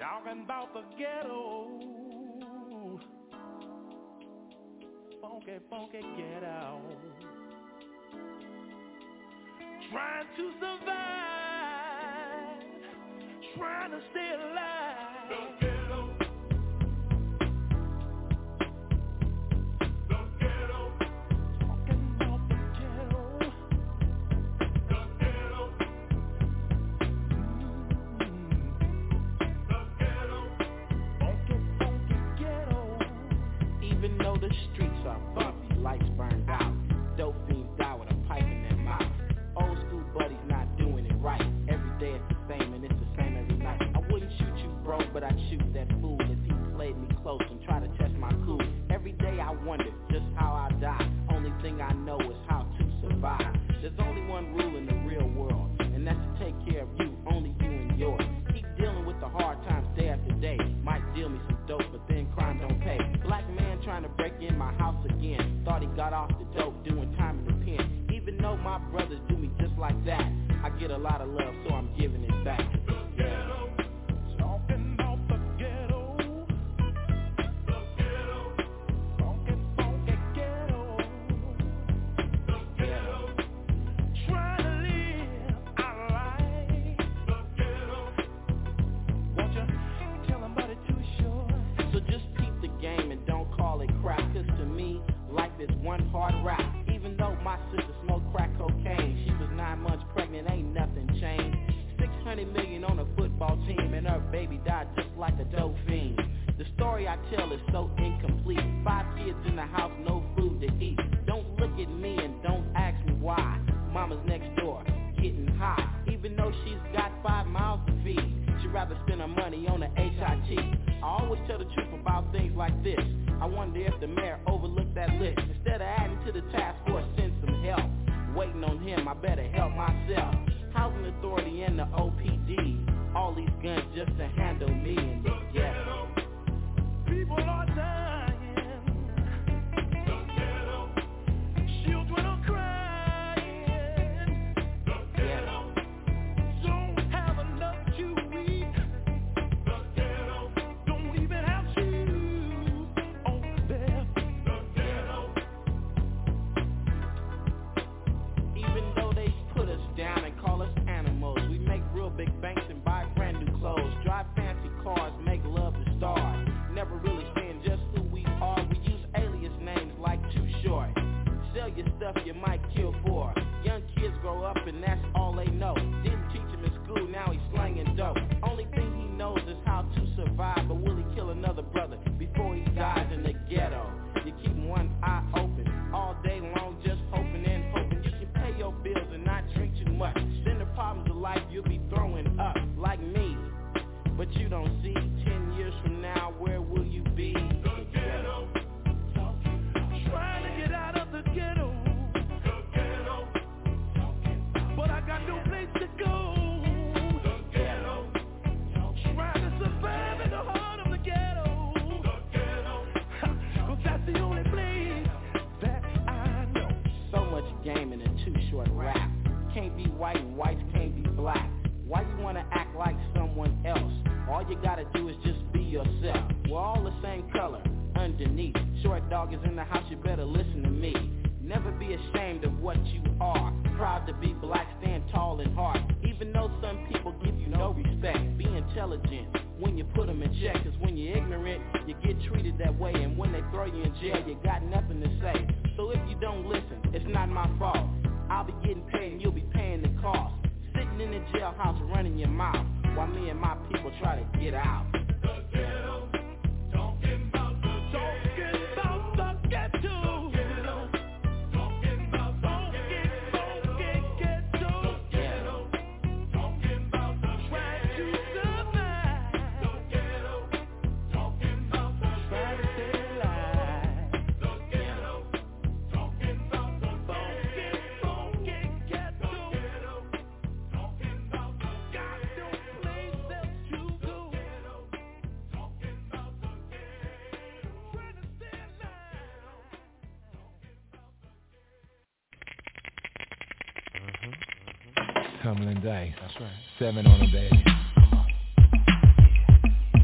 Talking about the ghetto. Funky, funky ghetto. Trying to survive, trying to stay alive. The ghetto. The ghetto. Talking about the ghetto. The ghetto. The ghetto. Funky, funky ghetto. Even though the streets are bumpy, lights burned out, dope fiends die with a pipe in their mouth. Old school buddies not doing it right. Every day it's the same and it's the same every night. I wouldn't shoot you, bro, but I'd shoot that fool if he played me close and tried to test my cool. Every day I wonder just how I die. Only thing I know is how to survive. There's only one rule in the real world, and that's to take care of you, only you and yours. Keep dealing with the hard times day after day. Might deal me some dope, but then crime don't pay. Black man trying to break in my house again. Thought he got off the dope, doing time in the pen. Even though my brothers do me just like that, I get a lot of love, so I'm giving it back. The ghetto. Talking about the ghetto. The ghetto. Funky, funky ghetto. The ghetto. Trying to live our life. The ghetto. Won't you tell them about it too short? So just peep the game and don't call it crap, cause to me, life is one hard rap. Even though my sister smoked crack cocaine, she was 9 months pregnant, ain't nothing changed. 600 million on a football team, and her baby died just like a dope fiend. The story I tell is so incomplete. 5 kids in the house, no food to eat. Don't look at me and don't ask me why. Mama's next door, getting high. Even though she's got 5 mouths to feed, she'd rather spend her money on a HIT. I always tell the truth about things like this. I wonder if the mayor overlooked that list. Instead of adding to the task force, send some help. Waiting on him, I better help myself. Housing Authority and the OPD, all these guns just to handle me in the ghetto. People are dying. The ghetto. Children are crying. The ghetto. Don't have enough to eat. The ghetto. Don't even have shoes on their feet. The ghetto. Even though they put us down and call us animals, we make real big banks and buy brand new clothes, drive fancy cars, make love to stars. Never really saying just who we are. We use alias names like Too Short. Sell your stuff you might kill for. Young kids grow up and that's all they know. Didn't teach him in school, now he's slanging dope. Only thing he knows is how to survive. But will he kill another brother before he dies in the ghetto? You keep one eye open all day long, just hoping and hoping you can pay your bills and not drink too much. Then the problems of life you'll be throwing up like me. But you don't see 10 years from now, where will you be? The ghetto. Trying to get out of the ghetto. The ghetto. But I got no place to go. The ghetto. Trying to survive in the heart of the ghetto. The ghetto. 'Cause that's the only place that I know. So much game in a Too Short rap. Can't be white and whites can't be black. Why you wanna act like someone else? All you gotta do is just be yourself. We're all the same color underneath. Short dog is in the house, you better listen to me. Never be ashamed of what you are. Proud to be black, stand tall and hard. Even though some people give you no respect, be intelligent when you put them in check. Cause when you're ignorant, you get treated that way. And when they throw you in jail, you got nothing to say. So if you don't listen, it's not my fault. I'll be getting paid and you'll be paying the cost. Sitting in the jailhouse running your mouth while me and my people try to get out. The ghetto. Talking about the ghetto. Talking about the ghetto. Talking about the ghetto. The ghetto. Talking about the trying to survive. The ghetto. Talking about the trying to stay alive. The ghetto. Talking about the funky ghetto. Talking about the got no place else to go. Talking about the ghetto. Trying to stay alive. Cumberland Day. That's right. 7 on a bed.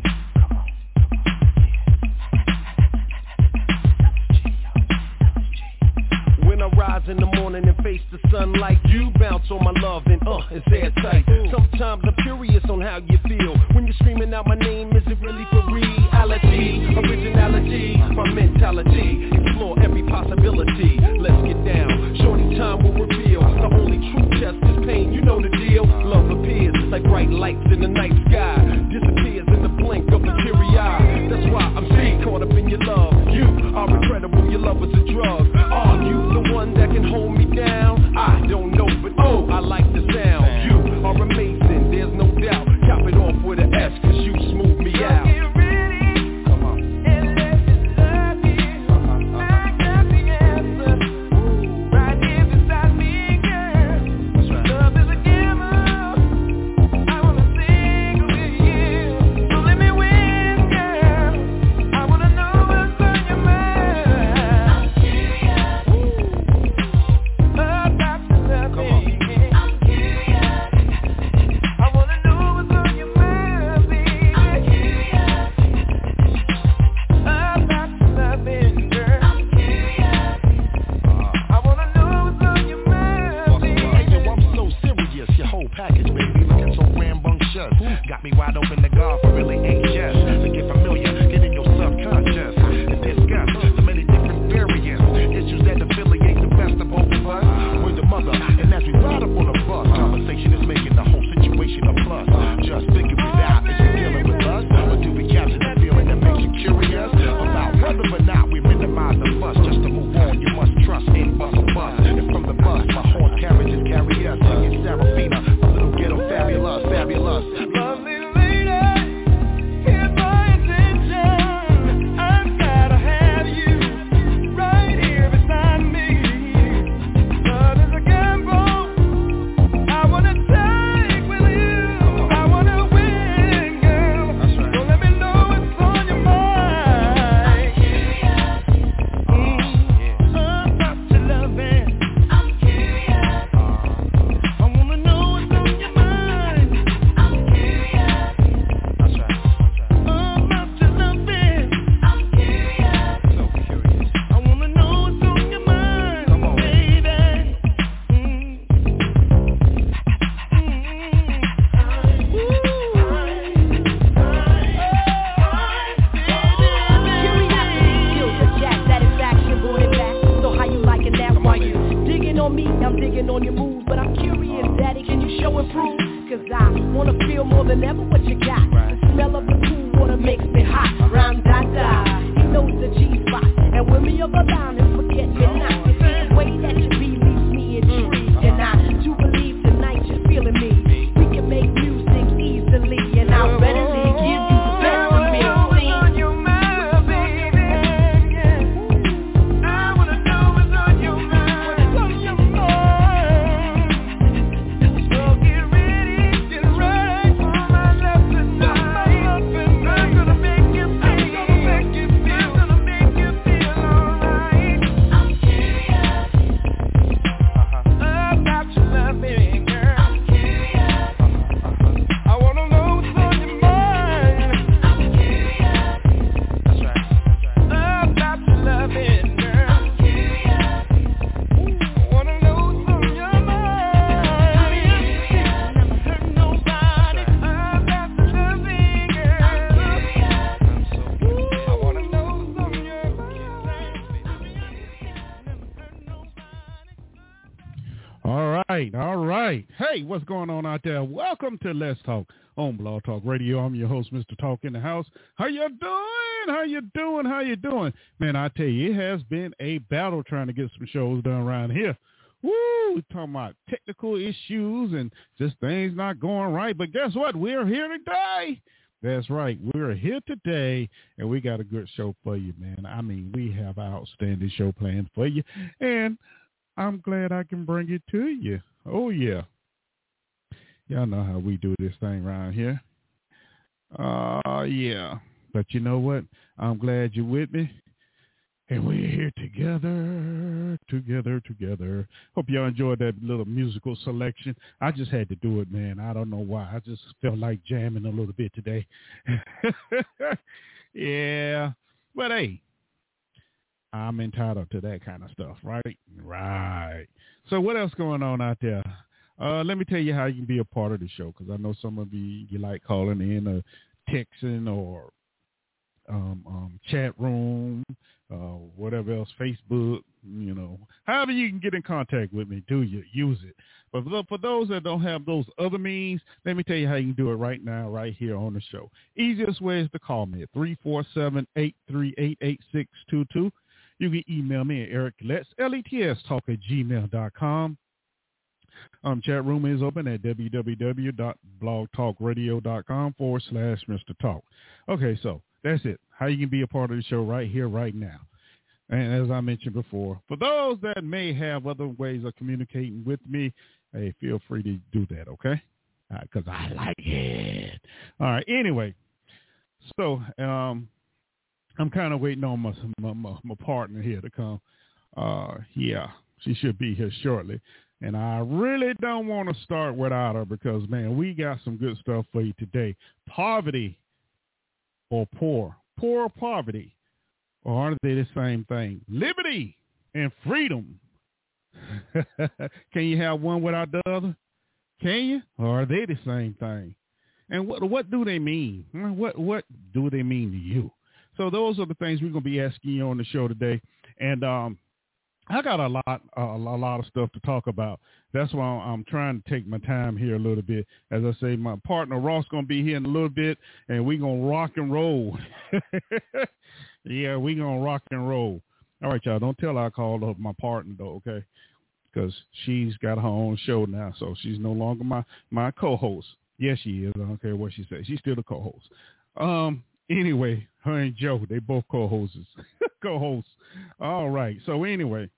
face the sunlight. You bounce on my love and it's airtight. Sometimes I'm curious on how you feel when you're screaming out my name. Is it really for reality? Originality, my mentality. Explore every possibility. Let's get down. Shorty, time will reveal. The only true test is pain. You know the deal. Love appears like bright lights in the night sky. Disappears in the blink of a teary eye. That's why I'm staying caught up in your love. You are incredible. Your love is a drug. Are you the one that can hold me down? I don't know, but I like the sound. You are amazing. There's no doubt. Top it off with an S, 'cause you smooth me out. Got me wide open to God for really anxious to get familiar, get in your subconscious and discuss the many different variants, issues that affiliate the best of both of us. We're the mother, and as we ride up on the bus, conversation is making the whole situation a plus. Just figure it out, is you dealing with us, or do we capture the feeling that makes you curious about whether or not we minimize the fuss? Just to move on, you must trust in bus or bus, and from the bus, my horse carriages carry us. Singing Serafina, a little ghetto fabulous, fabulous. What's going on out there? Welcome to Let's Talk on Blog Talk Radio. I'm your host, Mr. Talk in the House. How you doing? How you doing? How you doing? Man, I tell you, it has been a battle trying to get some shows done around here. Woo! We're talking about technical issues and just things not going right. But guess what? We're here today. That's right. We're here today, and we got a good show for you, man. I mean, we have an outstanding show planned for you, and I'm glad I can bring it to you. Oh, yeah. Y'all know how we do this thing around here. Yeah. But you know what? I'm glad you're with me. And we're here together. Hope y'all enjoyed that little musical selection. I just had to do it, man. I don't know why. I just felt like jamming a little bit today. Yeah. But, hey, I'm entitled to that kind of stuff, right? Right. So what else going on out there? Let me tell you how you can be a part of the show, because I know some of you like calling in or texting or chat room, whatever else, Facebook, however you can get in contact with me, use it. But for those that don't have those other means, let me tell you how you can do it right now, right here on the show. Easiest way is to call me at 347-838-8622. You can email me at LETStalk@gmail.com. Chat room is open at www.blogtalkradio.com/Mr. Talk. Okay, so that's it. How you can be a part of the show right here, right now. And as I mentioned before, for those that may have other ways of communicating with me, hey, feel free to do that, okay? Because I like it. All right, anyway, so I'm kind of waiting on my partner here to come. Yeah, she should be here shortly. And I really don't want to start without her because, man, we got some good stuff for you today. Poverty or poor or poverty, or aren't they the same thing? Liberty and freedom. Can you have one without the other? Can you? Or are they the same thing? And what do they mean? What do they mean to you? So those are the things we're going to be asking you on the show today. And I got a lot of stuff to talk about. That's why I'm trying to take my time here a little bit. As I say, my partner Ross going to be here in a little bit, and we're going to rock and roll. Yeah, we're going to rock and roll. All right, y'all, don't tell her I called up my partner, though, okay? Because she's got her own show now, so she's no longer my co-host. Yes, she is. I don't care what she says. She's still the co-host. Anyway, her and Joe, they both co-hosts. Co-hosts. All right, so anyway.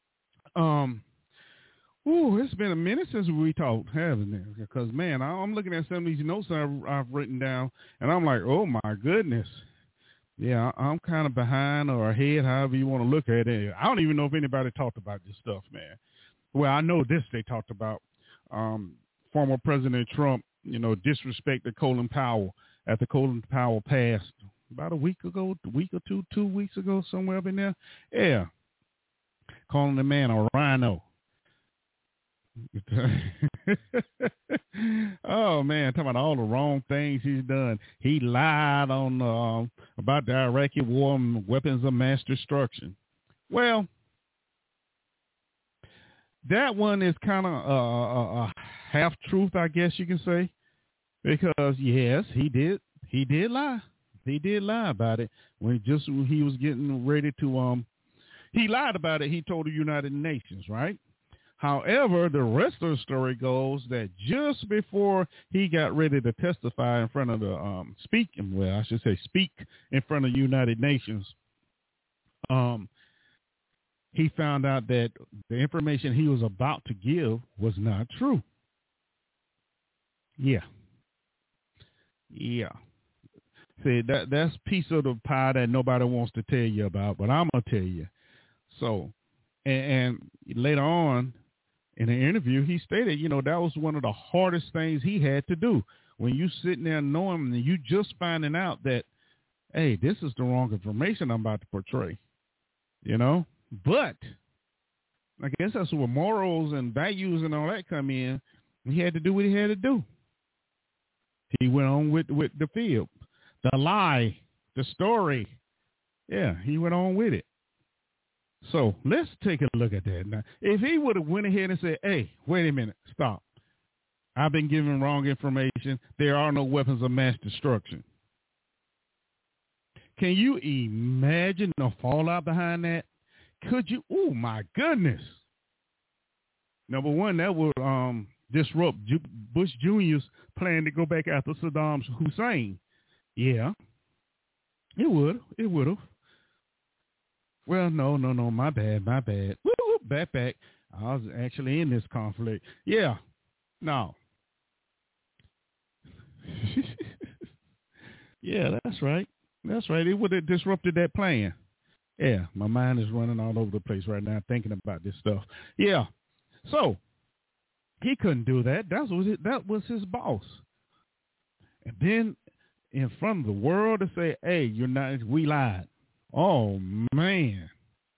It's been a minute since we talked, haven't it? Because, man, I'm looking at some of these notes I've written down, and I'm like, oh, my goodness. Yeah, I'm kind of behind or ahead, however you want to look at it. I don't even know if anybody talked about this stuff, man. Well, I know this they talked about. Former President Trump, disrespected Colin Powell after Colin Powell passed about a week or 2 weeks ago, somewhere up in there. Yeah. Calling the man a rhino. Oh, man, talking about all the wrong things he's done. He lied on about the Iraqi war and weapons of mass destruction. Well, that one is kind of a half-truth, I guess you can say, because, yes, he did lie. He did lie about it when he was getting ready to he lied about it. He told the United Nations, right? However, the rest of the story goes that just before he got ready to testify in front of the speak in front of the United Nations, he found out that the information he was about to give was not true. Yeah. See, that's a piece of the pie that nobody wants to tell you about, but I'm going to tell you. So, and later on in an interview, he stated, that was one of the hardest things he had to do. When you sitting there knowing and you just finding out that, hey, this is the wrong information I'm about to portray, But I guess that's where morals and values and all that come in. He had to do what he had to do. He went on with the field, the lie, the story. Yeah, he went on with it. So let's take a look at that. Now, if he would have went ahead and said, hey, wait a minute, stop. I've been given wrong information. There are no weapons of mass destruction. Can you imagine the fallout behind that? Could you? Oh, my goodness. Number one, that would disrupt Bush Jr.'s plan to go back after Saddam Hussein. Yeah, it would. It would have. Well, no, my bad. Woo, back. I was actually in this conflict. Yeah, no. Yeah, that's right. It would have disrupted that plan. Yeah, my mind is running all over the place right now thinking about this stuff. Yeah, so he couldn't do that. That was his boss. And then in front of the world to say, hey, we lied. Oh, man.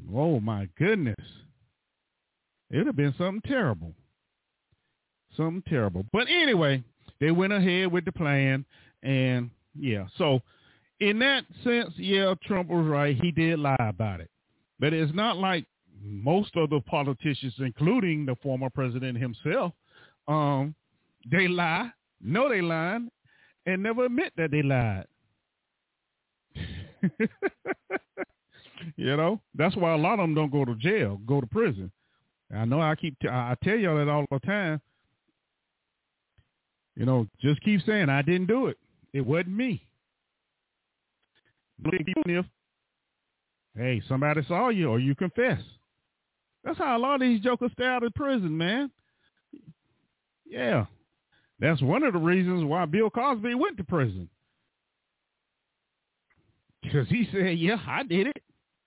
Oh, my goodness. It would have been something terrible. Something terrible. But anyway, they went ahead with the plan. And, yeah, so in that sense, yeah, Trump was right. He did lie about it. But it's not like most of the politicians, including the former president himself, they lie, know they lied, and never admit that they lied. You know, that's why a lot of them don't go to jail, go to prison. I know I tell y'all that all the time. You know, just keep saying, I didn't do it. It wasn't me. Even if, hey, somebody saw you or you confess. That's how a lot of these jokers stay out of prison, man. Yeah. That's one of the reasons why Bill Cosby went to prison. Because he said, yeah, I did it.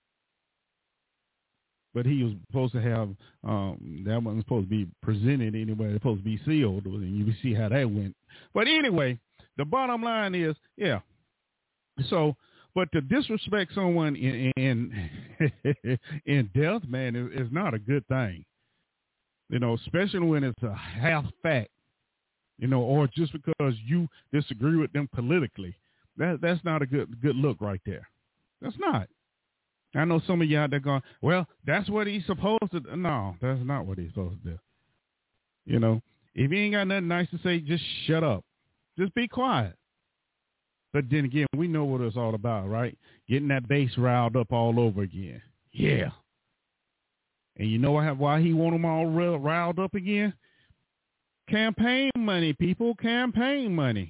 But he was supposed to have, that wasn't supposed to be presented anyway. It was supposed to be sealed. And you see how that went. But anyway, the bottom line is, yeah. So, but to disrespect someone in death, man, is not a good thing. You know, especially when it's a half fact, you know, or just because you disagree with them politically. That's not a good look right there. That's not. I know some of you out there going, well, that's what he's supposed to do. No, that's not what he's supposed to do. You know, if you ain't got nothing nice to say, just shut up. Just be quiet. But then again, we know what it's all about, right? Getting that base riled up all over again. Yeah. And you know why he want them all riled up again? Campaign money, people. Campaign money.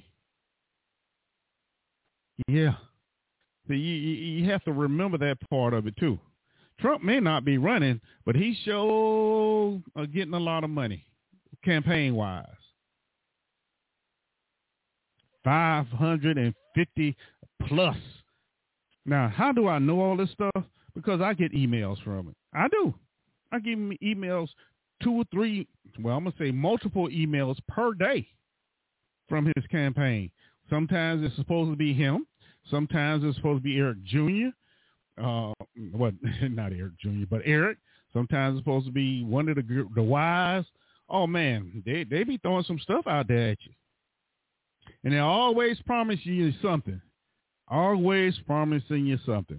Yeah. So you have to remember that part of it, too. Trump may not be running, but he's sure getting a lot of money, campaign-wise. 550 plus. Now, how do I know all this stuff? Because I get emails from it. I do. I get emails 2 or 3, well, I'm going to say multiple emails per day from his campaign. Sometimes it's supposed to be him. Sometimes it's supposed to be Eric Jr. Not Eric Jr., but Eric. Sometimes it's supposed to be one of the wives. Oh, man, they be throwing some stuff out there at you. And they always promise you something. Always promising you something.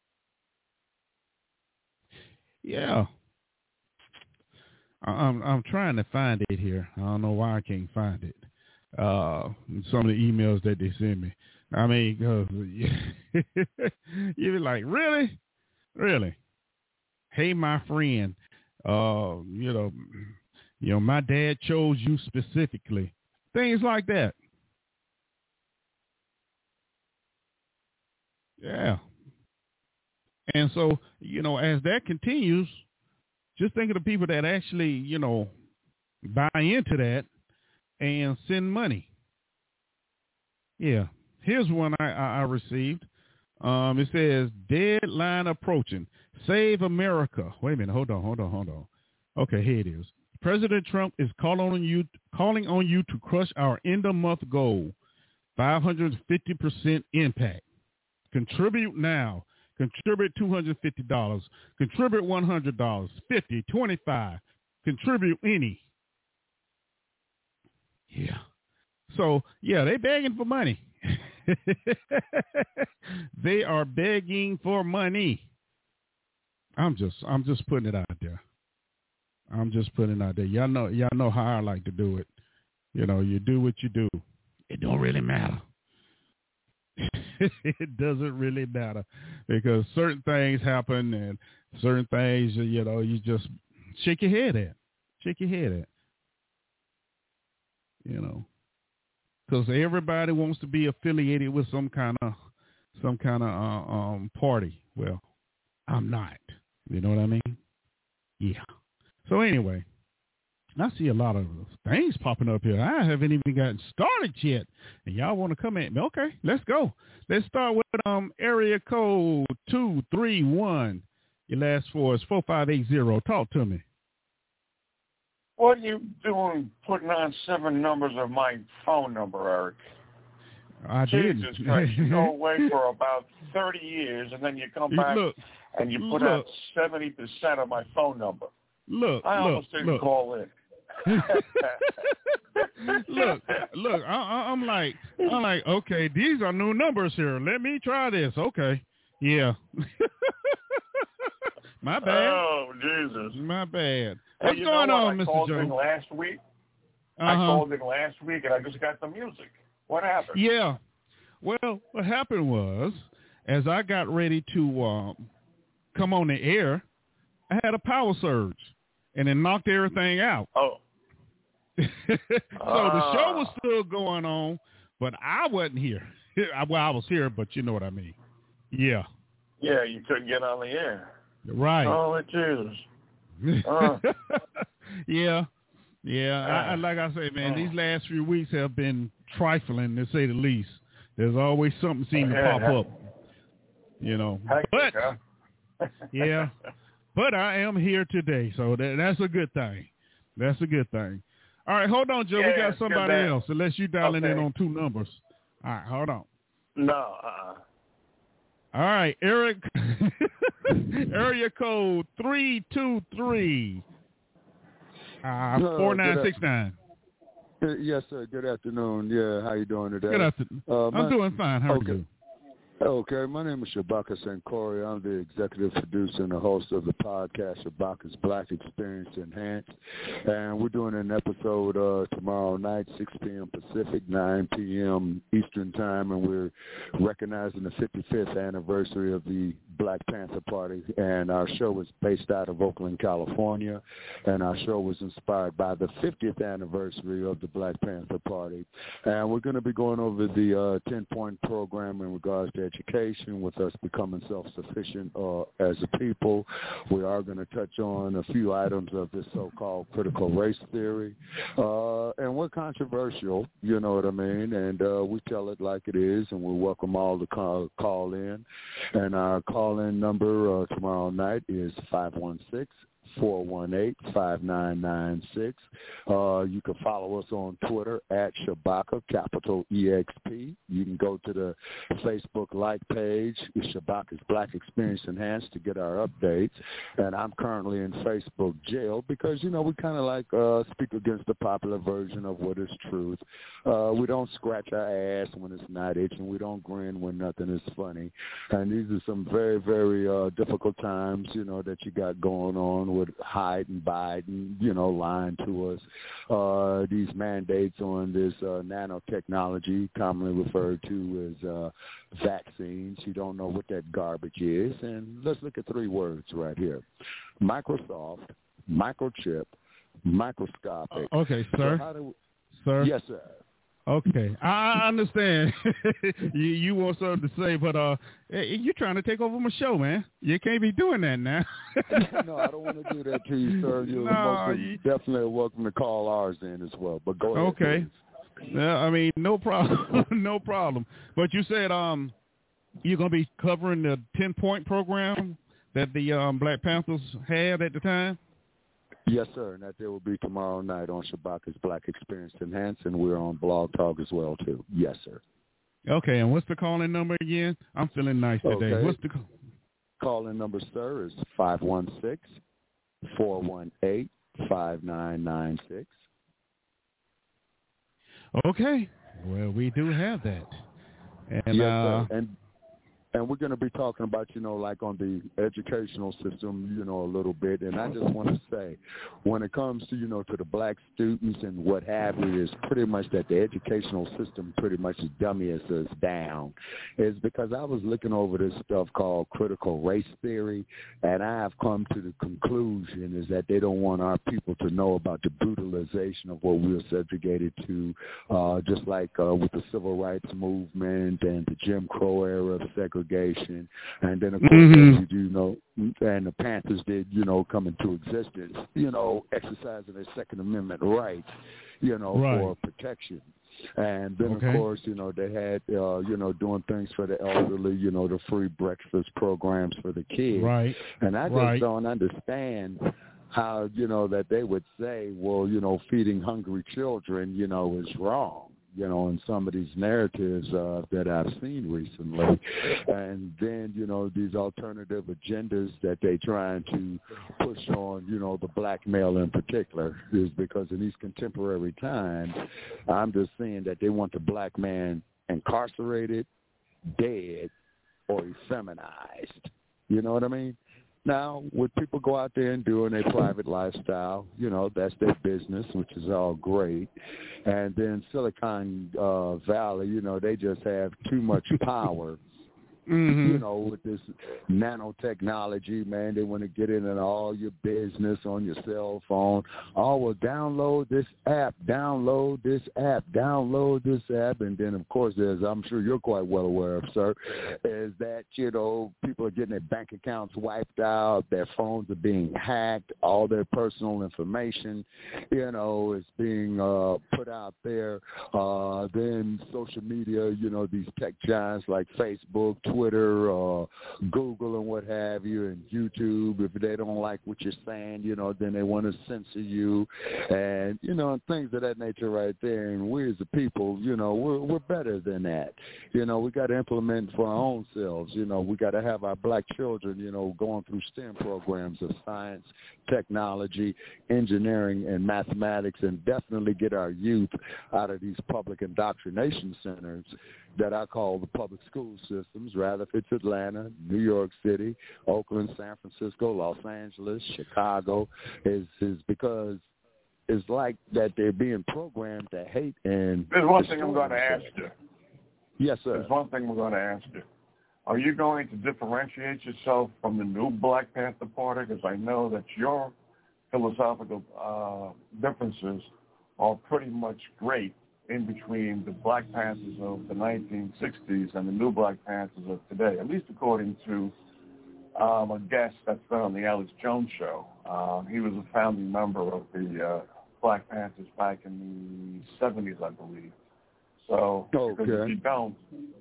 Yeah. I'm trying to find it here. I don't know why I can't find it. Some of the emails that they send me. I mean, you be like, really? Really? Hey, my friend, you know, my dad chose you specifically. Things like that. Yeah. And so, you know, as that continues, just think of the people that actually, you know, buy into that and send money. Yeah. Here's one I received. It says, deadline approaching. Save America. Wait a minute. Hold on. Okay, here it is. President Trump is calling on you to crush our end-of-month goal, 550% impact. Contribute now. Contribute $250. Contribute $100. $50, $25. Contribute any. Yeah. So, yeah, they begging for money. They are begging for money. I'm just putting it out there. I'm just putting it out there. Y'all know how I like to do it. You know, you do what you do. It don't really matter. It doesn't really matter because certain things happen and certain things, you know, you just shake your head at. You know, because everybody wants to be affiliated with some kind of party. Well, I'm not. You know what I mean? Yeah. So anyway, I see a lot of things popping up here. I haven't even gotten started yet, and y'all want to come at me? Okay, let's go. Let's start with area code 231. Your last four is 4580. Talk to me. What are you doing putting on 7 numbers of my phone number, Eric? I didn't. Jesus Christ, you go away for about 30 years, and then you come back and you put out 70% of my phone number. I almost didn't call in. I'm like, okay, these are new numbers here. Let me try this. Okay, yeah. My bad. Oh, Jesus. My bad. Hey, What's going on, Mr. Jones? I called in last week. I called in last week, and I just got the music. What happened? Yeah. Well, what happened was, as I got ready to come on the air, I had a power surge, and it knocked everything out. Oh. So the show was still going on, but I wasn't here. Well, I was here, but you know what I mean. Yeah. Yeah, you couldn't get on the air. Right. Oh, Jesus. Yeah. I like I say, man, these last few weeks have been trifling, to say the least. There's always something seeming to pop up, you know. But yeah, but I am here today, so that's a good thing. That's a good thing. All right, hold on, Joe. We got somebody else, unless you dialing in on two numbers. All right, hold on. No. All right, Eric, area code 323 4969. Yes, sir. Good afternoon. Yeah, how you doing today? Good afternoon. I'm doing fine. How are you? Okay, my name is Shabaka Sankori. I'm the executive producer and the host of the podcast Shabaka's Black Experience Enhanced. And we're doing an episode tomorrow night, 6 p.m. Pacific, 9 p.m. Eastern Time, and we're recognizing the 55th anniversary of the Black Panther Party. And our show is based out of Oakland, California, and our show was inspired by the 50th anniversary of the Black Panther Party. And we're going to be going over the 10-point program in regards to education, with us becoming self-sufficient as a people. We are going to touch on a few items of this so-called critical race theory. And we're controversial, you know what I mean, and we tell it like it is, and we welcome all to call in. And our call-in number tomorrow night is 516-418-5996. You can follow us on Twitter at Shabaka, capital EXP. You can go to the Facebook like page, Shabaka's Black Experience Enhanced, to get our updates. And I'm currently in Facebook jail because, you know, we kind of like speak against the popular version of what is truth. We don't scratch our ass when it's not itching. We don't grin when nothing is funny. And these are some very, very difficult times, you know, that you got going on with Hyde and Biden, you know, lying to us. These mandates on this nanotechnology, commonly referred to as vaccines. You don't know what that garbage is. And let's look at three words right here: Microsoft, microchip, microscopic. Okay, sir. So sir? Yes, sir. Okay, I understand. you want something to say, but you're trying to take over my show, man. You can't be doing that now. No, I don't want to do that to you, sir. You're definitely welcome to call ours in as well. But go ahead. Okay. Yeah, I mean, no problem. No problem. But you said you're going to be covering the 10-point program that the Black Panthers had at the time? Yes, sir, and that there will be tomorrow night on Shabaka's Black Experience Enhanced, and we're on Blog Talk as well, too. Yes, sir. Okay, and what's the call-in number again? I'm feeling nice today. Okay. What's the call-in number, sir, is 516-418-5996. Okay, well, we do have that. And, yes, sir. And we're going to be talking about, you know, like on the educational system, you know, a little bit. And I just want to say, when it comes to, you know, to the black students and what have you, is pretty much that the educational system pretty much is dummies us down. Is because I was looking over this stuff called critical race theory, and I have come to the conclusion is that they don't want our people to know about the brutalization of what we were subjugated to, just like with the civil rights movement and the Jim Crow era of segregation. And then, of course, you do know, and the Panthers did, you know, come into existence, you know, exercising their Second Amendment rights, you know, for protection. And then, of course, you know, they had, you know, doing things for the elderly, you know, the free breakfast programs for the kids. Right. And I just don't understand how, you know, that they would say, well, you know, feeding hungry children, you know, is wrong. in some of these narratives that I've seen recently. And then, these alternative agendas that they trying to push on, the black male in particular, is because in these contemporary times, I'm just seeing that they want the black man incarcerated, dead, or effeminized. You know what I mean? Now, would people go out there and do in their private lifestyle, that's their business, which is all great. And then Silicon Valley, they just have too much power. Mm-hmm. With this nanotechnology, man, they want to get in on all your business on your cell phone. Oh, well, download this app, download this app. And then, of course, I'm sure you're quite well aware of, sir, is that, people are getting their bank accounts wiped out, their phones are being hacked, all their personal information, is being put out there. Then social media, these tech giants like Facebook, Twitter, Google, and what have you, and YouTube. If they don't like what you're saying, then they want to censor you, and things of that nature right there. And we as a people, we're better than that. We got to implement for our own selves. We got to have our black children, going through STEM programs of science, technology, engineering, and mathematics, and definitely get our youth out of these public indoctrination centers that I call the public school systems, rather if it's Atlanta, New York City, Oakland, San Francisco, Los Angeles, Chicago, is because it's like that they're being programmed to hate. And there's one thing I'm going to ask you. Yes, sir. There's one thing we're going to ask you. Are you going to differentiate yourself from the new Black Panther Party? Because I know that your philosophical differences are pretty much great in between the Black Panthers of the 1960s and the new Black Panthers of today, at least according to a guest that's been on the Alex Jones show. He was a founding member of the Black Panthers back in the 70s, I believe. So, because if you don't,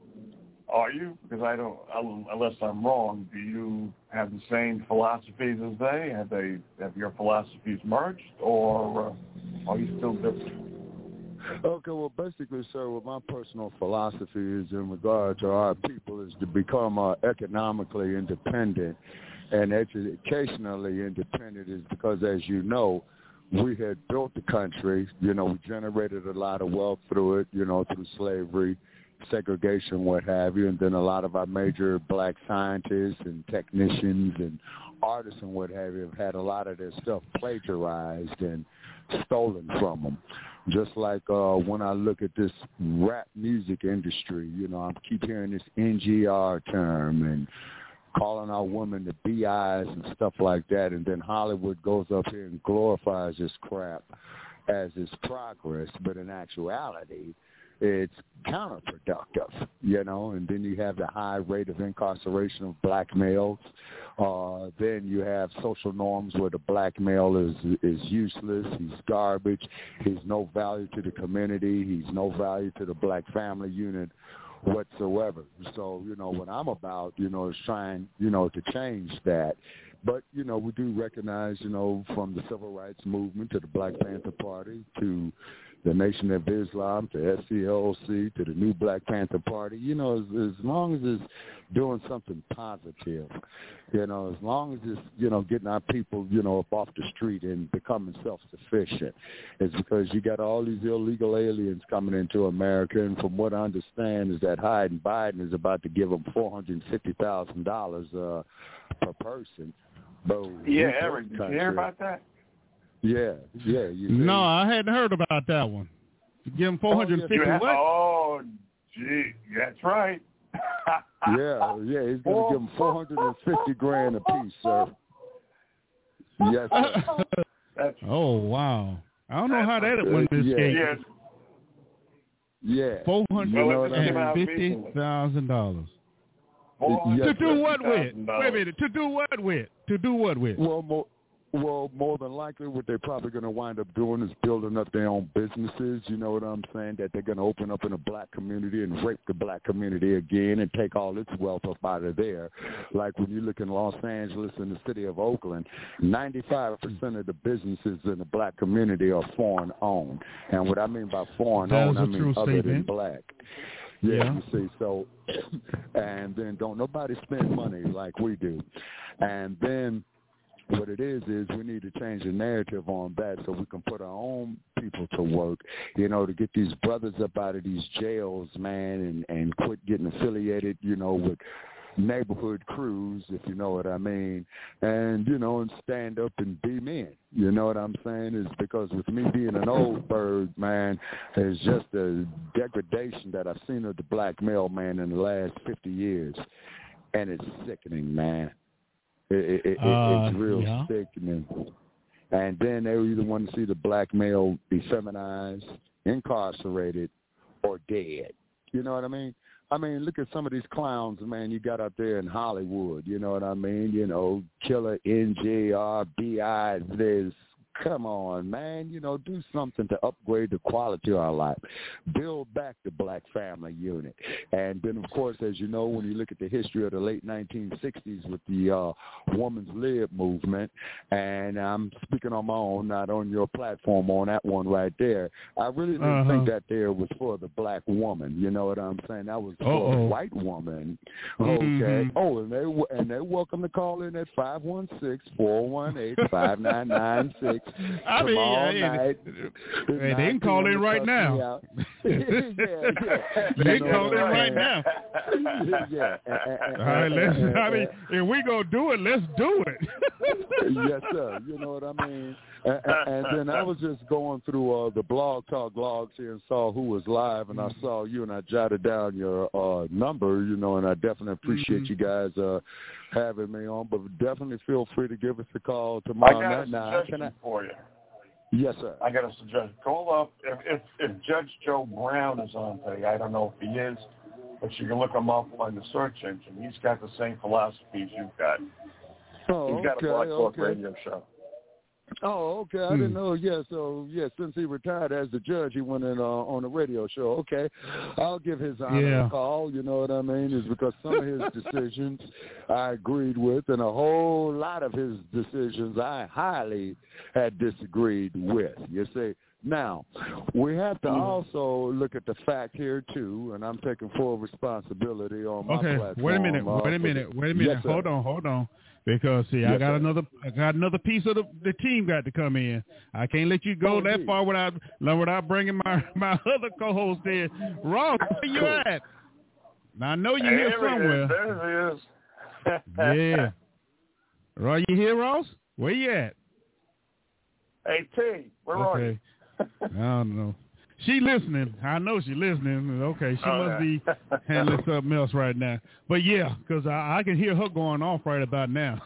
are you? Because I don't, unless I'm wrong, do you have the same philosophies as they? Have your philosophies merged, or are you still different? Okay, well, basically, sir, what my personal philosophy is in regard to our people is to become economically independent and educationally independent, is because, as you know, we had built the country. We generated a lot of wealth through it, through slavery, segregation, what have you, and then a lot of our major black scientists and technicians and artists and what have you have had a lot of their stuff plagiarized and stolen from them. Just like when I look at this rap music industry, I keep hearing this NGR term and calling our women the BIs and stuff like that, and then Hollywood goes up here and glorifies this crap as its progress, but in actuality, it's counterproductive, and then you have the high rate of incarceration of black males. Then you have social norms where the black male is useless, he's garbage, he's no value to the community, he's no value to the black family unit whatsoever. So, what I'm about, is trying, to change that. But, we do recognize, from the Civil Rights Movement to the Black Panther Party to the Nation of Islam to SCLC to the new Black Panther Party, as long as it's doing something positive, as long as it's, getting our people, up off the street and becoming self-sufficient. It's because you got all these illegal aliens coming into America, and from what I understand is that Biden is about to give them $450,000 per person. Yeah, Eric, did you hear about that? Yeah. No, I hadn't heard about that one. Give him 450. What? Oh, gee, that's right. yeah, he's gonna give him 450 grand a piece, sir. Yes, sir. Oh wow! I don't know how that went this game. Yeah. $450,000. To do what with? Wait a minute. To do what with? Well, Well, more than likely, what they're probably going to wind up doing is building up their own businesses, you know what I'm saying, that they're going to open up in a black community and rape the black community again and take all its wealth up out of there. Like when you look in Los Angeles and the city of Oakland, 95% of the businesses in the black community are foreign-owned. And what I mean by foreign-owned, I mean other than black. Yeah, you see, so, and then don't nobody spend money like we do. And then what it is we need to change the narrative on that so we can put our own people to work, you know, to get these brothers up out of these jails, man, and quit getting affiliated, you know, with neighborhood crews, if you know what I mean, and, you know, and stand up and be men. You know what I'm saying? Is because with me being an old bird, man, it's just a degradation that I've seen of the black male, man, in the last 50 years, and it's sickening, man. It's real sickening. And then they either want to see the black male be feminized, incarcerated, or dead. You know what I mean? I mean, look at some of these clowns, man, you got out there in Hollywood. You know what I mean? You know, Killer, NJR, B.I., this. Come on, man, you know, do something to upgrade the quality of our life. Build back the black family unit. And then, of course, as you know, when you look at the history of the late 1960s with the woman's lib movement, and I'm speaking on my own, not on your platform, on that one right there, I really didn't think that there was for the black woman. You know what I'm saying? That was for the white woman. Okay. Oh, and they're welcome to call in at 516-418-5996. I mean, night. They can call in right now. They can call in right now. All right, if we gonna do it, let's do it. Yes, sir. You know what I mean? And then I was just going through the Blog Talk logs here and saw who was live, and I saw you, and I jotted down your number, you know, and I definitely appreciate you guys having me on, but definitely feel free to give us a call tomorrow night. I got a suggestion for you. Yes, sir. I got a suggestion. Call up if Judge Joe Brown is on today. I don't know if he is, but you can look him up on the search engine. He's got the same philosophies you've got. He's got a Blog Talk radio show. Oh, okay. I didn't know. Yeah, so, since he retired as the judge, he went in on a radio show. Okay. I'll give his honor a call, you know what I mean, is because some of his decisions I agreed with, and a whole lot of his decisions I highly had disagreed with, you see. Now, we have to also look at the fact here, too, and I'm taking full responsibility on my platform. Wait a minute. Yes, hold on. Because I got another piece of the team got to come in. I can't let you go that far without bringing my other co-host in. Ross, where you at? Now I know you're here somewhere. There he is. Yeah. Ross, you here, Ross? Where you at? Hey T, where are you? I don't know. She listening. I know she listening. Okay, she must be handling something else right now. But yeah, because I can hear her going off right about now.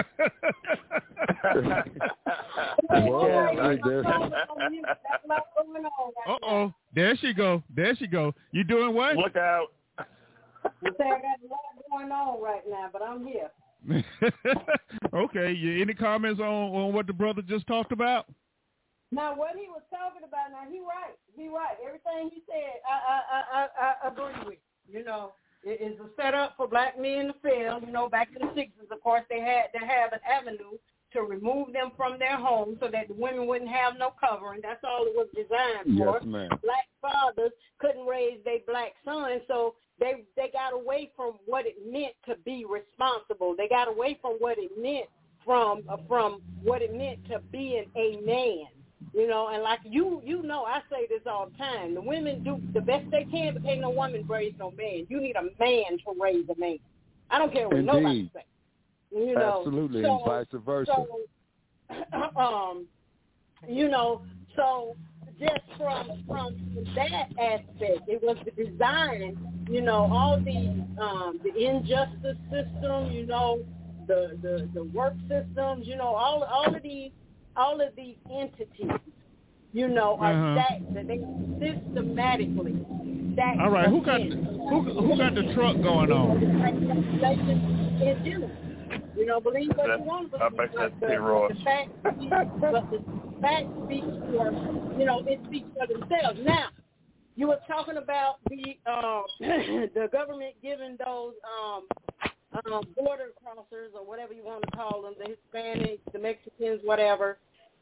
Uh-oh. There she go. You doing what? Look out. You say I got a lot going on right now, but I'm here. Okay. Any comments on what the brother just talked about? Now, what he was talking about, he right. Everything he said, I agree with. You know, it is a setup for black men to fail. You know, back in the 60s, of course, they had to have an avenue to remove them from their homes so that the women wouldn't have no covering. That's all it was designed for. Yes, ma'am. Black fathers couldn't raise their black sons, so they got away from what it meant to be responsible. They got away from what it meant from what it meant to being a man. You know, and like you know, I say this all the time. The women do the best they can, but ain't no woman raise no man. You need a man to raise a man. I don't care what nobody says. You know, absolutely, and vice versa. You know, so just from that aspect, it was the design. You know, all the injustice system. You know, the work systems. You know, all of these entities, you know, are stacked. They systematically stacked. All right, who got the truck going on? You know, believe what you want to believe. But the fact speaks for, you know, it speaks for themselves. Now, you were talking about the government giving those border crossers or whatever you want to call them, the Hispanics, the Mexicans, whatever,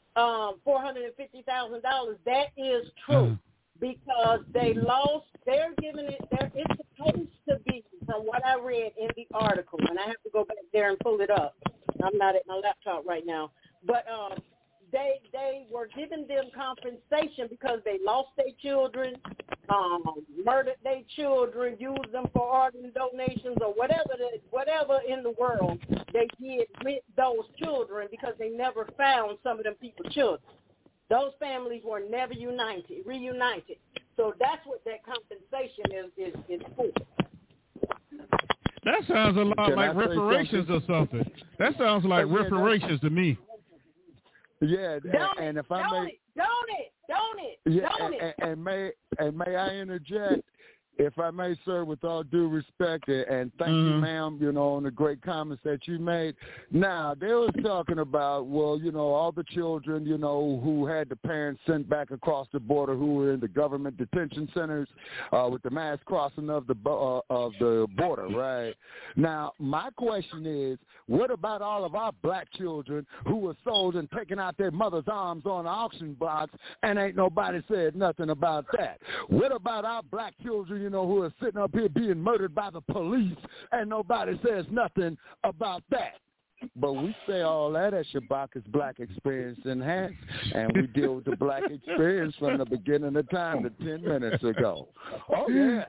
$450,000. That is true because they lost. They're giving it. It's supposed to be, from what I read in the article, and I have to go back there and pull it up. I'm not at my laptop right now, but they were giving them compensation because they lost their children, murdered their children, used them for organ donations or whatever in the world they did with those children because they never found some of them people's children. Those families were never reunited. So that's what that compensation is for. That sounds a lot like reparations or something. That sounds like reparations to me. Yeah, and if I may, don't it? And may I interject, if I may, sir, with all due respect, and thank you, ma'am, you know, on the great comments that you made. Now, they was talking about, well, you know, all the children, you know, who had the parents sent back across the border who were in the government detention centers with the mass crossing of the border, right? Now, my question is, what about all of our black children who were sold and taken out their mother's arms on the auction blocks and ain't nobody said nothing about that? What about our black children, you know, who are sitting up here being murdered by the police and nobody says nothing about that? But we say all that at Shabaka's Black Experience Enhanced, and we deal with the black experience from the beginning of time to 10 minutes ago. Oh, yeah.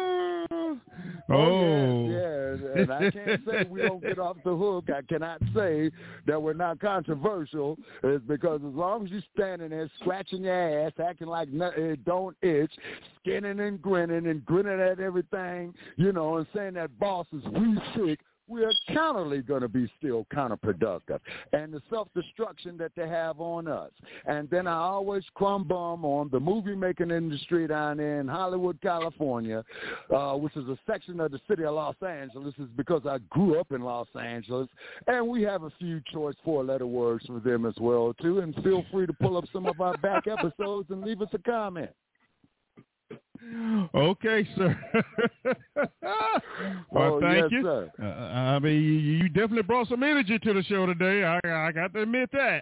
Yeah. And I can't say we don't get off the hook. I cannot say that we're not controversial. It's because as long as you're standing there scratching your ass, acting like it don't itch, skinning and grinning at everything, you know, and saying that boss is we sick, we are counterly going to be still counterproductive. And the self-destruction that they have on us. And then I always crumb bum on the movie-making industry down there in Hollywood, California, which is a section of the city of Los Angeles. Is because I grew up in Los Angeles. And we have a few choice four-letter words for them as well, too. And feel free to pull up some of our back episodes and leave us a comment. Okay, sir. Well, thank you. Sir. I mean, you definitely brought some energy to the show today. I got to admit that.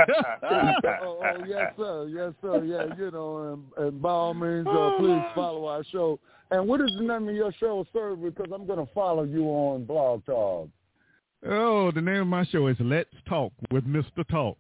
Yes, sir. Yes, sir. Yeah, you know, and by all means, please follow our show. And what is the name of your show, sir? Because I'm going to follow you on Blog Talk. Oh, the name of my show is Let's Talk with Mr. Talk.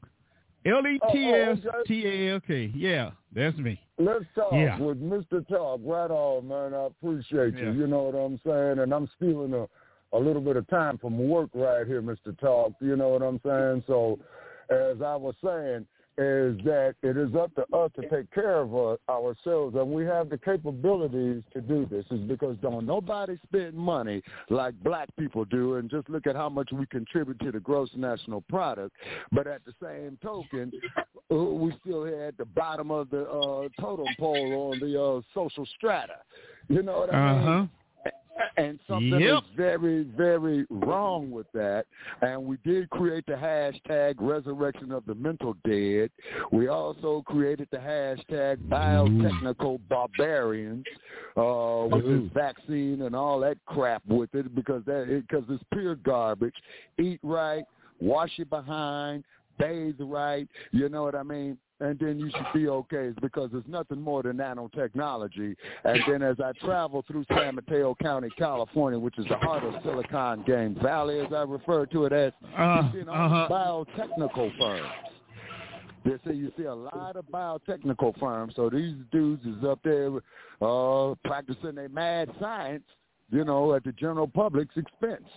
LETSTALK. Yeah, that's me. Let's talk with Mr. Talk. Right on, man. I appreciate you. You know what I'm saying? And I'm stealing a little bit of time from work right here, Mr. Talk. You know what I'm saying? So, as I was saying, is that it is up to us to take care of ourselves, and we have the capabilities to do this. Is because don't nobody spend money like black people do, and just look at how much we contribute to the gross national product. But at the same token, we still here at the bottom of the totem pole on the social strata. You know what I mean? And something is very, very wrong with that. And we did create the hashtag Resurrection of the Mental Dead. We also created the hashtag Biotechnical Barbarians with this vaccine and all that crap with it because it's pure garbage. Eat right, wash your behind, bathe right, you know what I mean? And then you should be okay. It's because there's nothing more than nanotechnology. And then as I travel through San Mateo County, California, which is the heart of Silicon Game Valley, as I refer to it as, you see biotechnical firms. You see a lot of biotechnical firms. So these dudes is up there practicing their mad science, you know, at the general public's expense.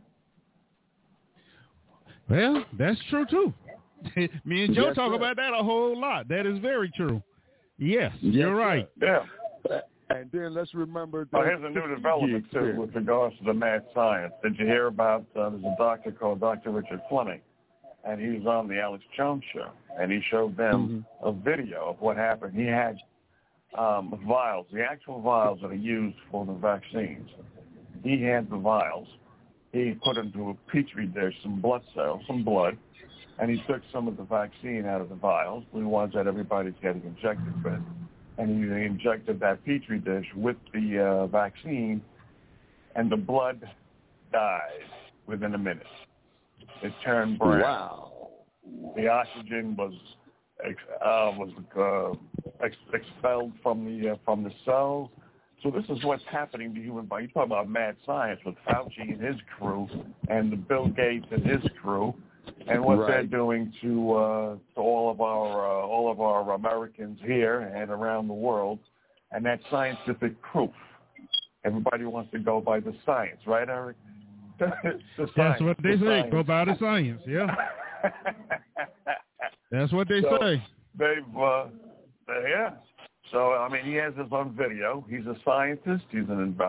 Well, that's true, too. Me and Joe talk about that a whole lot. That is very true. Yes, you're right. Yeah. And then let's remember that here's a new development, too, with regards to the mad science. Did you hear about there's a doctor called Dr. Richard Fleming, and he was on the Alex Jones show, and he showed them a video of what happened. He had vials, the actual vials that are used for the vaccines. He had the vials, he put into a petri dish some blood cells, some blood, and he took some of the vaccine out of the vials, the ones that everybody's getting injected with, and he injected that petri dish with the vaccine, and the blood died within a minute. It turned brown. Wow. The oxygen was expelled from the cells. So this is what's happening to human body. You talk about mad science with Fauci and his crew, and the Bill Gates and his crew, and what they're doing to all of our Americans here and around the world, and that's scientific proof. Everybody wants to go by the science, right, Eric? That's what they say. Go by the science, yeah. That's what they say. They've, yeah. So, I mean, he has this on video. He's a scientist. He's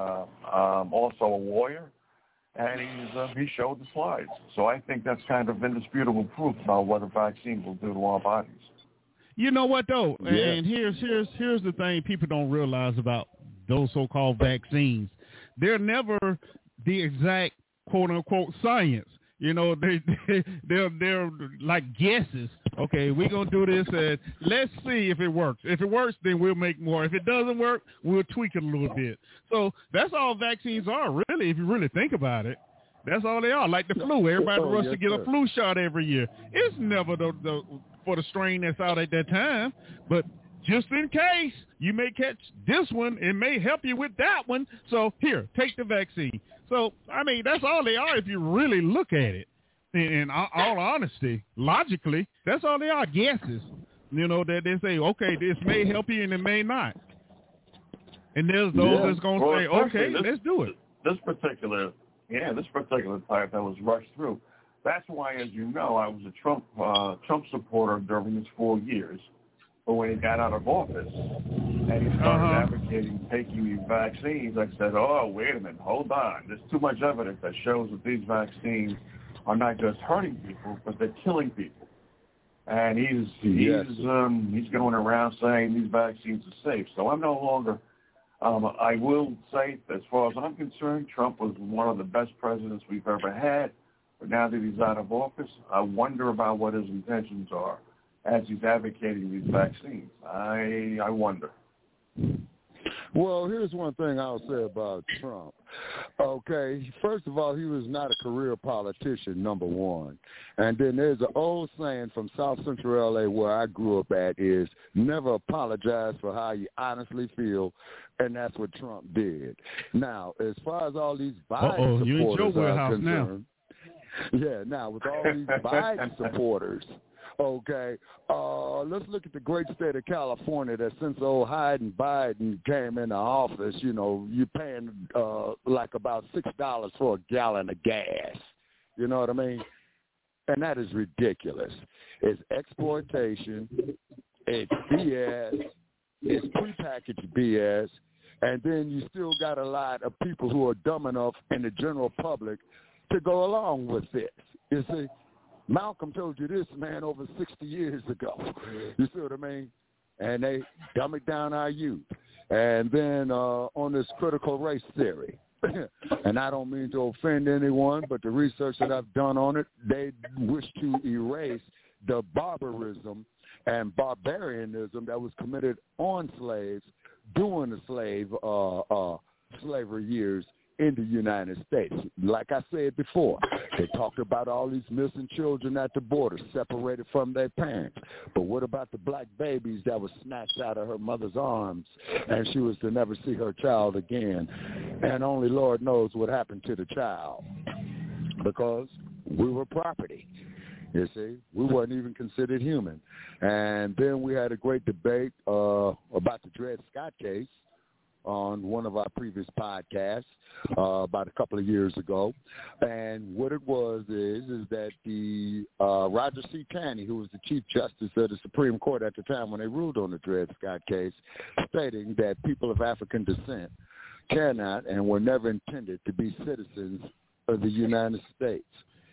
also a lawyer, and he showed the slides. So I think that's kind of indisputable proof about what a vaccine will do to our bodies. You know what, though? Yeah. And here's the thing people don't realize about those so-called vaccines. They're never the exact quote-unquote science. You know, they're like guesses. Okay, we're going to do this, and let's see if it works. If it works, then we'll make more. If it doesn't work, we'll tweak it a little bit. So that's all vaccines are, really, if you really think about it. That's all they are, like the flu. Everybody rushes to get a flu shot every year. It's never for the strain that's out at that time, but just in case you may catch this one, it may help you with that one. So here, take the vaccine. So, I mean, that's all they are if you really look at it. In all honesty, logically, that's all they are, guesses. You know, that they say, okay, this may help you and it may not. And there's those that's going to say, okay, let's do it. This particular type that was rushed through. That's why, as you know, I was a Trump supporter during his 4 years. But when he got out of office and he started advocating taking these vaccines, I said, oh, wait a minute, hold on. There's too much evidence that shows that these vaccines are not just hurting people, but they're killing people. And he's going around saying these vaccines are safe. So I'm no longer, I will say, as far as I'm concerned, Trump was one of the best presidents we've ever had. But now that he's out of office, I wonder about what his intentions are as he's advocating these vaccines. I wonder. Well, here's one thing I'll say about Trump. Okay, first of all, he was not a career politician, number one. And then there's an old saying from South Central L.A. where I grew up at is never apologize for how you honestly feel, and that's what Trump did. Now, as far as all these Biden supporters are concerned, now with all these Biden supporters, okay, let's look at the great state of California that since old Biden came into office, you know, you're paying like about $6 for a gallon of gas. You know what I mean? And that is ridiculous. It's exploitation. It's BS. It's prepackaged BS. And then you still got a lot of people who are dumb enough in the general public to go along with this. You see? Malcolm told you this, man, over 60 years ago. You see what I mean? And they dumb it down our youth. And then on this critical race theory, and I don't mean to offend anyone, but the research that I've done on it, they wish to erase the barbarism and barbarianism that was committed on slaves during the slavery years in the United States. Like I said before, they talked about all these missing children at the border, separated from their parents. But what about the black babies that were snatched out of her mother's arms and she was to never see her child again? And only Lord knows what happened to the child because we were property. You see, we weren't even considered human. And then we had a great debate about the Dred Scott case on one of our previous podcasts about a couple of years ago. And what it was is that the Roger C. Taney, who was the Chief Justice of the Supreme Court at the time when they ruled on the Dred Scott case, stating that people of African descent cannot and were never intended to be citizens of the United States.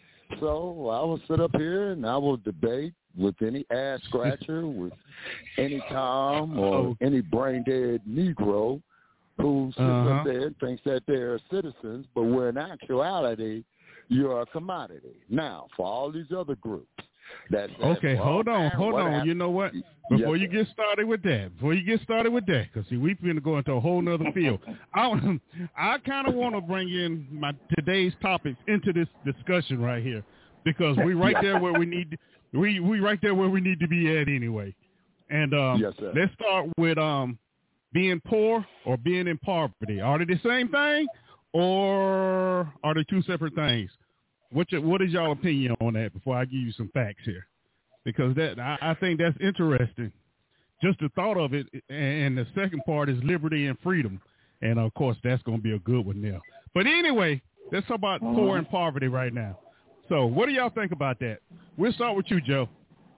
So I will sit up here and I will debate with any ass scratcher, with any Tom or any brain-dead Negro who sits up there and thinks that they're citizens, but where in actuality you're a commodity. Now, for all these other groups that say, okay, hold on. You know what? Before you get started with that, because see, we're going to go into a whole nother field. I kind of want to bring in today's topics into this discussion right here, because we right there where we need we right there where we need to be at anyway. And yes, sir. Let's start with being poor or being in poverty. Are they the same thing, or are they two separate things? What is y'all opinion on that before I give you some facts here? Because I think that's interesting. Just the thought of it, and the second part is liberty and freedom. And, of course, that's going to be a good one there. But anyway, let's talk about poor and poverty right now. So what do y'all think about that? We'll start with you, Joe.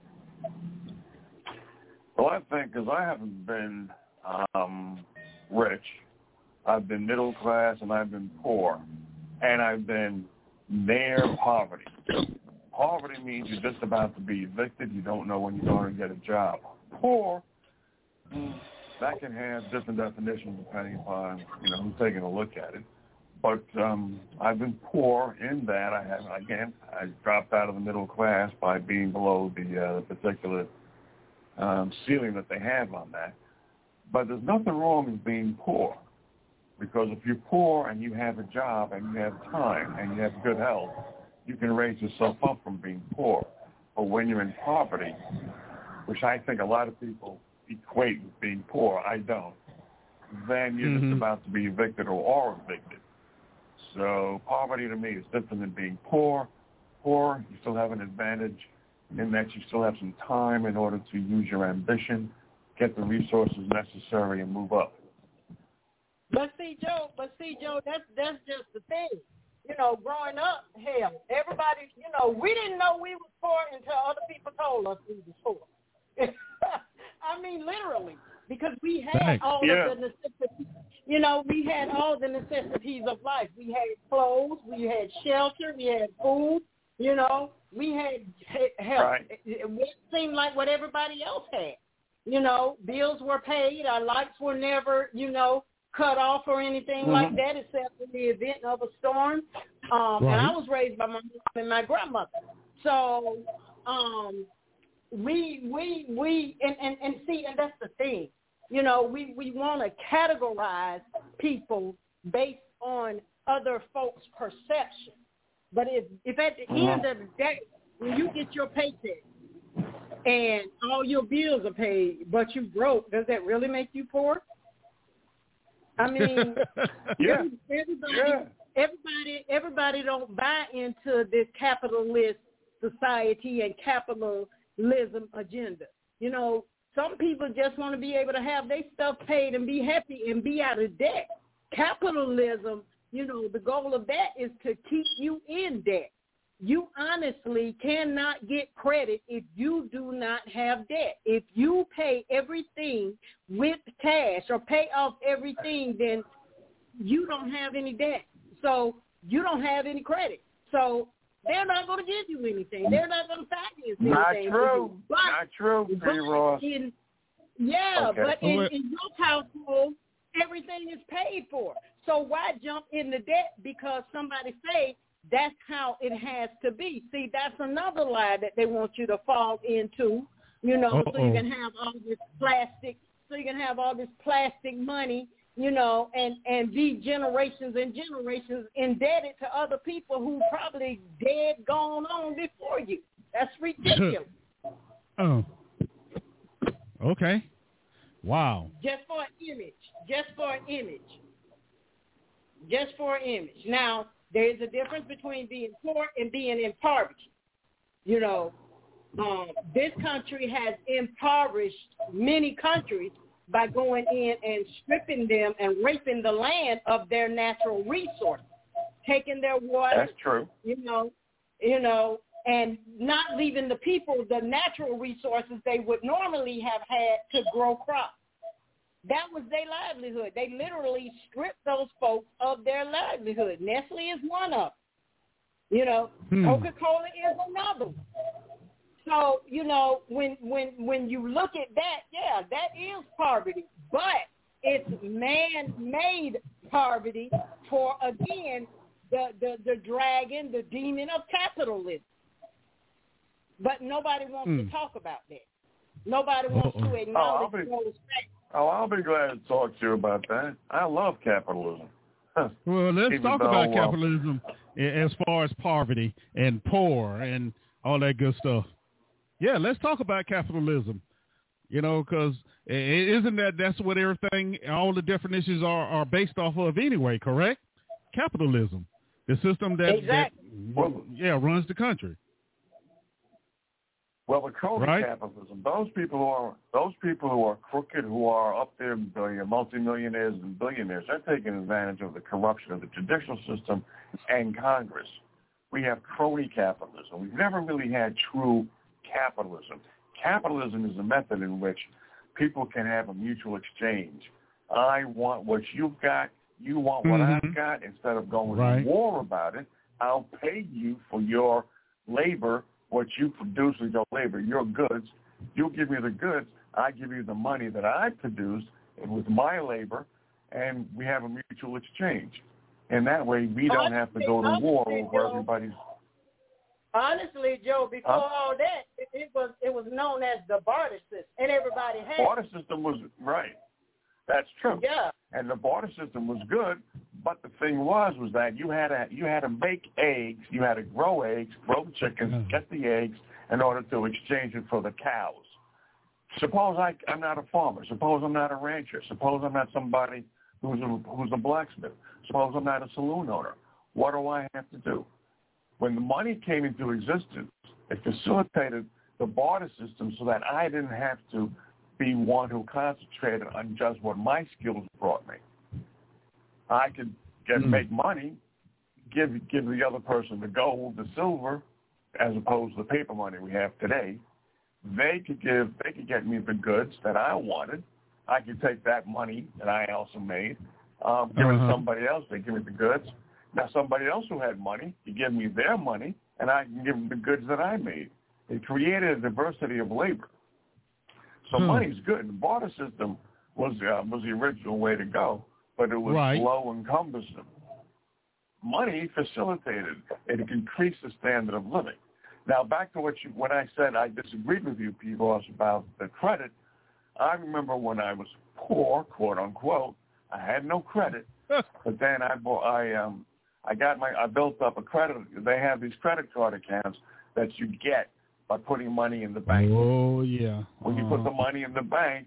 Well, I think because I haven't been rich, I've been middle class, and I've been poor, and I've been near poverty. Poverty means you're just about to be evicted. You don't know when you're going to get a job. Poor, that can have different definitions depending upon, who's taking a look at it. But I've been poor in that I dropped out of the middle class by being below the particular ceiling that they have on that. But there's nothing wrong with being poor, because if you're poor and you have a job and you have time and you have good health, you can raise yourself up from being poor. But when you're in poverty, which I think a lot of people equate with being poor, I don't, then you're just about to be evicted or are evicted. So poverty to me is different than being poor. Poor, you still have an advantage in that you still have some time in order to use your ambition, get the resources necessary, and move up. But see, Joe, that's just the thing. Growing up, hell, everybody, we didn't know we was poor until other people told us we was poor. I mean, literally, because we had all of the necessities. We had all the necessities of life. We had clothes, we had shelter, we had food. We had help. Right. It seemed like what everybody else had. Bills were paid. Our lights were never, cut off or anything like that, except in the event of a storm. And I was raised by my mom and my grandmother. So we see, and that's the thing. We want to categorize people based on other folks' perception. But if at the end of the day, when you get your paycheck and all your bills are paid, but you broke, does that really make you poor? I mean, everybody don't buy into this capitalist society and capitalism agenda. Some people just want to be able to have their stuff paid and be happy and be out of debt. Capitalism, the goal of that is to keep you in debt. You honestly cannot get credit if you do not have debt. If you pay everything with cash or pay off everything, then you don't have any debt. So you don't have any credit. So they're not going to give you anything. They're not going to finance anything. Not true, Ross. But in your household, everything is paid for. So why jump into debt because somebody say that's how it has to be? See, that's another lie that they want you to fall into, so you can have all this plastic money, and be generations and generations indebted to other people who probably dead, gone on before you. That's ridiculous. Oh. Okay. Wow. Just for an image. Now, there's a difference between being poor and being impoverished. This country has impoverished many countries by going in and stripping them and raping the land of their natural resources, taking their water. That's true. And not leaving the people the natural resources they would normally have had to grow crops. That was their livelihood. They literally stripped those folks of their livelihood. Nestle is one of them. Coca-Cola is another one. So, when you look at that, that is poverty. But it's man-made poverty for, again, the dragon, the demon of capitalism. But nobody wants to talk about that. Nobody wants to acknowledge those facts. I'll be glad to talk to you about that. I love capitalism. Well, let's talk about capitalism as far as poverty and poor and all that good stuff. Yeah, let's talk about capitalism, because isn't that's what everything, all the definitions are based off of anyway, correct? Capitalism, the system that runs the country. Well, the crony capitalism, those people who are crooked, who are up there, multimillionaires and billionaires, they're taking advantage of the corruption of the judicial system and Congress. We have crony capitalism. We've never really had true capitalism. Capitalism is a method in which people can have a mutual exchange. I want what you've got, you want what I've got. Instead of going to war about it, I'll pay you for your labor, what you produce with your labor, your goods. You give me the goods, I give you the money that I produced with my labor, and we have a mutual exchange. And that way we don't have to go to war over everybody's... Honestly, Joe, before all that, it was known as the barter system, and everybody had it. Barter system was right. That's true. Yeah. And the barter system was good, but the thing was that you had to make eggs, you had to grow eggs, grow chickens, get the eggs in order to exchange it for the cows. Suppose I'm not a farmer. Suppose I'm not a rancher. Suppose I'm not somebody who's a blacksmith. Suppose I'm not a saloon owner. What do I have to do? When the money came into existence, it facilitated the barter system so that I didn't have to be one who concentrated on just what my skills brought me. I could make money, give the other person the gold, the silver, as opposed to the paper money we have today. They could get me the goods that I wanted. I could take that money that I also made, give it to somebody else. They give me the goods. Now somebody else who had money, you give me their money, and I can give them the goods that I made. It created a diversity of labor. So money's good. The barter system was the original way to go, but it was slow and cumbersome. Money facilitated. It increased the standard of living. Now back to when I said I disagreed with you, P-Boss, about the credit. I remember when I was poor, quote unquote. I had no credit, but then I built up a credit. They have these credit card accounts that you get by putting money in the bank. Oh yeah. When you put the money in the bank,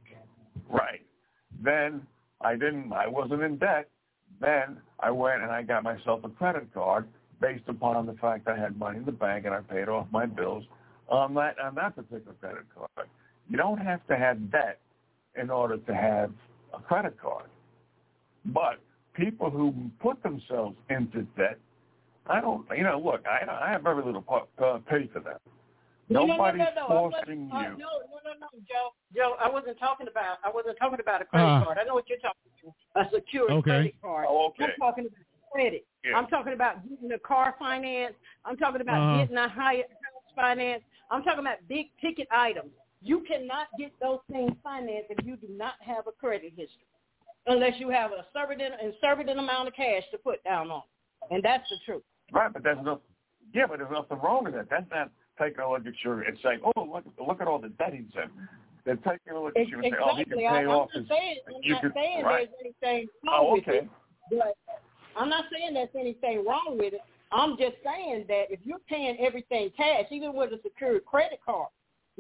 then I wasn't in debt. Then I went and I got myself a credit card based upon the fact I had money in the bank and I paid off my bills on that particular credit card. You don't have to have debt in order to have a credit card. But people who put themselves into debt, look, I have very little pay for that. Nobody's forcing you. No, Joe. I wasn't talking about a credit card. I know what you're talking about. A secured credit card. Oh, okay. I'm talking about credit. Yeah. I'm talking about getting a car finance. I'm talking about getting a higher house finance. I'm talking about big ticket items. You cannot get those things financed if you do not have a credit history, unless you have a exorbitant amount of cash to put down on it. And that's the truth. Right, but there's nothing wrong with that. That's not taking a look at you and saying, oh, look at all the debt he's in. They're taking a look at you and saying, oh, he can pay off his... I'm not saying there's anything wrong with it. But I'm not saying there's anything wrong with it. I'm just saying that if you're paying everything cash, even with a secured credit card,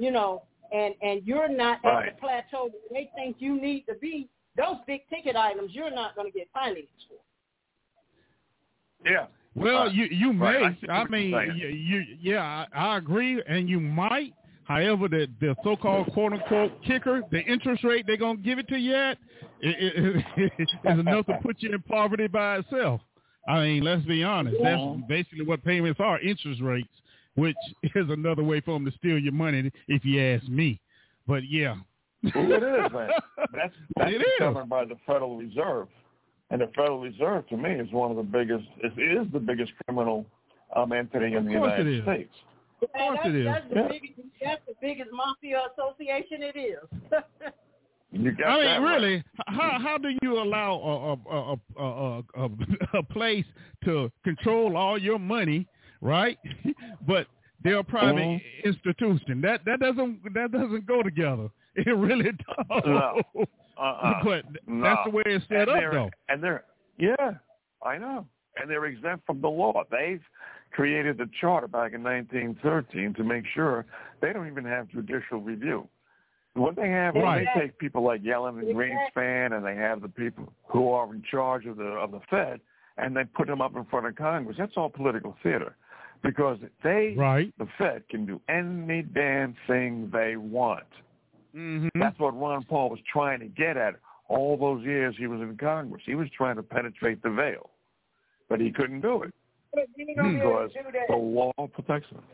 and you're not at the plateau that they think you need to be, those big ticket items you're not going to get financed for. Yeah. Well, you may. I agree, and you might. However, the so-called quote-unquote kicker, the interest rate they're going to give it to you at, is enough to put you in poverty by itself. I mean, let's be honest. That's basically what payments are, interest rates, which is another way for them to steal your money, if you ask me. But, yeah. Well, it is, man. That's covered by the Federal Reserve. And the Federal Reserve, to me, is one of the biggest. It is the biggest criminal entity in the United States. Of course it is. That's the biggest mafia association it is. You got I mean, that really, how do you allow a place to control all your money, right? But they're a private institution. That doesn't go together. It really does. No. But that's the way it's set up, though. And I know. And they're exempt from the law. They've created the charter back in 1913 to make sure they don't even have judicial review. What they have, when they take people like Yellen and Greenspan, and they have the people who are in charge of the Fed, and they put them up in front of Congress. That's all political theater, because the Fed can do any damn thing they want. Mm-hmm. That's what Ron Paul was trying to get at all those years he was in Congress. He was trying to penetrate the veil, but he couldn't do it because the law protects him.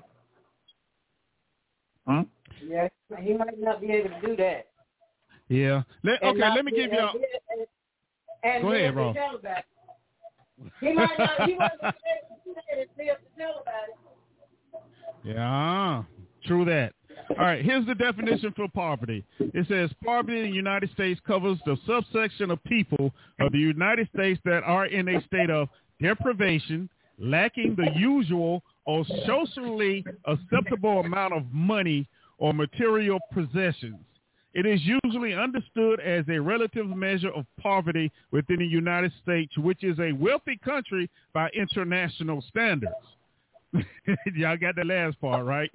Huh? Yeah, he might not be able to do that. Yeah. Let me give you. Go ahead, Ross. He might not. He wasn't able to do that and be able to tell about it. Yeah, true that. All right, here's the definition for poverty. It says poverty in the United States covers the subsection of people of the United States that are in a state of deprivation, lacking the usual or socially acceptable amount of money or material possessions. It is usually understood as a relative measure of poverty within the United States, which is a wealthy country by international standards. Y'all got the last part, right?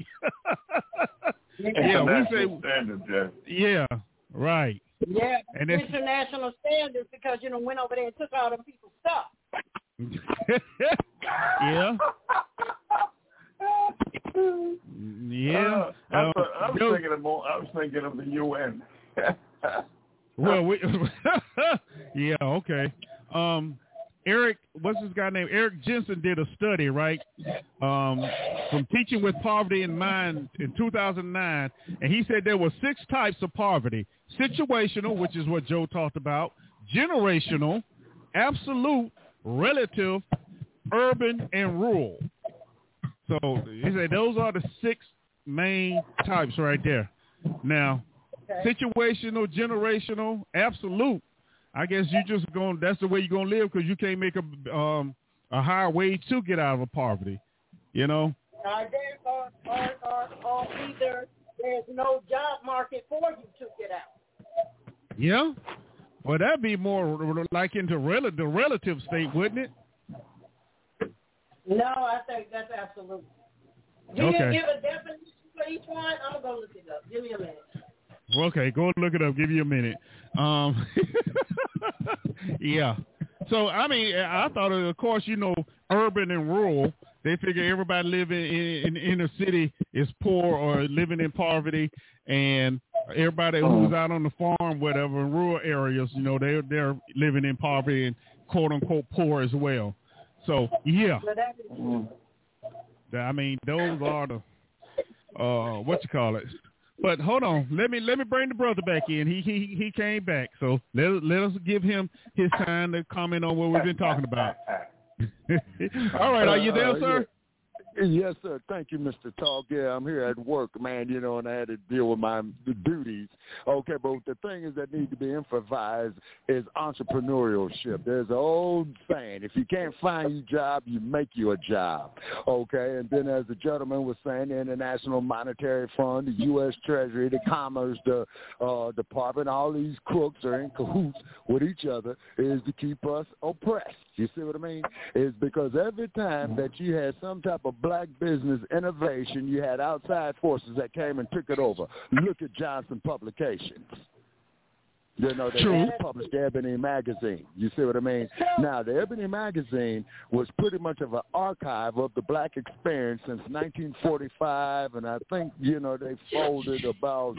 Yeah, we say standards, yeah, right. Yeah, and international standards, because went over there and took all them people's stuff. Yeah. Yeah. I was thinking of the UN. Well, yeah, okay. Eric, what's this guy named? Eric Jensen did a study, right, from Teaching with Poverty in Mind in 2009, and he said there were 6 types of poverty: situational, which is what Joe talked about, generational, absolute, relative, urban, and rural. So he said those are the 6 main types right there. Now, situational, generational, absolute, I guess that's the way you're going to live, because you can't make a higher wage to get out of poverty, Or either there's no job market for you to get out. Yeah? Well, that'd be more like into the relative state, wouldn't it? No, I think that's absolute. You can give a definition for each one? I'm going to go look it up. Give me a minute. Okay, go look it up. Give you a minute. Yeah. So, I mean, I thought, of course, urban and rural, they figure everybody living in the inner city is poor or living in poverty, and everybody who's out on the farm, whatever, in rural areas, they're living in poverty and quote-unquote poor as well. So, yeah. I mean, those are the, But hold on, let me bring the brother back in. He came back, so let us give him his time to comment on what we've been talking about. All right, are you there, sir? Yes, sir. Thank you, Mr. Talk. Yeah, I'm here at work, man, and I had to deal with my duties. Okay, but the thing is that needs to be emphasized is entrepreneurship. There's an old saying, if you can't find your job, you make you a job. Okay, and then as the gentleman was saying, the International Monetary Fund, the U.S. Treasury, the Commerce Department, all these crooks are in cahoots with each other is to keep us oppressed. You see what I mean? It's because every time that you had some type of black business innovation, you had outside forces that came and took it over. Look at Johnson Publications. They published the Ebony magazine. You see what I mean? Now, the Ebony magazine was pretty much of an archive of the black experience since 1945, and I think, they folded about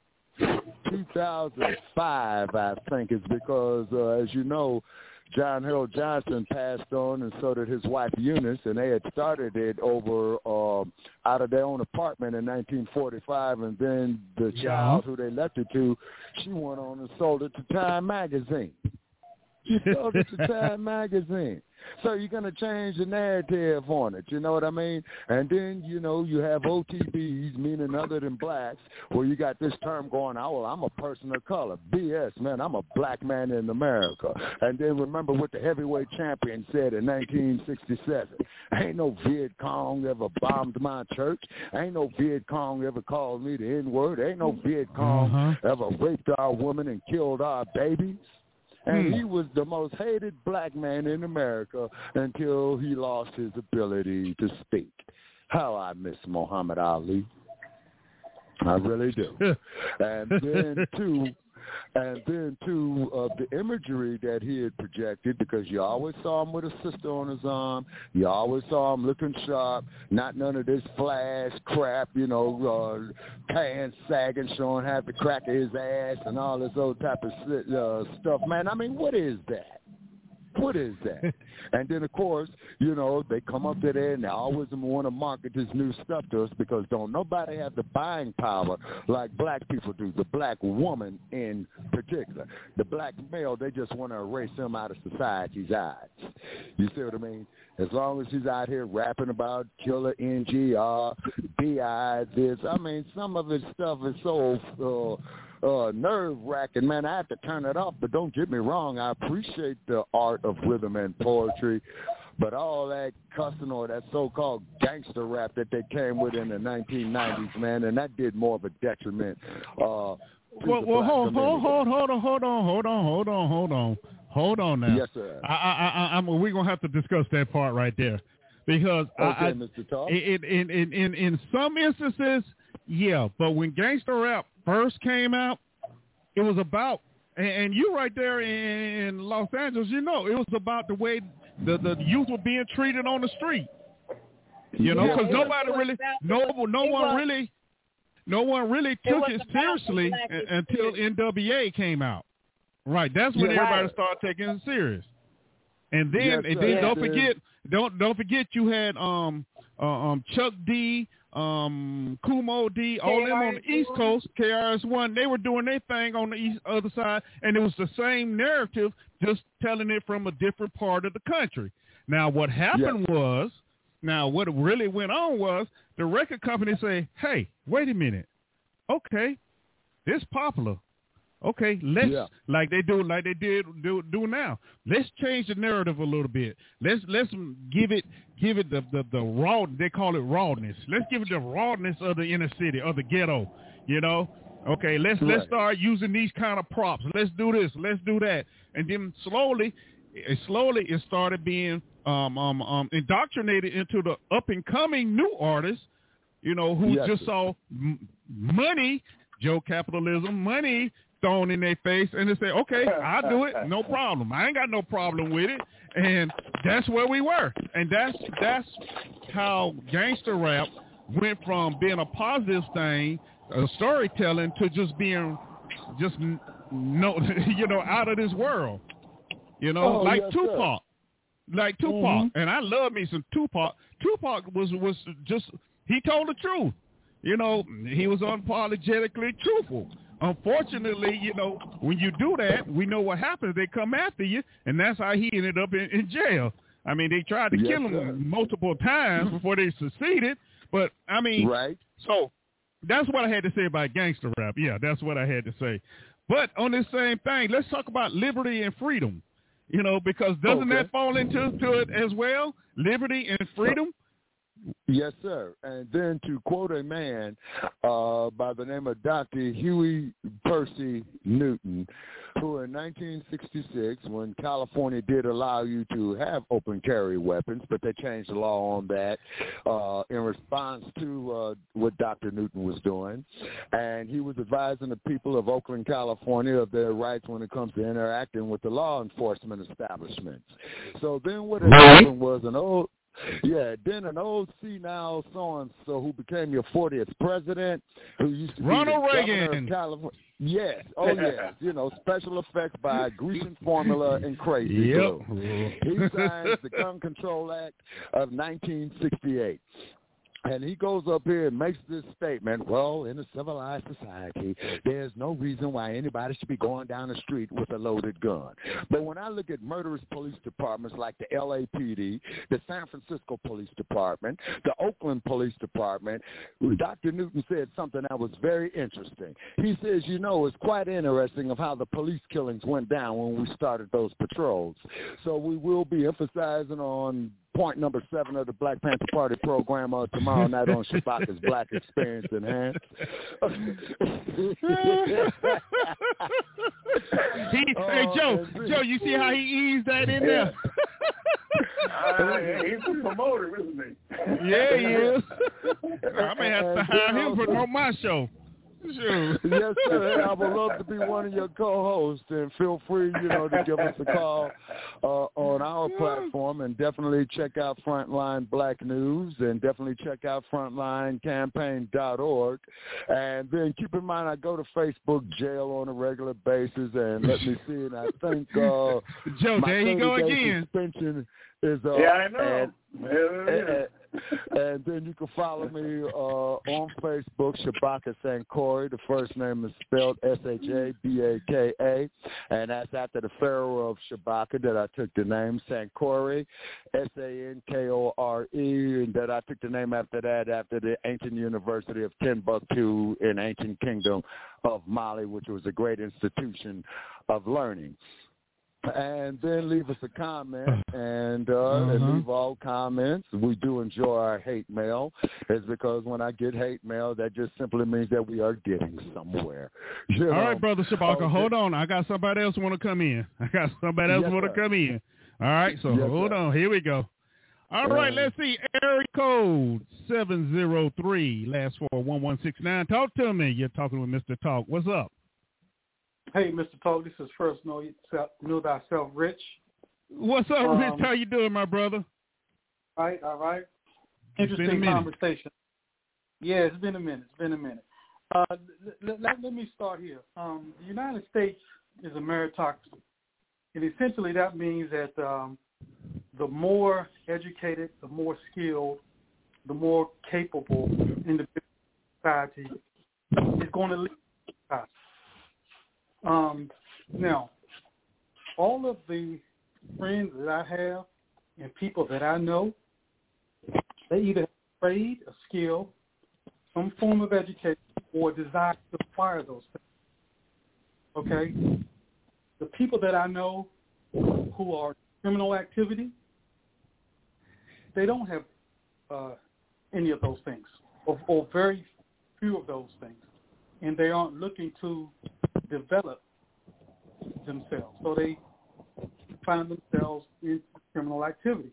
2005, I think, is because, as you know, John Harold Johnson passed on, and so did his wife Eunice, and they had started it over out of their own apartment in 1945, and then the child who they left it to, she went on and sold it to Time magazine. You sold it to Time Magazine. So you're going to change the narrative on it, you know what I mean? And then, you know, you have OTBs, meaning other than blacks, where you got this term going, oh, well, I'm a person of color. BS, man, I'm a black man in America. And then remember what the heavyweight champion said in 1967. Ain't no Viet Cong ever bombed my church. Ain't no Viet Cong ever called me the N-word. Ain't no Viet Cong ever raped our women and killed our babies. And he was the most hated black man in America until he lost his ability to speak. How I miss Muhammad Ali. I really do. And then, too, the imagery that he had projected, because you always saw him with a sister on his arm. You always saw him looking sharp, not none of this flash crap, you know, pants sagging, showing half the crack of his ass and all this old type of stuff. Man, I mean, what is that? What is that? And then, of course, you know, they come up to there and they always want to market this new stuff to us because don't nobody have the buying power like black people do, the black woman in particular. The black male, they just want to erase him out of society's eyes. You see what I mean? As long as he's out here rapping about killer NGR, BI, this. I mean, some of his stuff is so nerve-wracking, man. I have to turn it off, but don't get me wrong. I appreciate the art of rhythm and poetry, but all that cussing or that so-called gangster rap that they came with in the 1990s, man, and that did more of a detriment. Hold on now. Yes, sir. We're gonna have to discuss that part right there, because Mr. Talk. In some instances, yeah, but when gangster rap first came out, it was about, and you right there in Los Angeles, you know, it was about the way the youth were being treated on the street. You know, because no one really took it seriously until NWA came out. Right, that's when everybody started taking it serious. And then, don't forget you had Chuck D, Kumo D, all them on the East Coast, KRS-One. They were doing their thing on the other side, and it was the same narrative, just telling it from a different part of the country. Now, what happened was, what really went on was the record company say, "Hey, wait a minute, okay, this popular." Okay, let's like they did now. Let's change the narrative a little bit. Let's give it the raw. They call it rawness. Let's give it the rawness of the inner city, of the ghetto. You know. Okay, let's start using these kind of props. Let's do this. Let's do that. And then slowly it started being indoctrinated into the up and coming new artists. You know, who just saw money, Joe Capitalism, money thrown in their face, and they say, okay, I'll do it, no problem. I ain't got no problem with it. And that's where we were. And that's how gangster rap went from being a positive thing, a storytelling, to just being out of this world. You know, Tupac. Like Tupac. And I love me some Tupac. Tupac was just, he told the truth. You know, he was unapologetically truthful. Unfortunately, you know, when you do that, we know what happens. They come after you, and that's how he ended up in jail. I mean, they tried to kill him multiple times before they succeeded. But, I mean, so that's what I had to say about gangster rap. Yeah, that's what I had to say. But on this same thing, let's talk about liberty and freedom, you know, because doesn't that fall into it as well? Liberty and freedom? Yes, sir. And then to quote a man by the name of Dr. Huey Percy Newton, who in 1966, when California did allow you to have open carry weapons, but they changed the law on that in response to what Dr. Newton was doing. And he was advising the people of Oakland, California of their rights when it comes to interacting with the law enforcement establishments. So then what had happened was an old senile so-and-so who became your 40th president, who used to be Ronald the Reagan. governor of California. Yes. Oh, yes. You know, special effects by Grecian Formula and Crazy Glue. He signs the Gun Control Act of 1968. And he goes up here and makes this statement, well, in a civilized society, there's no reason why anybody should be going down the street with a loaded gun. But when I look at murderous police departments like the LAPD, the San Francisco Police Department, the Oakland Police Department, Dr. Newton said something that was very interesting. He says, it's quite interesting of how the police killings went down when we started those patrols. So we will be emphasizing on point number 7 of the Black Panther Party program tomorrow night on Shabaka's Black Experience Enhanced. Hey, Joe, you see how he eased that in there? He's a promoter, isn't he? Yeah, he is. I may have to hire him for on my show. Sure. Yes, sir. I would love to be one of your co-hosts, and feel free, to give us a call on our platform, and definitely check out Frontline Black News, and definitely check out frontlinecampaign.org. And then keep in mind, I go to Facebook jail on a regular basis, and let me see, and I think Joe, there you go again. Suspension is yeah, I know. And then you can follow me on Facebook, Shabaka Sankori. The first name is spelled Shabaka, and that's after the pharaoh of Shabaka that I took the name, Sankori, Sankore, and that I took the name after that after the ancient University of Timbuktu in ancient kingdom of Mali, which was a great institution of learning. And then leave us a comment, and leave all comments. We do enjoy our hate mail. It's because when I get hate mail, that just simply means that we are getting somewhere. All right, Brother Shabaka, hold on. I got somebody else want to come in. All right, so hold on. Here we go. All right, let's see. Area code 703, last 41169. Talk to me. You're talking with Mr. Talk. What's up? Hey, Mr. Talk, this is First Know Thyself Rich. What's up, Rich? How you doing, my brother? All right. Interesting conversation. Yeah, it's been a minute. Let me start here. The United States is a meritocracy, and essentially that means that the more educated, the more skilled, the more capable individual society is going to lead society. Now, all of the friends that I have and people that I know, they either have a trade, a skill, some form of education, or desire to acquire those things. Okay? The people that I know who are criminal activity, they don't have any of those things, or very few of those things, and they aren't looking to develop themselves. So they find themselves in criminal activity.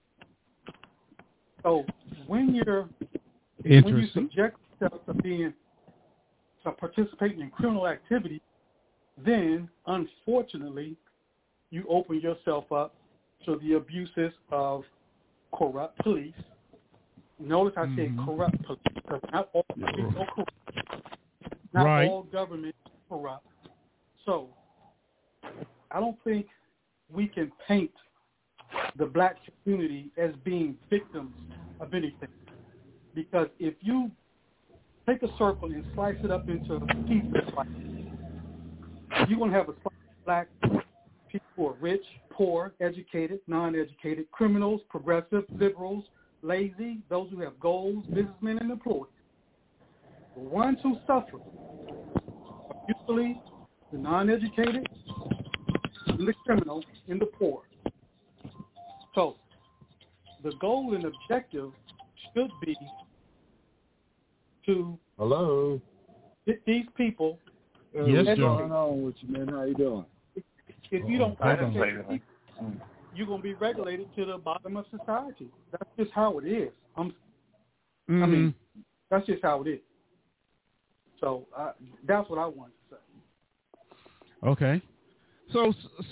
So when you subject yourself to participating in criminal activity, then unfortunately you open yourself up to the abuses of corrupt police. Notice I said corrupt police, because not all police are corrupt. Not all government is corrupt. So I don't think we can paint the black community as being victims of anything. Because if you take a circle and slice it up into pieces, you're going to have a slice of black people who are rich, poor, educated, non-educated, criminals, progressive, liberals, lazy, those who have goals, businessmen, and employees. The ones who suffer are usually the non-educated, and the criminal, and the poor. So the goal and objective should be to get these people. What's going on with you, man? How you doing? If you don't educate, you're going to be regulated to the bottom of society. That's just how it is. I mean, that's just how it is. So that's what I wanted to say. Okay. So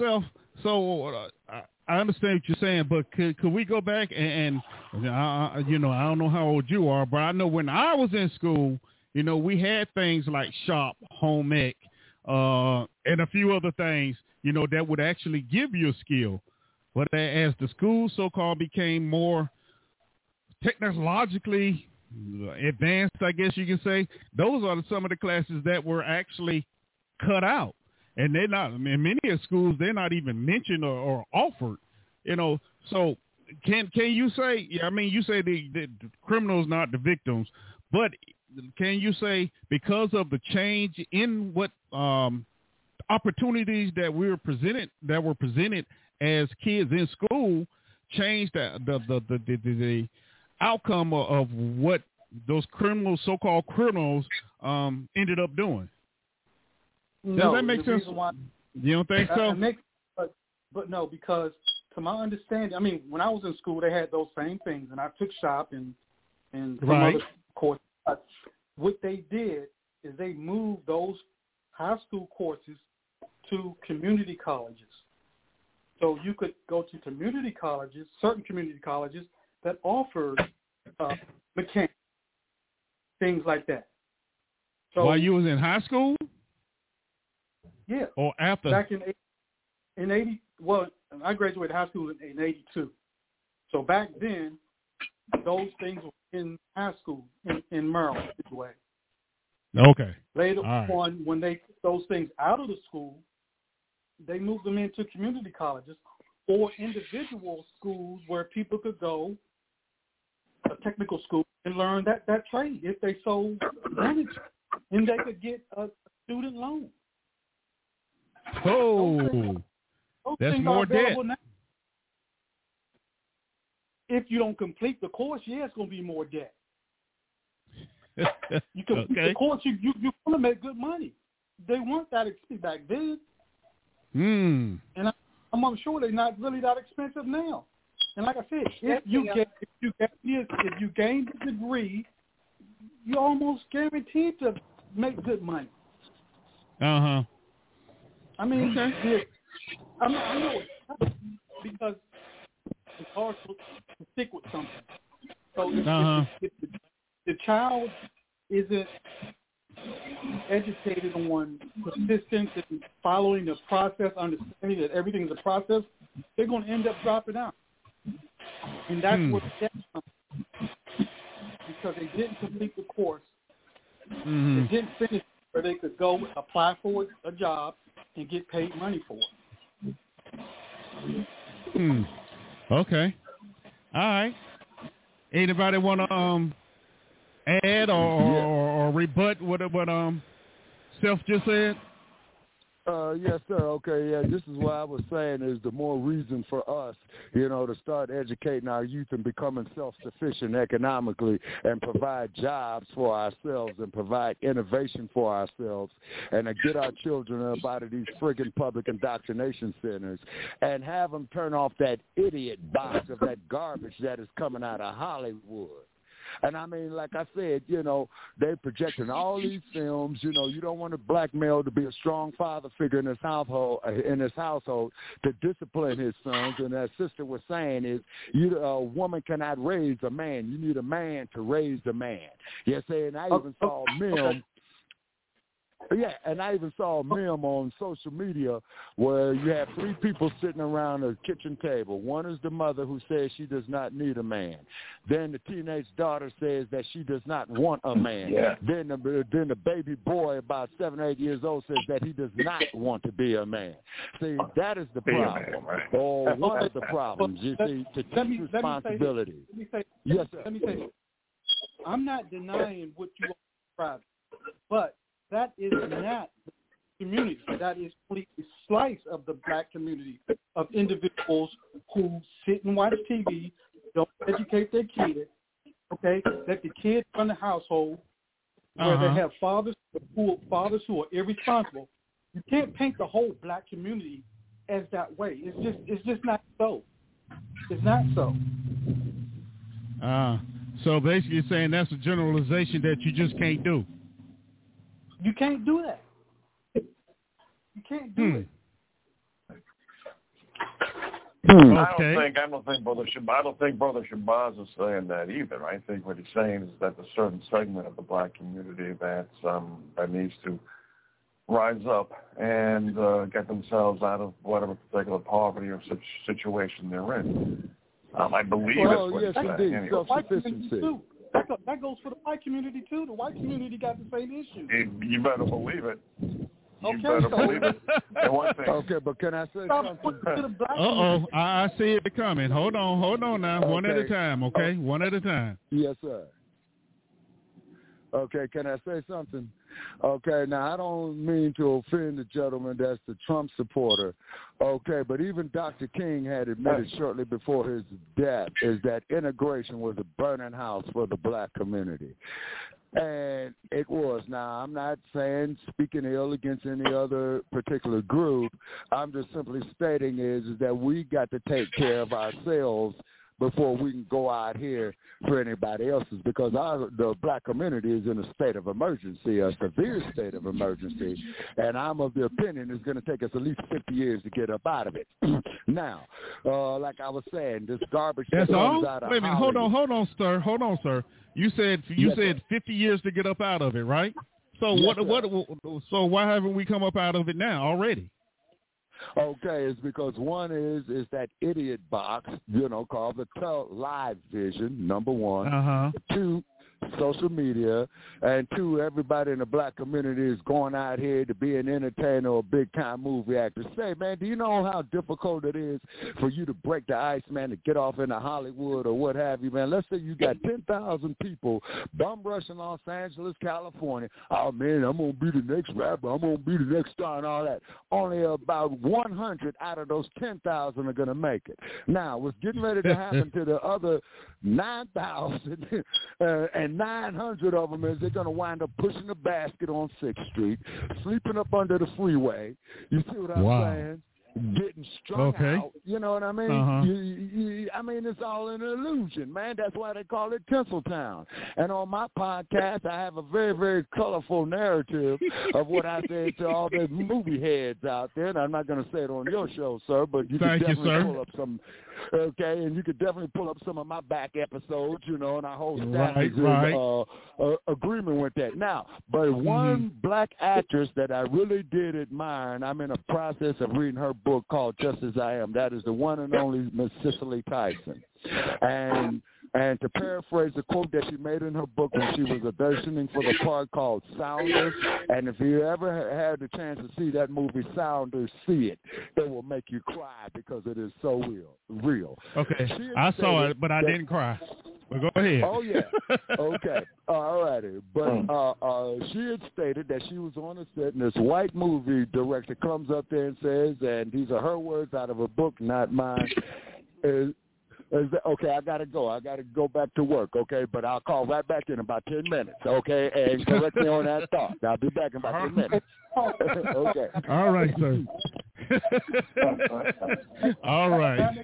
I understand what you're saying, but could we go back and I don't know how old you are, but I know when I was in school, we had things like shop, home ec, and a few other things, that would actually give you a skill. But as the school so-called became more technologically advanced, I guess you can say. Those are some of the classes that were actually cut out. And they're not, I mean, in many of schools, they're not even mentioned or offered, So can you say, I mean, you say the criminals, not the victims, but can you say because of the change in what opportunities that were presented as kids in school, changed the outcome of what those criminals, so-called criminals, ended up doing? Does that make sense? You don't think so? But no, because to my understanding, I mean, when I was in school, they had those same things, and I took shop and some other courses. What they did is they moved those high school courses to community colleges. So you could go to community colleges, certain community colleges that offered mechanics, things like that. So while you was in high school? Yeah. Or after? Back in 80, well, I graduated high school in 82. So back then, those things were in high school in Maryland, anyway. Okay. Later on, when they took those things out of the school, they moved them into community colleges or individual schools where people could go, a technical school, and learn that trade if they so wanted to. And they could get a student loan. Oh, that's more debt. If you don't complete the course, it's going to be more debt. You complete the course, you're going to make good money. They weren't that expensive back then. And I'm sure they're not really that expensive now. And like I said, if you gain the degree, you're almost guaranteed to make good money. Uh-huh. I mean, I know because it's hard to stick with something. So if the child isn't educated on persistence and following the process, understanding that everything is a process, they're going to end up dropping out. And that's what the debt comes because they didn't complete the course. They didn't finish where they could go apply for a job and get paid money for it. Okay. All right. Anybody want to add or rebut what Self just said? Yes, sir. Okay, yeah, this is what I was saying is the more reason for us, to start educating our youth and becoming self-sufficient economically and provide jobs for ourselves and provide innovation for ourselves and to get our children up out of these friggin' public indoctrination centers and have them turn off that idiot box of that garbage that is coming out of Hollywood. And I mean, like I said, they're projecting all these films. You don't want a black male to be a strong father figure in his household to discipline his sons. And as sister was saying, is a woman cannot raise a man. You need a man to raise a man. Yes, and I even saw men. Yeah, and I even saw a meme on social media where you have three people sitting around a kitchen table. One is the mother who says she does not need a man. Then the teenage daughter says that she does not want a man. Yeah. Then the baby boy, about 7 or 8 years old, says that he does not want to be a man. See, that is the problem. Or one of the problems, you see, to take responsibility. Yes, sir. Let me say this. I'm not denying what you are describing, but that is not the community. That is only a slice of the black community of individuals who sit and watch TV, don't educate their kids, okay? Let the kids run the household where they have fathers who are irresponsible. You can't paint the whole black community as that way. It's just not so. It's not so. So basically you're saying that's a generalization that you just can't do. You can't do that. You can't do it. I don't think Brother Shabazz is saying that either. I think what he's saying is that there's a certain segment of the black community that needs to rise up and get themselves out of whatever particular poverty or situation they're in. I believe that's what he's saying. Self-sufficiency. that goes for the white community too. The white community got the same issue. You better believe it. Okay, better believe it. And one thing. Okay, but can I say something? I see it coming. Hold on now. Okay. One at a time, okay? One at a time. Yes, sir. Okay, can I say something? Okay, now I don't mean to offend the gentleman that's the Trump supporter. Okay, but even Dr. King had admitted shortly before his death is that integration was a burning house for the black community. And it was. Now, I'm not saying speaking ill against any other particular group. I'm just simply stating is that we got to take care of ourselves before we can go out here for anybody else's, because the black community is in a state of emergency, a severe state of emergency, and I'm of the opinion it's going to take us at least 50 years to get up out of it. Now, like I was saying, this garbage that comes out of Wait a minute, Hollywood. hold on, sir. You said 50 years to get up out of it, right? So So why haven't we come up out of it now already? Okay, it's because one is that idiot box, called the Live Vision, number one. Uh-huh. Two, social media, and two, everybody in the black community is going out here to be an entertainer or a big-time movie actor. Say, man, do you know how difficult it is for you to break the ice, man, to get off into Hollywood or what have you, man? Let's say you got 10,000 people bum-rushing Los Angeles, California. Oh, man, I'm going to be the next rapper. I'm going to be the next star and all that. Only about 100 out of those 10,000 are going to make it. Now, what's getting ready to happen to the other 9,000 and 900 of them is they're going to wind up pushing the basket on 6th Street, sleeping up under the freeway. You see what I'm saying? Getting strung out. You know what I mean? Uh-huh. I mean, it's all an illusion, man. That's why they call it Tinseltown. And on my podcast, I have a very, very colorful narrative of what I said to all the movie heads out there. And I'm not going to say it on your show, sir, but you can definitely pull up some. Okay, and you could definitely pull up some of my back episodes, and our whole staff is in agreement with that. Now, but one black actress that I really did admire, and I'm in a process of reading her book called Just As I Am, that is the one and only Miss Cicely Tyson. And to paraphrase the quote that she made in her book when she was auditioning for the part called Sounders, and if you ever had the chance to see that movie Sounders, see it. It will make you cry because it is so real. Okay, I saw it, but I didn't cry. Well, go ahead. Oh, yeah. Okay. All righty. But she had stated that she was on a set, and this white movie director comes up there and says, and these are her words out of a book, not mine, okay, I got to go. I got to go back to work, okay? But I'll call right back in about 10 minutes, okay? And correct me on that thought. I'll be back in about 10 minutes. Okay. All right, sir. All right.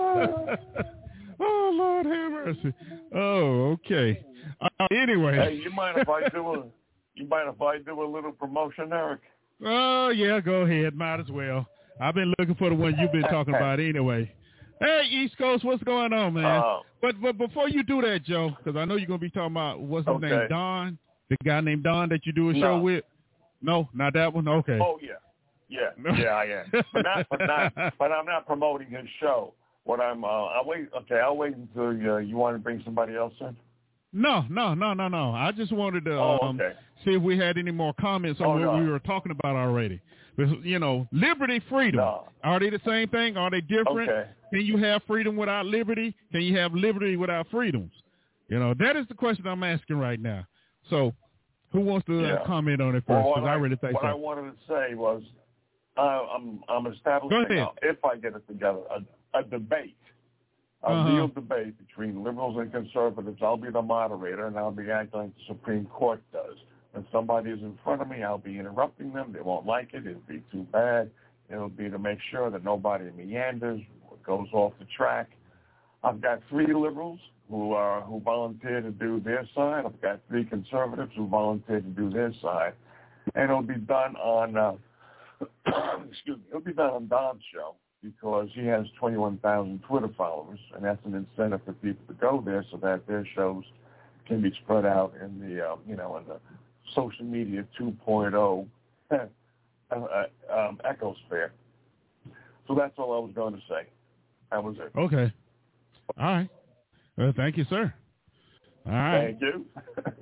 Oh, Lord have mercy. Oh, okay. Anyway. Hey, you mind if I do a little promotion, Eric? Oh, yeah, go ahead. Might as well. I've been looking for the one you've been talking about anyway. Hey, East Coast, what's going on, man? But before you do that, Joe, because I know you're going to be talking about, what's his name, Don? The guy named Don that you do a show with? No, not that one? Okay. Oh, yeah. Yeah, I am. But I'm not promoting his show. What I'll wait until you want to bring somebody else in? No. I just wanted to see if we had any more comments on what we were talking about already. Liberty, freedom. Are they the same thing? Are they different? Okay. Can you have freedom without liberty? Can you have liberty without freedoms? That is the question I'm asking right now. So who wants to comment on it first? Because I really think what I wanted to say was I'm establishing, if I get it together, a debate, a real debate between liberals and conservatives. I'll be the moderator, and I'll be acting like the Supreme Court does. When somebody is in front of me, I'll be interrupting them. They won't like it. It'll be too bad. It'll be to make sure that nobody meanders or goes off the track. I've got 3 liberals who volunteer to do their side. I've got 3 conservatives who volunteer to do their side. And it'll be done on, it'll be done on Don's show because he has 21,000 Twitter followers, and that's an incentive for people to go there so that their shows can be spread out in the, in the social media 2.0 ecosphere. So that's all I was going to say. That was it. Okay. All right. Well, thank you, sir. All right. Thank you.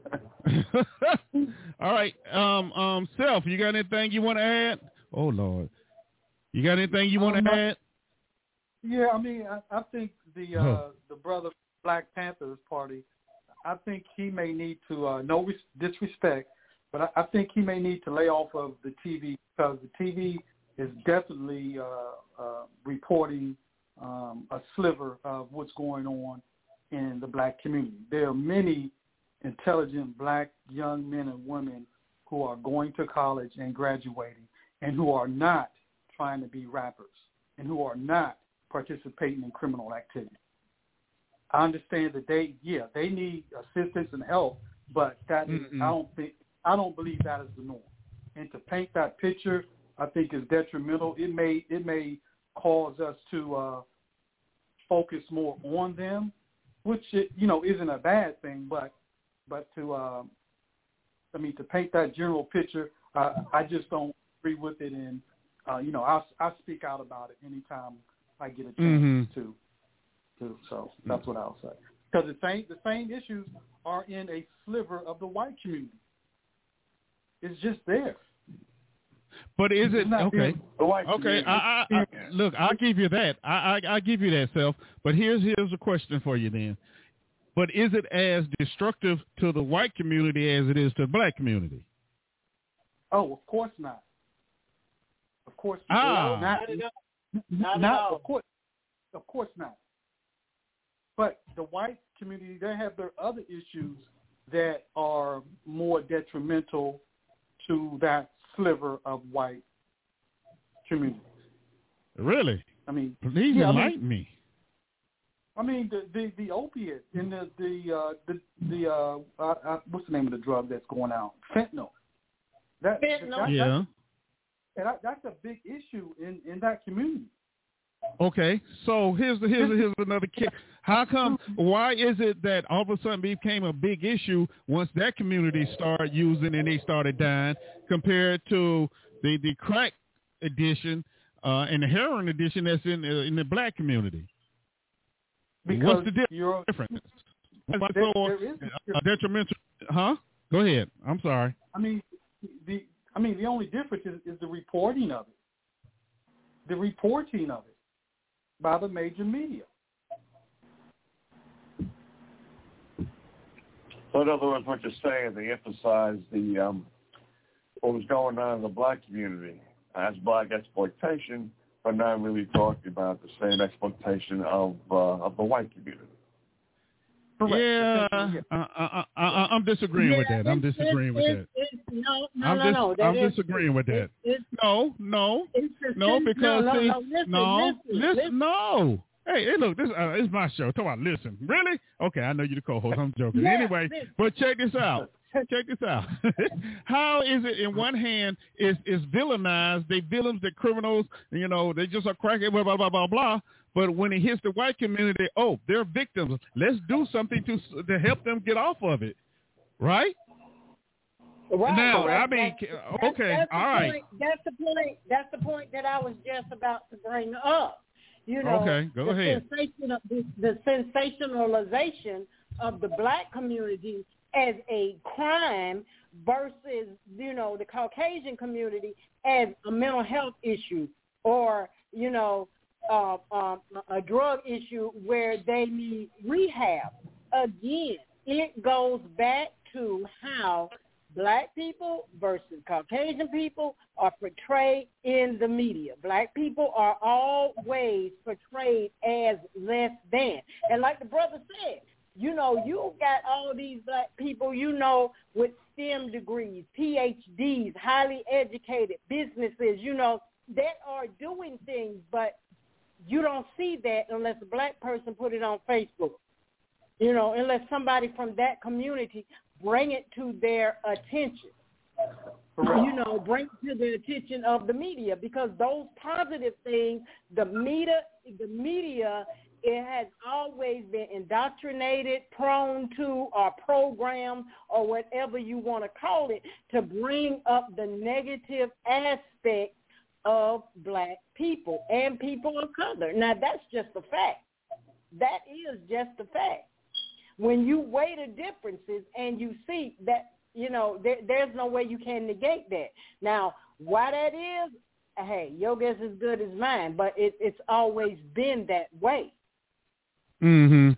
All right. Self, you got anything you want to add? Oh, Lord. You got anything you want to add? Yeah, I mean, I think the brother Black Panthers Party, I think he may need to, no disrespect, but I think he may need to lay off of the TV because the TV is definitely reporting a sliver of what's going on in the black community. There are many intelligent black young men and women who are going to college and graduating and who are not trying to be rappers and who are not participating in criminal activity. I understand that they need assistance and help, but that is, I don't believe that is the norm. And to paint that picture, I think is detrimental. It may cause us to focus more on them, which isn't a bad thing, but to paint that general picture, I just don't agree with it, and I speak out about it anytime I get a chance to. So that's what I'll say. Because the same issues are in a sliver of the white community. It's just there. But is it okay? Okay, look, I'll give you that. I give you that, Self. But here's a question for you then. But is it as destructive to the white community as it is to the black community? Oh, of course not. Of course not. Not of course not. But the white community, they have their other issues that are more detrimental to that sliver of white community. Really? I mean, please enlighten me. I mean, the opiate and the what's the name of the drug that's going out? Fentanyl. Fentanyl. That's a big issue in that community. Okay, so here's another kick. How come? Why is it that all of a sudden became a big issue once that community started using and they started dying, compared to the crack addiction and the heroin addiction that's in the black community? Because what's the difference? There is a detrimental. Huh? Go ahead. I'm sorry. I mean, the only difference is the reporting of it. The reporting of it by the major media. So in other words, what you're saying, they emphasize what was going on in the black community as black exploitation, but not really talking about the same exploitation of the white community. Yeah, I'm disagreeing with that. I'm disagreeing with that. I'm disagreeing with that. No, because listen. No. Hey, look, this is my show. Talk about listen. Really? Okay, I know you're the co-host. I'm joking. Anyway, but check this out. How is it in one hand is villainized? They villains, they're criminals, they just are cracking, blah, blah, blah, blah, blah. But when it hits the white community, they're victims. Let's do something to help them get off of it. Right? Right. Now, I mean, okay, all right. That's the point that I was just about to bring up. Okay, go ahead. The sensationalization of the black community as a crime versus, the Caucasian community as a mental health issue or, a drug issue where they need rehab. Again, it goes back to how black people versus Caucasian people are portrayed in the media. Black people are always portrayed as less than. And like the brother said, you got all these black people, with STEM degrees, PhDs, highly educated businesses, that are doing things, but you don't see that unless a black person put it on Facebook, unless somebody from that community bring it to their attention, bring it to the attention of the media, because those positive things, the media, it has always been indoctrinated, prone to, or programmed, or whatever you want to call it, to bring up the negative aspect of black people and people of color. Now, that's just a fact. That is just a fact. when you weigh the differences and you see that, you know, there's no way you can negate that. Now, why that is, hey, your guess is good as mine, but it's always been that way. Mm-hmm.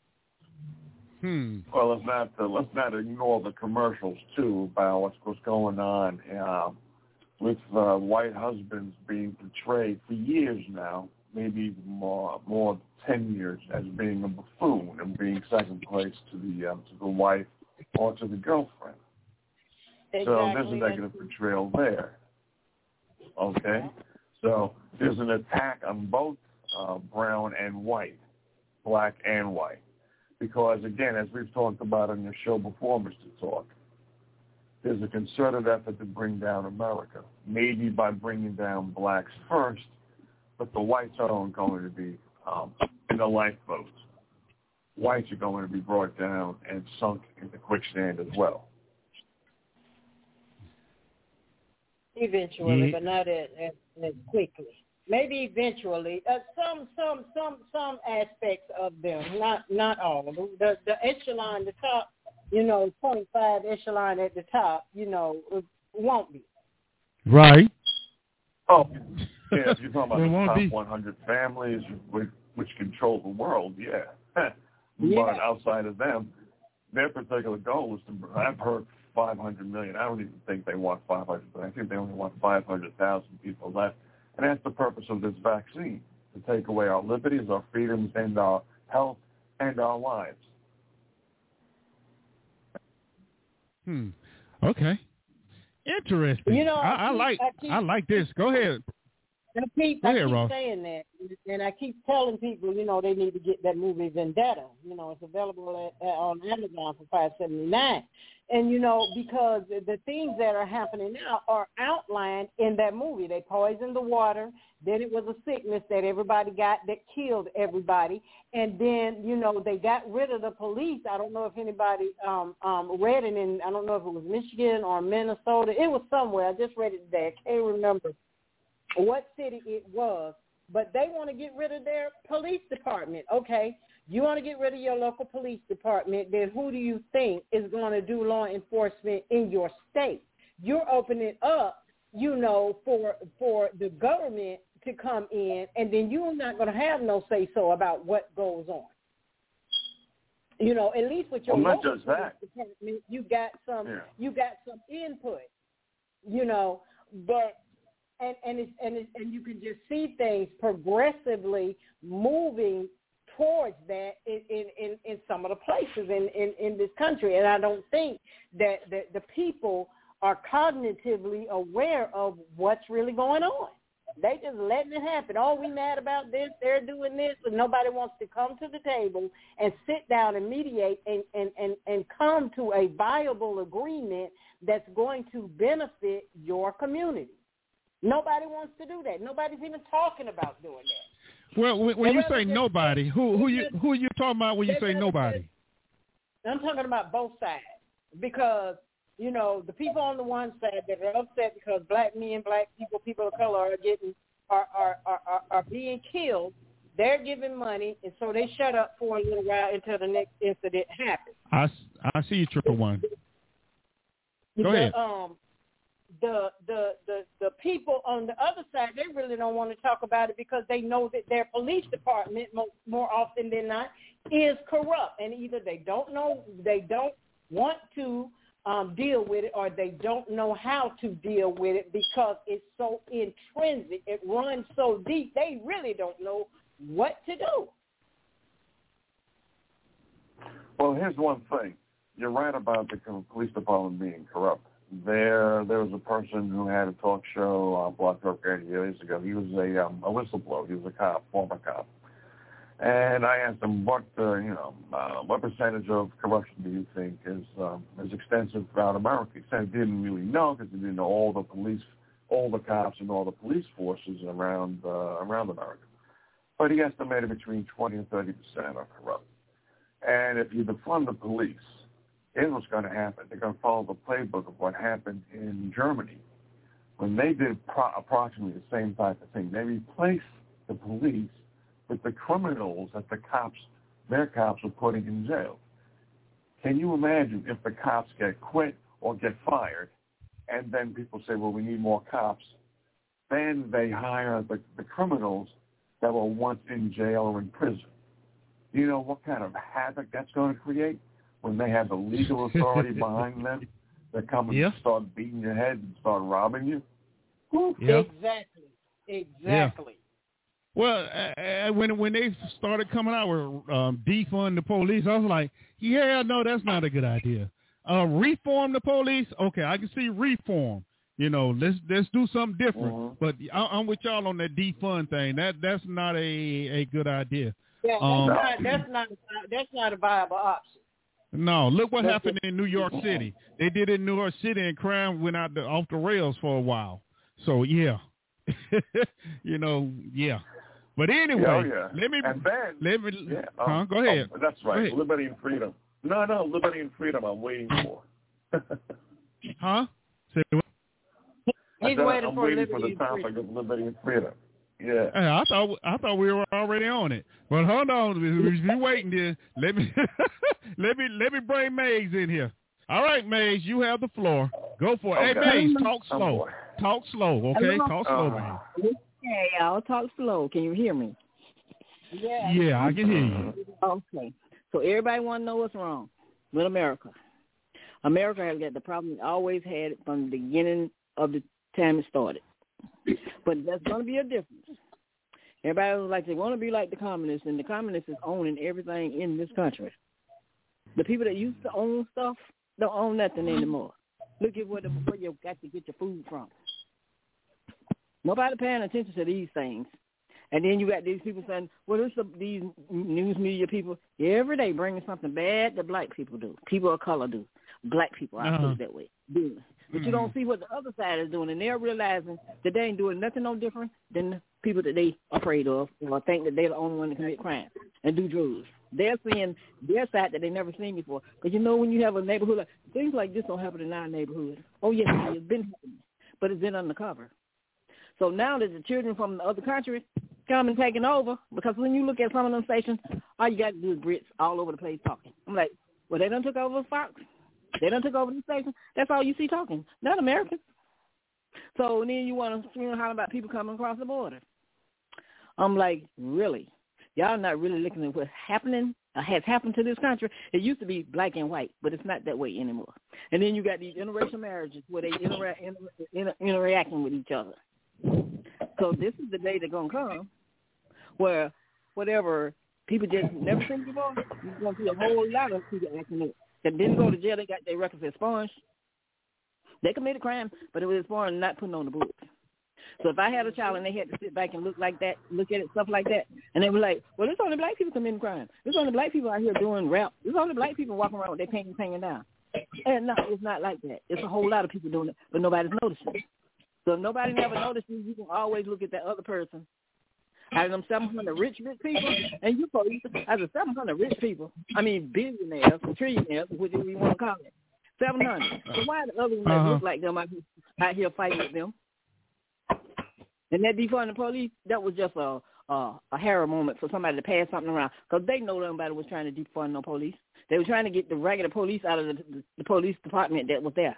Well, let's not ignore the commercials too about what's going on with white husbands being portrayed for years now, maybe even more than 10 years, as being a buffoon and being second place to the wife or to the girlfriend. Exactly. So there's a negative portrayal there. Okay, so there's an attack on both brown and white, black and white. Because, again, as we've talked about on your show before, Mr. Talk, there's a concerted effort to bring down America, maybe by bringing down blacks first, but the whites aren't going to be in the lifeboats. Whites are going to be brought down and sunk into quicksand as well. Eventually, but not as quickly. Maybe eventually, some aspects of them, not all. The echelon, the top, 0.5 echelon at the top, won't be. Right. Oh, yeah. If you're talking about the top 100 families which control the world, yeah. But outside of them, their particular goal is to. I've heard 500 million. I don't even think they want 500, but I think they only want 500,000 people left. And that's the purpose of this vaccine, to take away our liberties, our freedoms, and our health, and our lives. Okay. Interesting. I like this. Go ahead. I keep saying that, and I keep telling people, they need to get that movie Vendetta. It's available on Amazon for $5.79. And, because the things that are happening now are outlined in that movie. They poisoned the water. Then it was a sickness that everybody got that killed everybody. And then, they got rid of the police. I don't know if anybody read it in, I don't know if it was Michigan or Minnesota. It was somewhere. I just read it today. I can't remember what city it was. But they want to get rid of their police department. Okay. You want to get rid of your local police department, then who do you think is going to do law enforcement in your state? You're opening up, for the government to come in, and then you're not going to have no say-so about what goes on. At least with your local police department, you got some input, but and you can just see things progressively moving towards that in some of the places in this country. And I don't think that the people are cognitively aware of what's really going on. They just letting it happen. Oh, we mad about this, they're doing this, and nobody wants to come to the table and sit down and mediate and come to a viable agreement that's going to benefit your community. Nobody wants to do that. Nobody's even talking about doing that. Well, when you say nobody, who are you talking about when you say nobody? I'm talking about both sides, because the people on the one side that are upset because black men, black people of color are being killed. They're giving money, and so they shut up for a little while until the next incident happens. I see you, Triple One. Go ahead. The people on the other side, they really don't want to talk about it because they know that their police department, more often than not, is corrupt. And either they don't want to deal with it, or they don't know how to deal with it because it's so intrinsic. It runs so deep, they really don't know what to do. Well, here's one thing. You're right about the police department being corrupt. There was a person who had a talk show on Blog Talk Radio years ago. He was a whistleblower. He was a cop, former cop. And I asked him, what percentage of corruption do you think is extensive throughout America? He said he didn't really know because he didn't know all the cops and all the police forces around America. But he estimated between 20 and 30% are corrupt. And if you defund the police, here's what's going to happen. They're going to follow the playbook of what happened in Germany when they did approximately the same type of thing. They replaced the police with the criminals that their cops were putting in jail. Can you imagine if the cops get quit or get fired, and then people say, well, we need more cops, then they hire the criminals that were once in jail or in prison. You know what kind of havoc that's going to create when they have the legal authority behind them that come and start beating your head and start robbing you? Yeah. Exactly. Yeah. Well, when they started coming out with defund the police, I was like, yeah, no, that's not a good idea. Reform the police? Okay, I can see reform. You know, let's do something different. Mm-hmm. But I'm with y'all on that defund thing. That's not a good idea. Yeah, that's not a viable option. No, look what happened in New York City. They did it in New York City, and crime went off the rails for a while. So yeah, you know, yeah. But anyway, let me. Go ahead. Oh, that's right. Liberty and freedom. No, liberty and freedom. I'm waiting for. Huh? Say what? I'm waiting for the topic of liberty and freedom. Yeah. Hey, I thought we were already on it. But hold on, we waiting there. Let me bring Mays in here. All right, Mays, you have the floor. Go for it. Okay. Hey, Mays, talk slow. Talk slow, okay? Talk slow, man. Okay, I'll talk slow. Can you hear me? Yeah. Yeah, I can hear you. Okay. So everybody want to know what's wrong with America. America has got the problem it always had from the beginning of the time it started. But there's going to be a difference. Everybody was like, they want to be like the communists, and the communists is owning everything in this country. The people that used to own stuff don't own nothing anymore. Look at where you got to get your food from. Nobody paying attention to these things. And then you got these people saying, well, these news media people every day bringing something bad that black people do. People of color do. Black people, I put it that way, do. But you don't see what the other side is doing, and they're realizing that they ain't doing nothing no different than the people that they afraid of or think that they're the only one to commit crime and do drugs. They're seeing their side that they never seen before. Because you know when you have a neighborhood, things like this don't happen in our neighborhood. Oh, yes, it's been happening, but it's been undercover. So now that the children from the other country come and taking over, because when you look at some of them stations, all you got to do is Brits all over the place talking. I'm like, well, they done took over Fox. They done took over the station. That's all you see talking, not Americans. So then you want to scream and holler about people coming across the border. I'm like, really? Y'all not really looking at what's happening, has happened to this country? It used to be black and white, but it's not that way anymore. And then you got these interracial marriages where they interacting with each other. So this is the day that's going to come where whatever people just never seen before, you're going to see a whole lot of people acting up. That didn't go to jail, they got their records expunged. They committed crime, but it was expunged and not put on the books. So if I had a child and they had to sit back and look like that, look at it, stuff like that, and they were like, well, it's only black people committing crime. It's only black people out here doing rap. It's only black people walking around with their pants hanging down. And no, it's not like that. It's a whole lot of people doing it, but nobody's noticing. So if nobody never notices, you can always look at that other person. Out of them 700 rich people, and you police out of 700 rich people, I mean billionaires, trillionaires, whatever you want to call it, 700. So why the other ones that look like them out here fighting with them? And that defund the police, that was just a harrow moment for somebody to pass something around, because they know nobody was trying to defund no police. They were trying to get the regular police out of the police department that was there.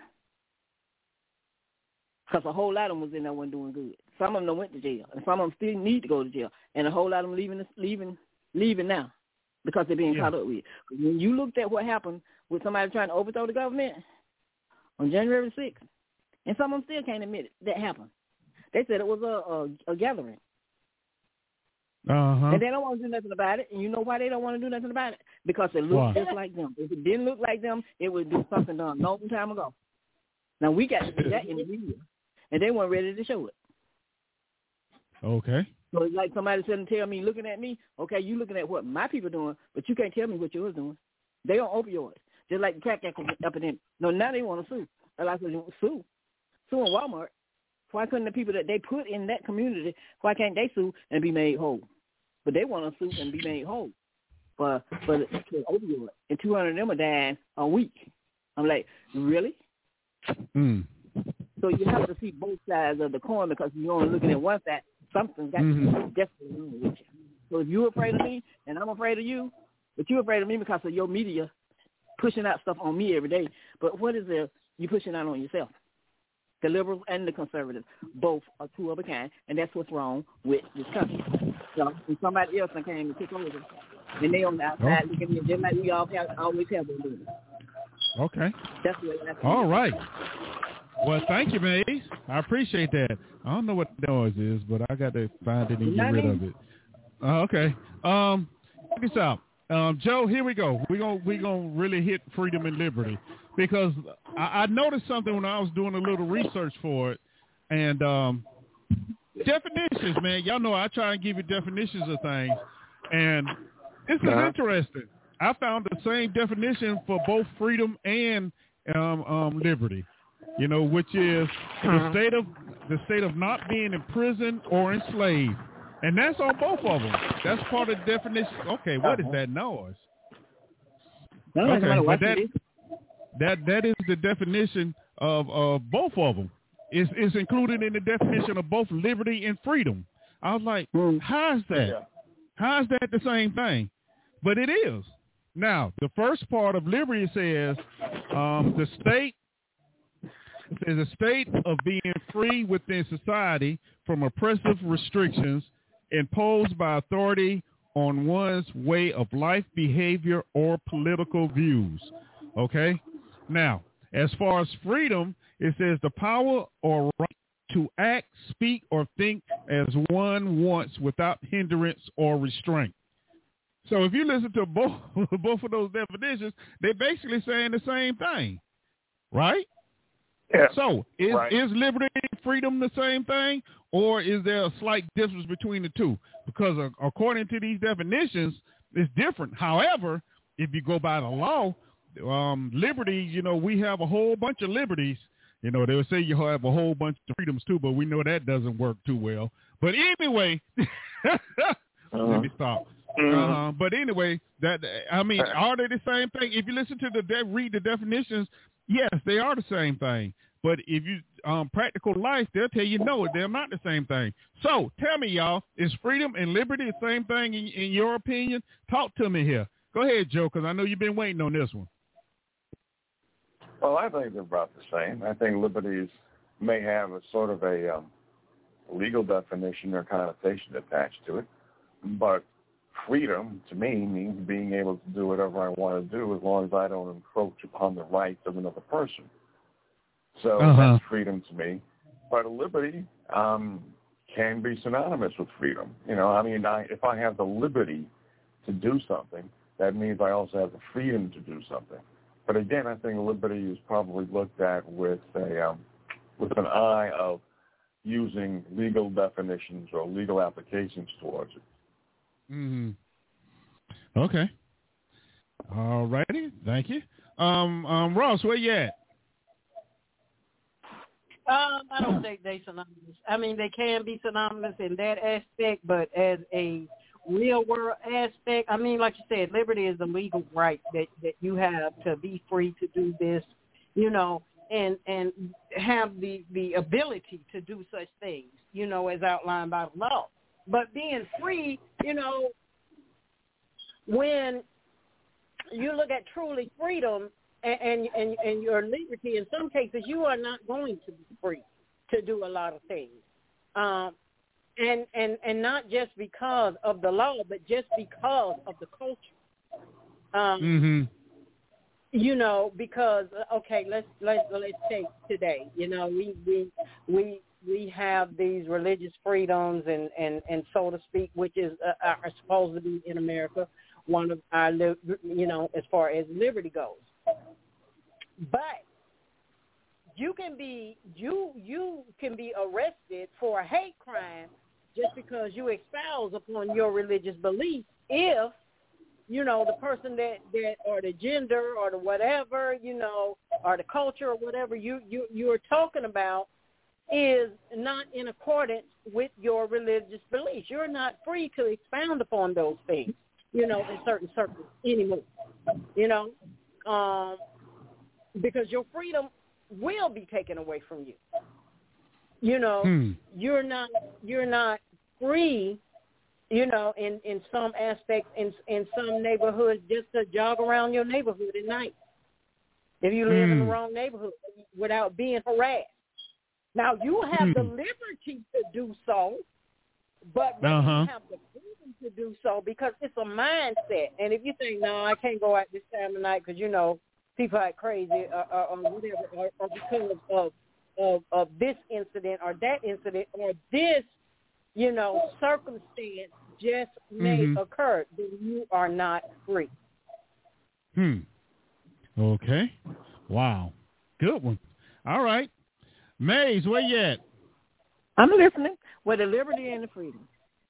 Because a whole lot of them was in there wasn't doing good. Some of them went to jail, and some of them still need to go to jail. And a whole lot of them leaving now because they're being caught up with. When you looked at what happened with somebody trying to overthrow the government on January 6th, and some of them still can't admit it, that happened. They said it was a gathering. And they don't want to do nothing about it. And you know why they don't want to do nothing about it? Because it looks just like them. If it didn't look like them, it would do something done a long time ago. Now, we got to do that in the media. And they weren't ready to show it. Okay. So it's like somebody sitting and tell me, looking at me, okay, you looking at what my people doing, but you can't tell me what yours doing. They on opioids. Just like the crack epidemic. No, now they want to sue. And I said, sue in Walmart. Why couldn't the people that they put in that community, why can't they sue and be made whole? But they want to sue and be made whole for opioid. And 200 of them are dying a week. I'm like, really? So you have to see both sides of the coin, because you're only looking at one side. Something's got to be definitely wrong with you. So if you're afraid of me and I'm afraid of you, but you're afraid of me because of your media pushing out stuff on me every day. But what is there you pushing out on yourself? The liberals and the conservatives, both are two of a kind, and that's what's wrong with this country. So when somebody else came and took over, and they on the outside looking in, just like we always have been doing. Okay. That's what that's all right. Well, thank you, Maze. I appreciate that. I don't know what the noise is, but I got to find it and get rid of it. Okay. Check this out. Joe, here we go. We're gonna really hit freedom and liberty, because I noticed something when I was doing a little research for it, and definitions, man. Y'all know I try and give you definitions of things, and this is interesting. I found the same definition for both freedom and liberty, which is the state of not being imprisoned or enslaved. And that's on both of them. That's part of the definition. Okay, what is that noise? Okay, but that is the definition of both of them. It's included in the definition of both liberty and freedom. I was like, how is that? Yeah. How is that the same thing? But it is. Now, the first part of liberty says the state is a state of being free within society from oppressive restrictions imposed by authority on one's way of life, behavior, or political views. Okay? Now, as far as freedom, it says the power or right to act, speak, or think as one wants without hindrance or restraint. So if you listen to both of those definitions, they're basically saying the same thing, right? Yeah. So is liberty and freedom the same thing, or is there a slight difference between the two? Because according to these definitions, it's different. However, if you go by the law, liberty, we have a whole bunch of liberties. They'll say you have a whole bunch of freedoms too, but we know that doesn't work too well. But anyway, let me stop. But anyway, are they the same thing? If you listen to read the definitions, yes, they are the same thing. But if you practical life, they'll tell you no, they're not the same thing. So tell me, y'all, is freedom and liberty the same thing in your opinion? Talk to me here. Go ahead, Joe, because I know you've been waiting on this one. Well, I think they're about the same. I think liberties may have a sort of a legal definition or connotation attached to it, but freedom, to me, means being able to do whatever I want to do as long as I don't encroach upon the rights of another person. So that's freedom to me. But liberty can be synonymous with freedom. If I have the liberty to do something, that means I also have the freedom to do something. But again, I think liberty is probably looked at with an eye of using legal definitions or legal applications towards it. Mm-hmm. Okay. All righty. Thank you. Ross, where you at? I don't think they synonymous. I mean, they can be synonymous in that aspect, but as a real world aspect, I mean, like you said, liberty is the legal right that you have to be free to do this, and have the ability to do such things, as outlined by the law. But being free, when you look at truly freedom and your liberty, in some cases you are not going to be free to do a lot of things. And not just because of the law, but just because of the culture. Because let's take today. We have these religious freedoms and so to speak, which is are supposed to be in America one of our as far as liberty goes. But you can be arrested for a hate crime just because you espouse upon your religious belief if the person that or the gender or the whatever, or the culture or whatever you're talking about is not in accordance with your religious beliefs. You're not free to expound upon those things, in certain circles anymore, because your freedom will be taken away from you. You're not free, in some aspects, in some neighborhoods, just to jog around your neighborhood at night if you live in the wrong neighborhood without being harassed. Now, you have the liberty to do so, but you have the freedom to do so because it's a mindset. And if you think, no, I can't go out this time of night because, you know, people act crazy or whatever, or because of this incident or that incident or this, you know, circumstance just may occur, then you are not free. Okay. Wow. Good one. All right. Maze, where you at? I'm listening. Well, the liberty and the freedom.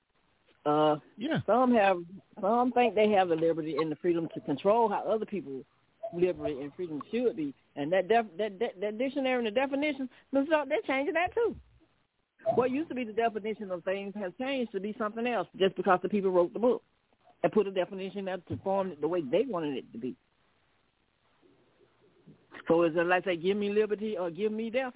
Some think they have the liberty and the freedom to control how other people liberty and freedom should be. And that dictionary and the definition, they're changing that too. What used to be the definition of things has changed to be something else just because the people wrote the book and put a definition out to form it the way they wanted it to be. So is it like they give me liberty or give me death?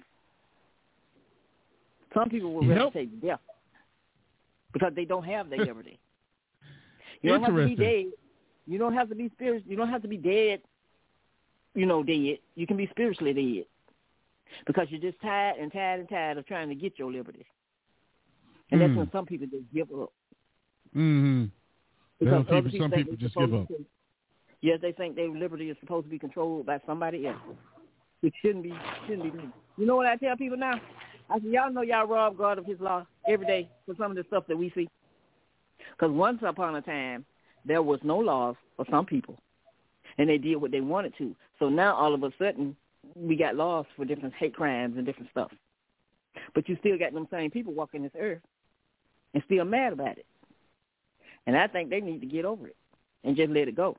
Some people will rather take death because they don't have their liberty. You don't have to be dead. You don't have to be spiritual. You don't have to be dead. You know, dead. You can be spiritually dead because you're just tired of trying to get your liberty. And that's when some people just give up. Because some people just give up. Yes, they think their liberty is supposed to be controlled by somebody else. It shouldn't be done. You know what I tell people now? I said, y'all know y'all rob God of his law every day for some of the stuff that we see. Because once upon a time, there was no laws for some people, and they did what they wanted to. So now all of a sudden, we got laws for different hate crimes and different stuff. But you still got them same people walking this earth and still mad about it. And I think they need to get over it and just let it go.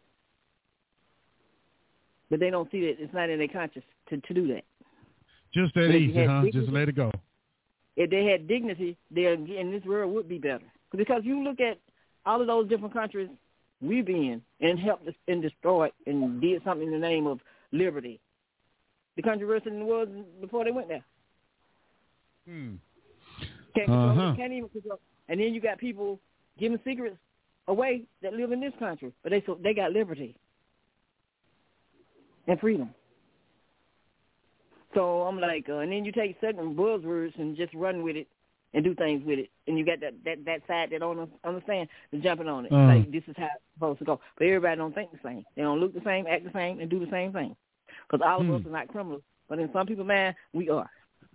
But they don't see that it's not in their conscience to do that. Just that easy, huh? Dignity, just let it go. If they had dignity, in this world would be better. Because you look at all of those different countries we've been and helped and destroyed and did something in the name of liberty. The country worse than it was before they went there. Can't even control. And then you got people giving secrets away that live in this country, but they got liberty and freedom. So I'm like, and then you take certain buzzwords and just run with it and do things with it, and you got that side that don't understand and jumping on it. Like this is how it's supposed to go. But everybody don't think the same. They don't look the same, act the same, and do the same thing. Because all of us are not criminals, but in some people's mind, we are.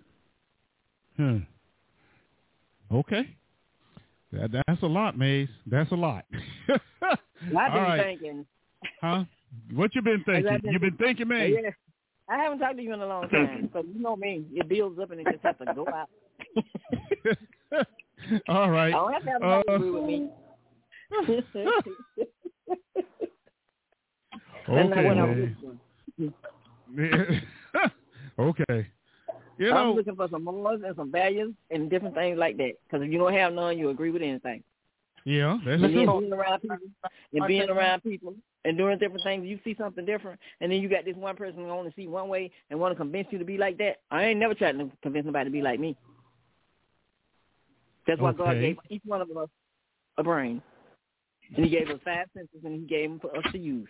Okay. That's a lot, Maze. That's a lot. I've been thinking. Huh? What you been thinking? You been thinking, Maze? Yeah. I haven't talked to you in a long time, so you know me. It builds up and it just has to go out. All right. I don't have to have nothing to do with me. Okay. I'm looking for some morals and some values and different things like that. Because if you don't have none, you agree with anything. Yeah, that's true. Being around people and doing different things, you see something different, and then you got this one person who only see one way and want to convince you to be like that. I ain't never tried to convince nobody to be like me. That's why God gave each one of us a brain, and He gave us 5 senses, and He gave them for us to use.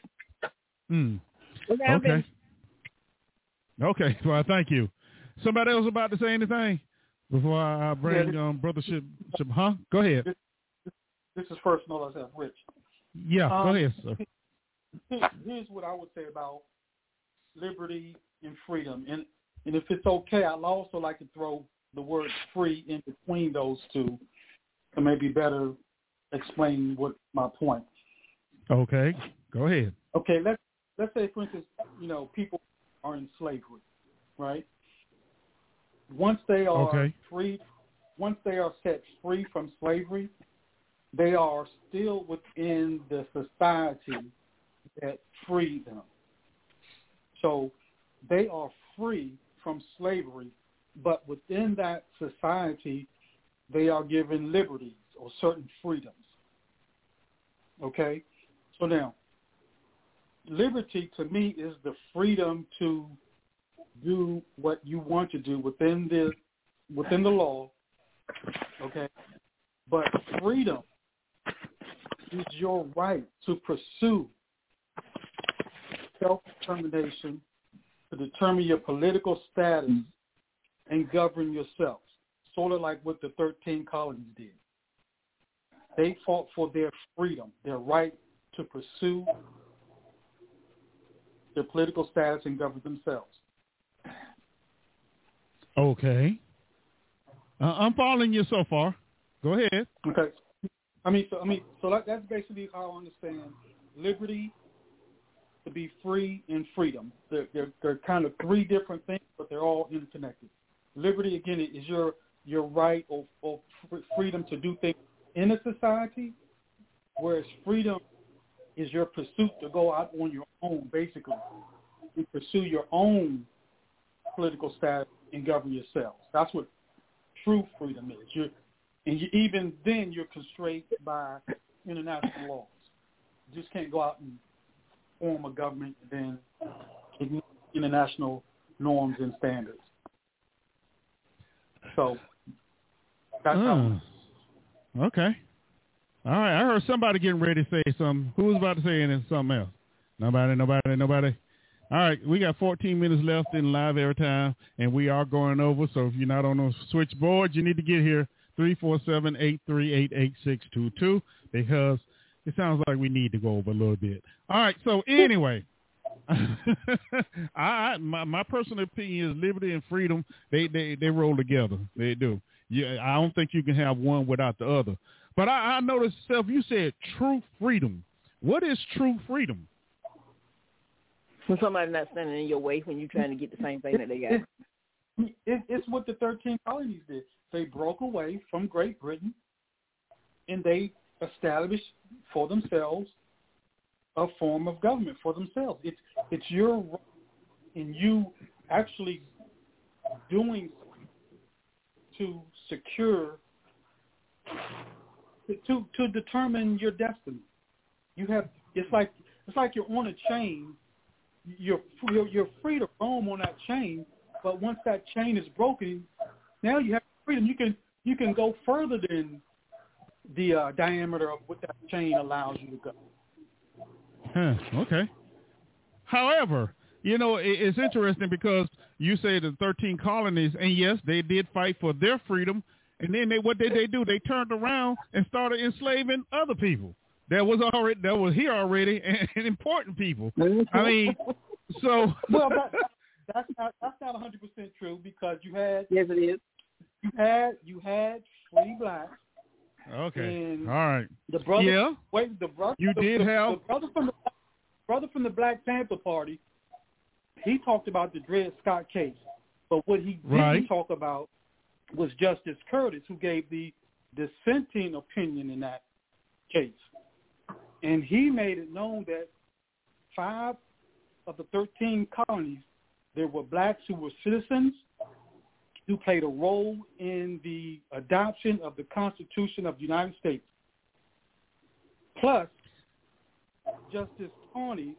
Okay. Well, thank you. Somebody else about to say anything before I bring Brother Shib? Huh? Go ahead. This is First Notice F. Rich. Yeah, go ahead, sir. Here's what I would say about liberty and freedom. And if it's okay, I'd also like to throw the word free in between those two to maybe better explain what my point. Okay, go ahead. Okay, let's say, for instance, people are in slavery, right? Once they are freed, once they are set free from slavery, they are still within the society that freed them. So they are free from slavery, but within that society, they are given liberties or certain freedoms. Okay? So now, liberty to me is the freedom to do what you want to do within the law, okay? But freedom is your right to pursue self-determination to determine your political status and govern yourselves, sort of like what the 13 colonies did. They fought for their freedom, their right to pursue their political status and govern themselves. Okay. I'm following you so far. Go ahead. Okay. So that's basically how I understand liberty, to be free, and freedom. They're kind of three different things, but they're all interconnected. Liberty, again, is your right or freedom to do things in a society, whereas freedom is your pursuit to go out on your own, basically, and pursue your own political status and govern yourselves. That's what true freedom is. Even then, you're constrained by international laws. You just can't go out and form a government and then ignore international norms and standards. So that's how. Okay. All right. I heard somebody getting ready to say something. Who was about to say something else? Nobody. All right. We got 14 minutes left in live airtime, and we are going over. So if you're not on the switchboard, you need to get here, 347-838-8622, because it sounds like we need to go over a little bit. All right. So anyway, my personal opinion is liberty and freedom, they roll together. They do. Yeah, I don't think you can have one without the other. But I noticed, Self, you said true freedom. What is true freedom? When somebody's not standing in your way when you're trying to get the same thing that they got. It's what the 13 colonies did. They broke away from Great Britain, and they established for themselves a form of government for themselves. It's your right, and you actually doing to secure, to determine your destiny. You have it's like you're on a chain. You're free to roam on that chain, but once that chain is broken, now you have freedom. You can go further than the diameter of what that chain allows you to go. Okay. However, it's interesting because you say the 13 colonies, and yes, they did fight for their freedom, and then what did they do? They turned around and started enslaving other people that was here already and important people. I mean, so well, that's not 100% true, because you had yes, it is. You had free blacks. Okay. All right. The brother. Yeah. Wait, the brother. You did have the brother from the Black Panther Party. He talked about the Dred Scott case, but what he didn't talk about was Justice Curtis, who gave the dissenting opinion in that case, and he made it known that 5 of the 13 colonies, there were blacks who were citizens, who played a role in the adoption of the Constitution of the United States. Plus, Justice Tawney,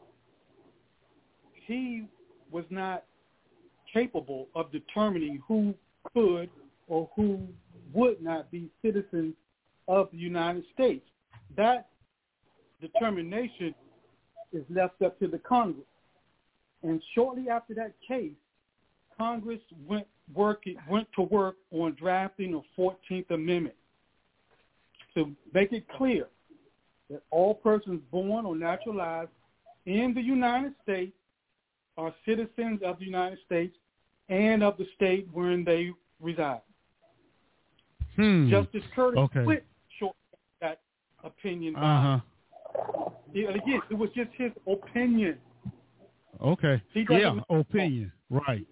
he was not capable of determining who could or who would not be citizens of the United States. That determination is left up to the Congress. And shortly after that case, Congress went to work on drafting a 14th Amendment to make it clear that all persons born or naturalized in the United States are citizens of the United States and of the state wherein they reside. Justice Curtis quit short that opinion. Again, it was just his opinion. Okay. Opinion. Right.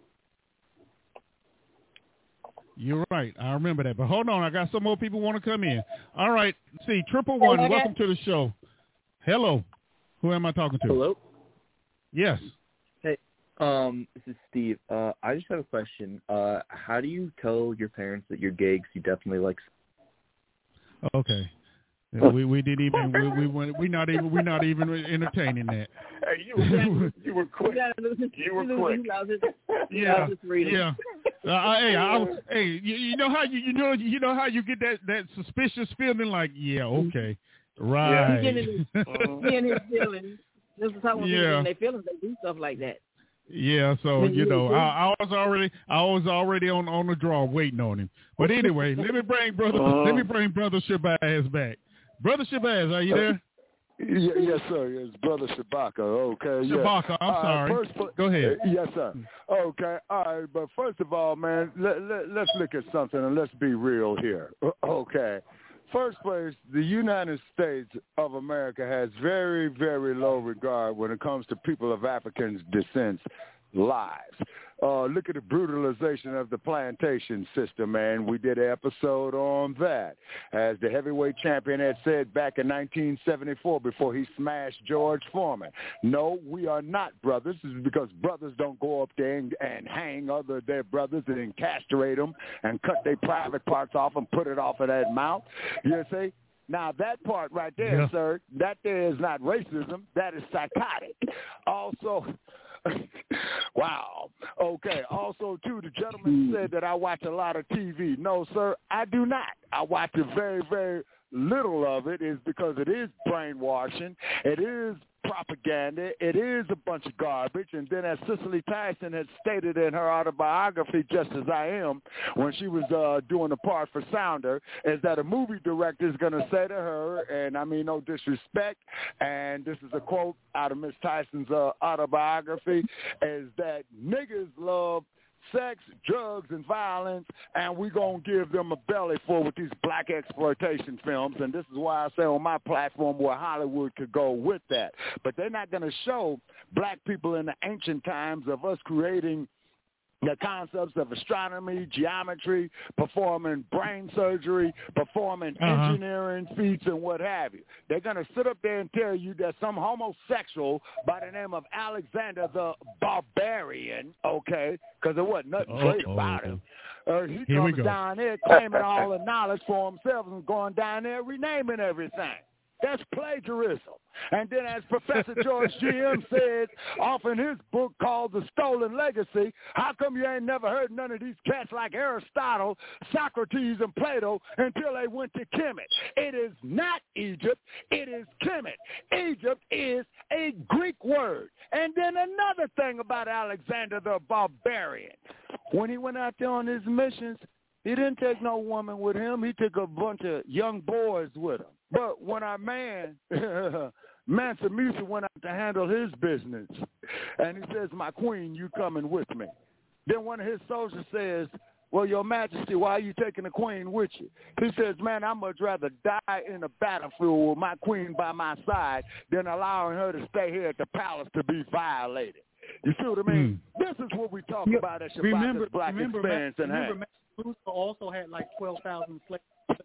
You're right. I remember that. But hold on. I got some more people want to come in. All right. See, 111, welcome to the show. Hello. Who am I talking to? Hello. Yes. Hey, this is Steve. I just have a question. How do you tell your parents that you're gay? 'Cause you definitely like. Okay. We didn't even we're not even entertaining that. Hey, you were quick. You were quick. Yeah. You know how you get that suspicious feeling like, yeah, okay, right. He in his feelings. This is how when people in their feelings, they do stuff like that. Yeah, so you know, I was already on the draw waiting on him. But anyway, let me bring brother Shabazz back. Brother Shabazz, are you there? Yes, sir. Yes, Brother Shabaka. Okay. Shabaka, I'm sorry. Go ahead. Yes, sir. Okay. All right. But first of all, man, let's look at something and let's be real here. Okay. First place, the United States of America has very, very low regard when it comes to people of African descent lives. Look at the brutalization of the plantation system, man. We did an episode on that. As the heavyweight champion had said back in 1974 before he smashed George Foreman. No, we are not brothers. This is because brothers don't go up there and hang their brothers and then castrate them and cut their private parts off and put it off of that mouth. You see? Now, that part right there, sir, that there is not racism. That is psychotic. Also... Wow. Okay. Also, too, the gentleman said that I watch a lot of TV. No, sir, I do not. I watch a very, very little of it is because it is brainwashing. It is propaganda. It is a bunch of garbage. And then as Cicely Tyson had stated in her autobiography, Just As I Am, when she was doing the part for Sounder, is that a movie director is going to say to her, and I mean no disrespect, and this is a quote out of Miss Tyson's autobiography, is that niggas love sex, drugs, and violence, and we're going to give them a belly full with these black exploitation films. And this is why I say on my platform where Hollywood could go with that. But they're not going to show black people in the ancient times of us creating the concepts of astronomy, geometry, performing brain surgery, performing engineering feats and what have you. They're going to sit up there and tell you that some homosexual by the name of Alexander the Barbarian, okay, because there wasn't nothing great about him. He comes down there claiming all the knowledge for himself and going down there renaming everything. That's plagiarism. And then as Professor George G.M. said off in his book called The Stolen Legacy, how come you ain't never heard none of these cats like Aristotle, Socrates, and Plato until they went to Kemet? It is not Egypt. It is Kemet. Egypt is a Greek word. And then another thing about Alexander the Barbarian. When he went out there on his missions, he didn't take no woman with him. He took a bunch of young boys with him. But when our man, Mansa Musa, went out to handle his business, and he says, my queen, you coming with me. Then one of his soldiers says, well, your majesty, why are you taking the queen with you? He says, man, I'd much rather die in the battlefield with my queen by my side than allowing her to stay here at the palace to be violated. You see what I mean? This is what we talk about at Shabaka's Black Experience. Remember, Mansa Musa also had like 12,000 slaves.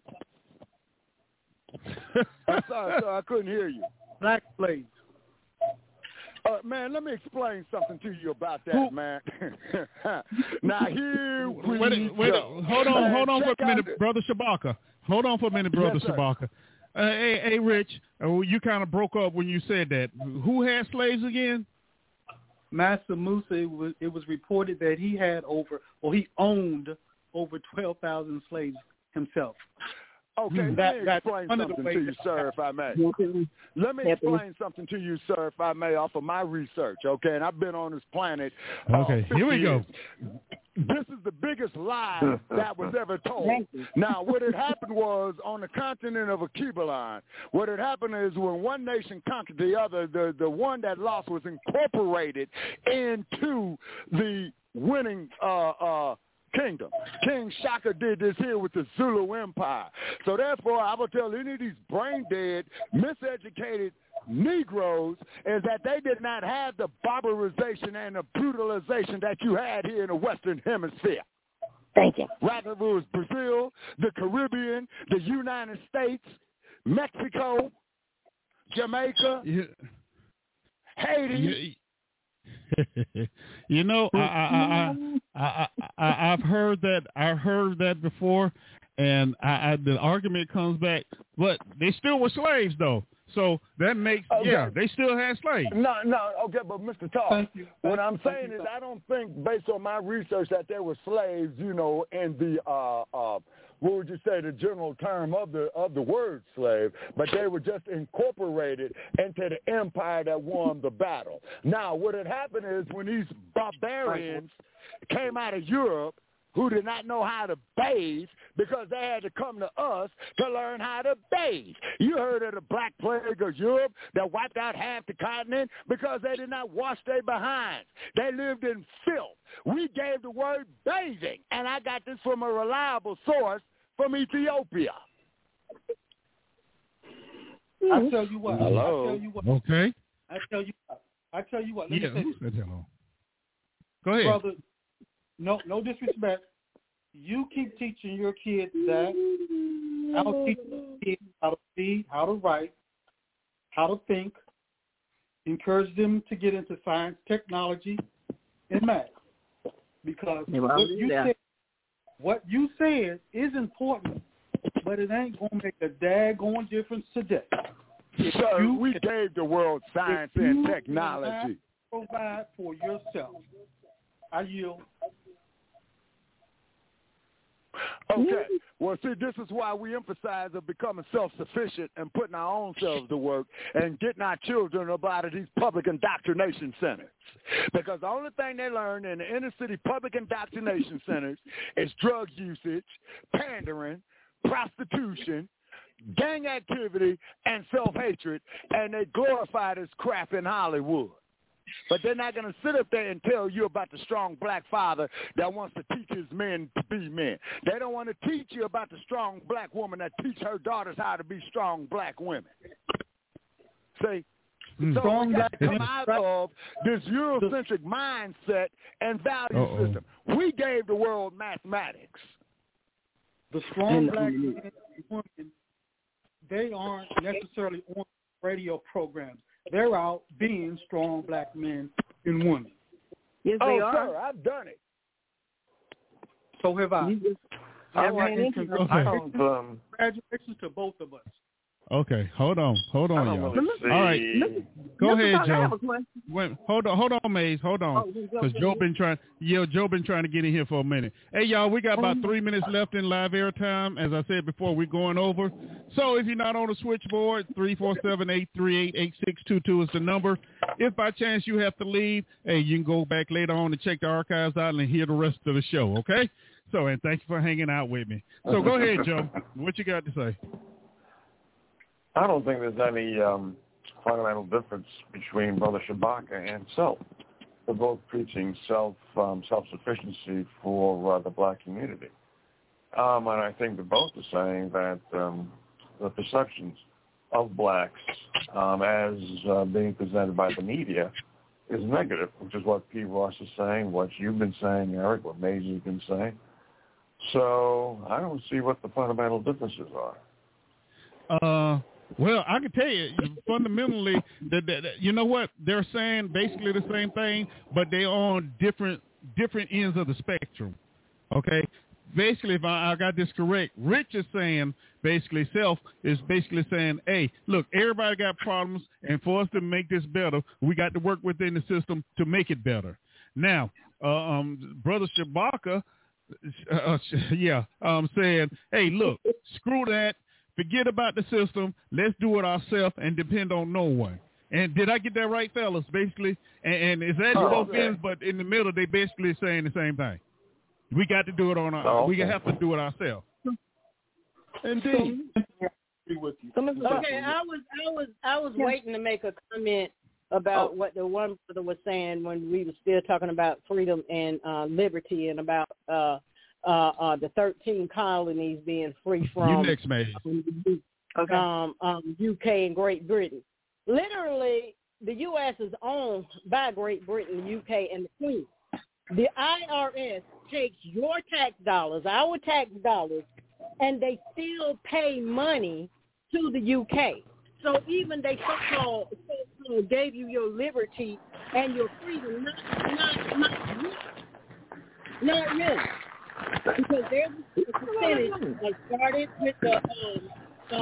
I'm sorry, sir, I couldn't hear you. Black slaves. Man, let me explain something to you about that, man. Now here we go. Hold on for a minute, Brother Shabaka. Hold on for a minute, Brother Shabaka. Hey, Rich, you kind of broke up when you said that. Who had slaves again? Mansa Musa. It was reported that he he owned over 12,000 slaves himself. Okay, let me explain something to you, sir, if I may. Let me explain something to you, sir, if I may, off of my research, okay? And I've been on this planet. Okay, here we go. This is the biggest lie that was ever told. Now, what had happened was on the continent of Akibalan, what had happened is when one nation conquered the other, the one that lost was incorporated into the winning kingdom. King Shaka did this here with the Zulu Empire. So therefore, I will tell any of these brain-dead, miseducated Negroes is that they did not have the barbarization and the brutalization that you had here in the Western Hemisphere. Thank you. Rather, it was Brazil, the Caribbean, the United States, Mexico, Jamaica, Haiti. You know, I've heard that before, and the argument comes back, but they still were slaves though. So that makes they still had slaves. No, okay, but Mr. Talk, what I'm saying is I don't think, based on my research, that there were slaves, you know, in the what would you say, the general term of the word slave, but they were just incorporated into the empire that won the battle. Now, what had happened is when these barbarians came out of Europe, who did not know how to bathe because they had to come to us to learn how to bathe. You heard of the Black Plague of Europe that wiped out half the continent because they did not wash their behinds. They lived in filth. We gave the word bathing, and I got this from a reliable source from Ethiopia. I tell you what. Hello. I tell you what. Okay. I tell you what. Let me say who said hello? Go ahead. Brother, no disrespect. You keep teaching your kids that. I'll teach kids how to read, how to write, how to think. Encourage them to get into science, technology, and math. Because what you said is important, but it ain't going to make a daggone difference today. So we gave the world science and technology. Provide for yourself. I yield. Okay. Well, see, this is why we emphasize of becoming self-sufficient and putting our own selves to work and getting our children up out of these public indoctrination centers. Because the only thing they learn in the inner-city public indoctrination centers is drug usage, pandering, prostitution, gang activity, and self-hatred, and they glorify this crap in Hollywood. But they're not going to sit up there and tell you about the strong black father that wants to teach his men to be men. They don't want to teach you about the strong black woman that teach her daughters how to be strong black women. See? So we got to come out of this Eurocentric mindset and value system. We gave the world mathematics. The strong black men and women, they aren't necessarily on radio programs. They're out being strong black men and women. Yes, they are. Sir, I've done it. So have I. Congratulations to both of us. Okay, hold on, y'all. Really all right, go ahead, Joe. Hold on, Maze. Hold on, because Joe been trying to get in here for a minute. Hey, y'all, we got about 3 minutes left in live air time. As I said before, we're going over. So if you're not on the switchboard, 347-838-8622 is the number. If by chance you have to leave, hey, you can go back later on and check the archives out and hear the rest of the show. Okay. So, and thank you for hanging out with me. So go ahead, Joe. What you got to say? I don't think there's any fundamental difference between Brother Shabaka and Self. They're both preaching self-sufficiency for the black community. And I think they're both are saying that the perceptions of blacks as being presented by the media is negative, which is what P. Ross is saying, what you've been saying, Eric, what Maisie's been saying. So I don't see what the fundamental differences are. Well, I can tell you, fundamentally, that you know what? They're saying basically the same thing, but they're on different ends of the spectrum, okay? Basically, if I got this correct, Rich is saying, basically, Self is basically saying, hey, look, everybody got problems, and for us to make this better, we got to work within the system to make it better. Now, Brother Shabaka, saying, hey, look, screw that. Forget about the system. Let's do it ourselves and depend on no one. And did I get that right, fellas? Basically, and it's at both ends, but in the middle, they basically saying the same thing. We got to do it on our. We have to do it ourselves. Indeed. Okay, I was waiting to make a comment about what the one brother was saying when we were still talking about freedom and liberty and about the 13 colonies being free from you next, May. UK and Great Britain. Literally, the U.S. is owned by Great Britain, the UK, and the Queen. The IRS takes your tax dollars, our tax dollars, and they still pay money to the UK. So even they so-called gave you your liberty and your freedom, not really. Because there's a percentage that started with the in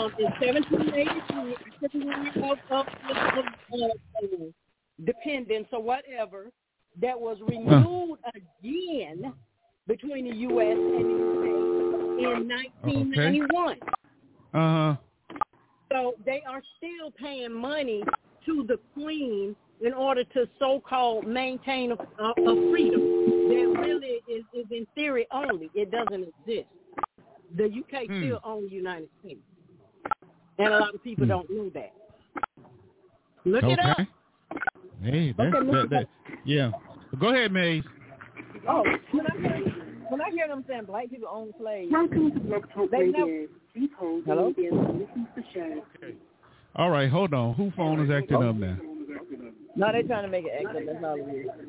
1783 of dependence or whatever that was renewed again between the U.S. and the UK in 1991. Uh-huh. So they are still paying money to the Queen in order to so-called maintain a freedom that really is in theory only. It doesn't exist. The UK still owns the United States. And a lot of people don't know that. Look it up. Hey, that, yeah. Go ahead, Maze. Oh, when I hear them saying black people own slaves, hello? Okay. All right, hold on. Whose phone is acting up now? No, they're trying to make it act up. That's all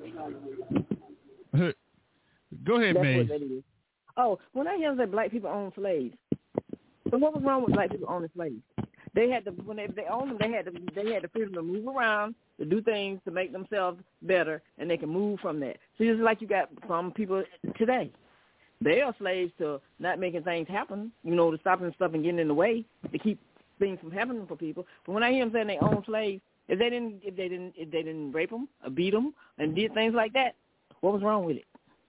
it is. Go ahead, Maze. Oh, when I hear them say black people own slaves, so what was wrong with black people owning slaves? They had when they owned them, they had the freedom to move around, to do things to make themselves better, and they can move from that. See, it's like you got some people today. They are slaves to not making things happen, to stopping stuff and getting in the way to keep things from happening for people. But when I hear them saying they own slaves, if they didn't rape them or beat them and did things like that, what was wrong with it?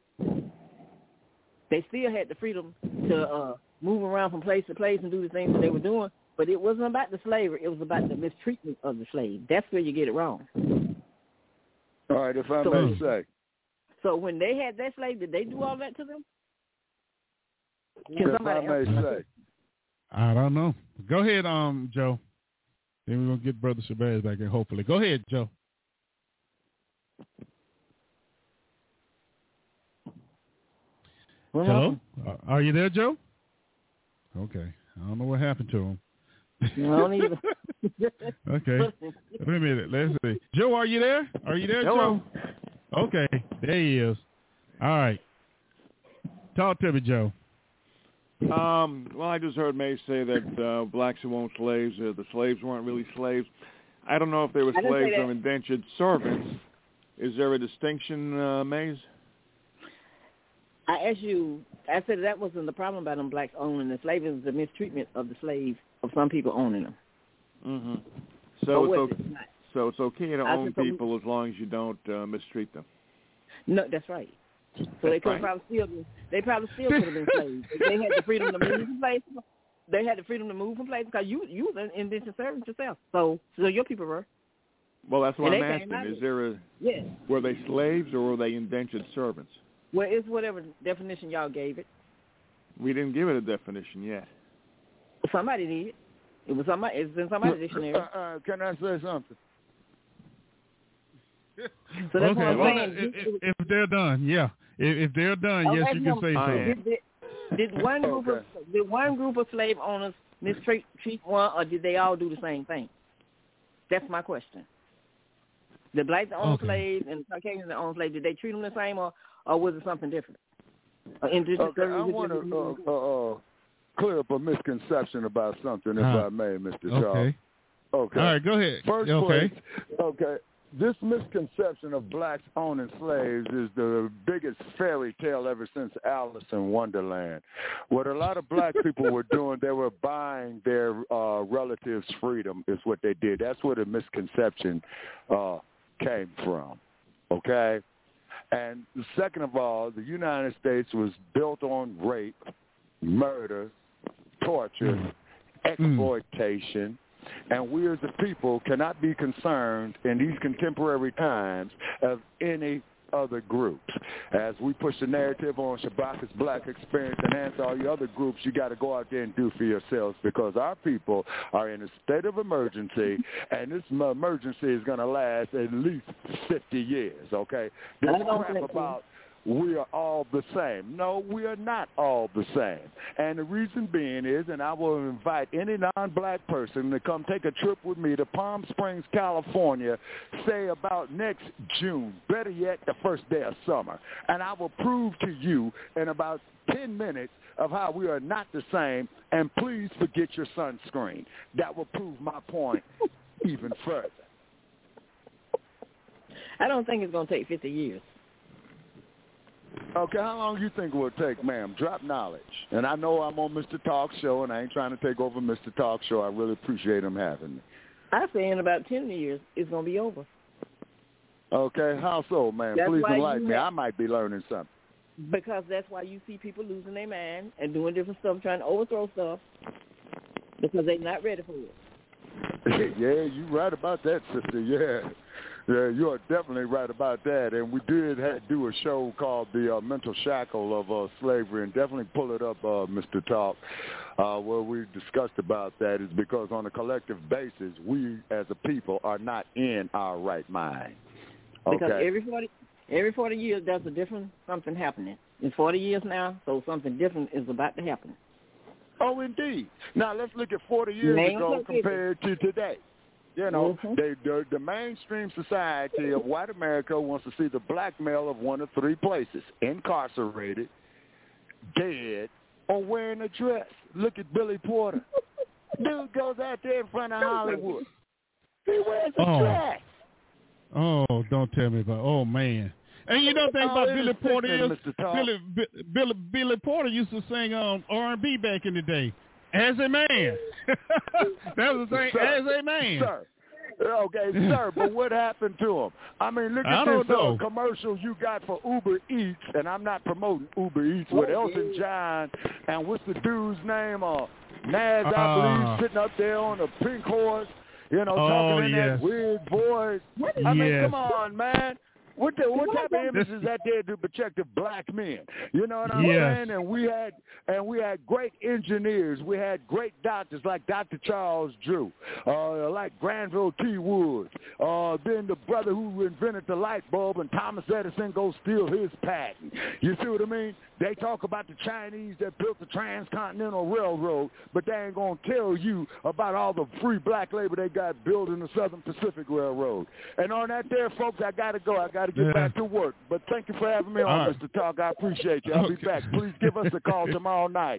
They still had the freedom to move around from place to place and do the things that they were doing. But it wasn't about the slavery. It was about the mistreatment of the slave. That's where you get it wrong. All right, if I may say. So when they had that slave, did they do all that to them? If I may say. I don't know. Go ahead, Joe. Then we're going to get Brother Shabazz back in, hopefully. Go ahead, Joe. Hello? Are you there, Joe? Okay. I don't know what happened to him. I don't either. Okay. Wait a minute. Let's see. Joe, are you there? Are you there, Hello. Joe? Okay. There he is. All right. Talk to me, Joe. Well, I just heard May say that blacks who owned slaves, the slaves weren't really slaves. I don't know if they were slaves or indentured servants. Is there a distinction, Mays? I asked you, I said that wasn't the problem about them blacks owning the slaves. It was the mistreatment of the slaves, of some people owning them. Mm-hmm. So it's okay to own people as long as you don't mistreat them. No, that's right. So they could probably still could have been slaves. They had the freedom to move from place. They had the freedom to move from place because you was an indentured servant yourself. So your people were. Well, that's what I'm asking. Is there were they slaves or were they indentured servants? Well, it's whatever definition y'all gave it. We didn't give it a definition yet. Somebody did. It was somebody. It's in somebody's dictionary. Can I say something? So that's okay. Well, if they're done, yeah. If they're done, yes, you can say so. Did one group of slave owners mistreat one, or did they all do the same thing? That's my question. The blacks that own slaves and the Caucasians that own slaves, did they treat them the same, or was it something different? I want to clear up a misconception about something, if I may, Mr. Charles. Okay. All right, go ahead. First place, okay. This misconception of blacks owning slaves is the biggest fairy tale ever since Alice in Wonderland. What a lot of black people were doing, they were buying their relatives' freedom is what they did. That's where the misconception came from, okay? And second of all, the United States was built on rape, murder, torture, exploitation, and we as a people cannot be concerned in these contemporary times of any other groups. As we push the narrative on Shabaka's Black Experience, enhance all your other groups, you got to go out there and do for yourselves, because our people are in a state of emergency, and this emergency is going to last at least 50 years, okay? This crap about we are all the same. No, we are not all the same. And the reason being is, and I will invite any non-black person to come take a trip with me to Palm Springs, California, say about next June, better yet, the first day of summer. And I will prove to you in about 10 minutes of how we are not the same, and please forget your sunscreen. That will prove my point even further. I don't think it's going to take 50 years. Okay, how long do you think it will take, ma'am? Drop knowledge. And I know I'm on Mr. Talk Show, and I ain't trying to take over Mr. Talk Show. I really appreciate him having me. I say in about 10 years, it's going to be over. Okay, how so, man? Please enlighten me. I might be learning something. Because that's why you see people losing their mind and doing different stuff, trying to overthrow stuff, because they're not ready for it. Yeah, you're right about that, sister. Yeah, you are definitely right about that. And we did do a show called The Mental Shackle of Slavery, and definitely pull it up, Mr. Talk, where we discussed about that. Is because on a collective basis, we as a people are not in our right mind. Okay? Because every 40 years, there's a different something happening. It's 40 years now, so something different is about to happen. Oh, indeed. Now, let's look at 40 years ago compared to today. You know, the mainstream society of white America wants to see the black male of one of three places: incarcerated, dead, or wearing a dress. Look at Billy Porter. Dude goes out there in front of Hollywood. He wears a dress. Oh, don't tell me about. Oh man. And you know the thing about Billy Porter is Billy Porter used to sing R&B back in the day as a man. That was the thing, as a man. Sir. Okay, sir, but what happened to him? I mean, look at this commercial you got for Uber Eats, and I'm not promoting Uber Eats, with Elton John, and what's the dude's name? Naz, I believe, sitting up there on a pink horse, you know, talking in that weird voice. I mean, come on, man. What type of image is that there to protect the black men? You know what I'm saying? And we had great engineers. We had great doctors like Dr. Charles Drew, like Granville T. Woods. Then the brother who invented the light bulb, and Thomas Edison goes steal his patent. You see what I mean? They talk about the Chinese that built the Transcontinental Railroad, but they ain't going to tell you about all the free black labor they got building the Southern Pacific Railroad. And on that there, folks, I got to go. I got to get back to work. But thank you for having me on, Mr. Talk. I appreciate you. I'll be back. Please give us a call tomorrow night,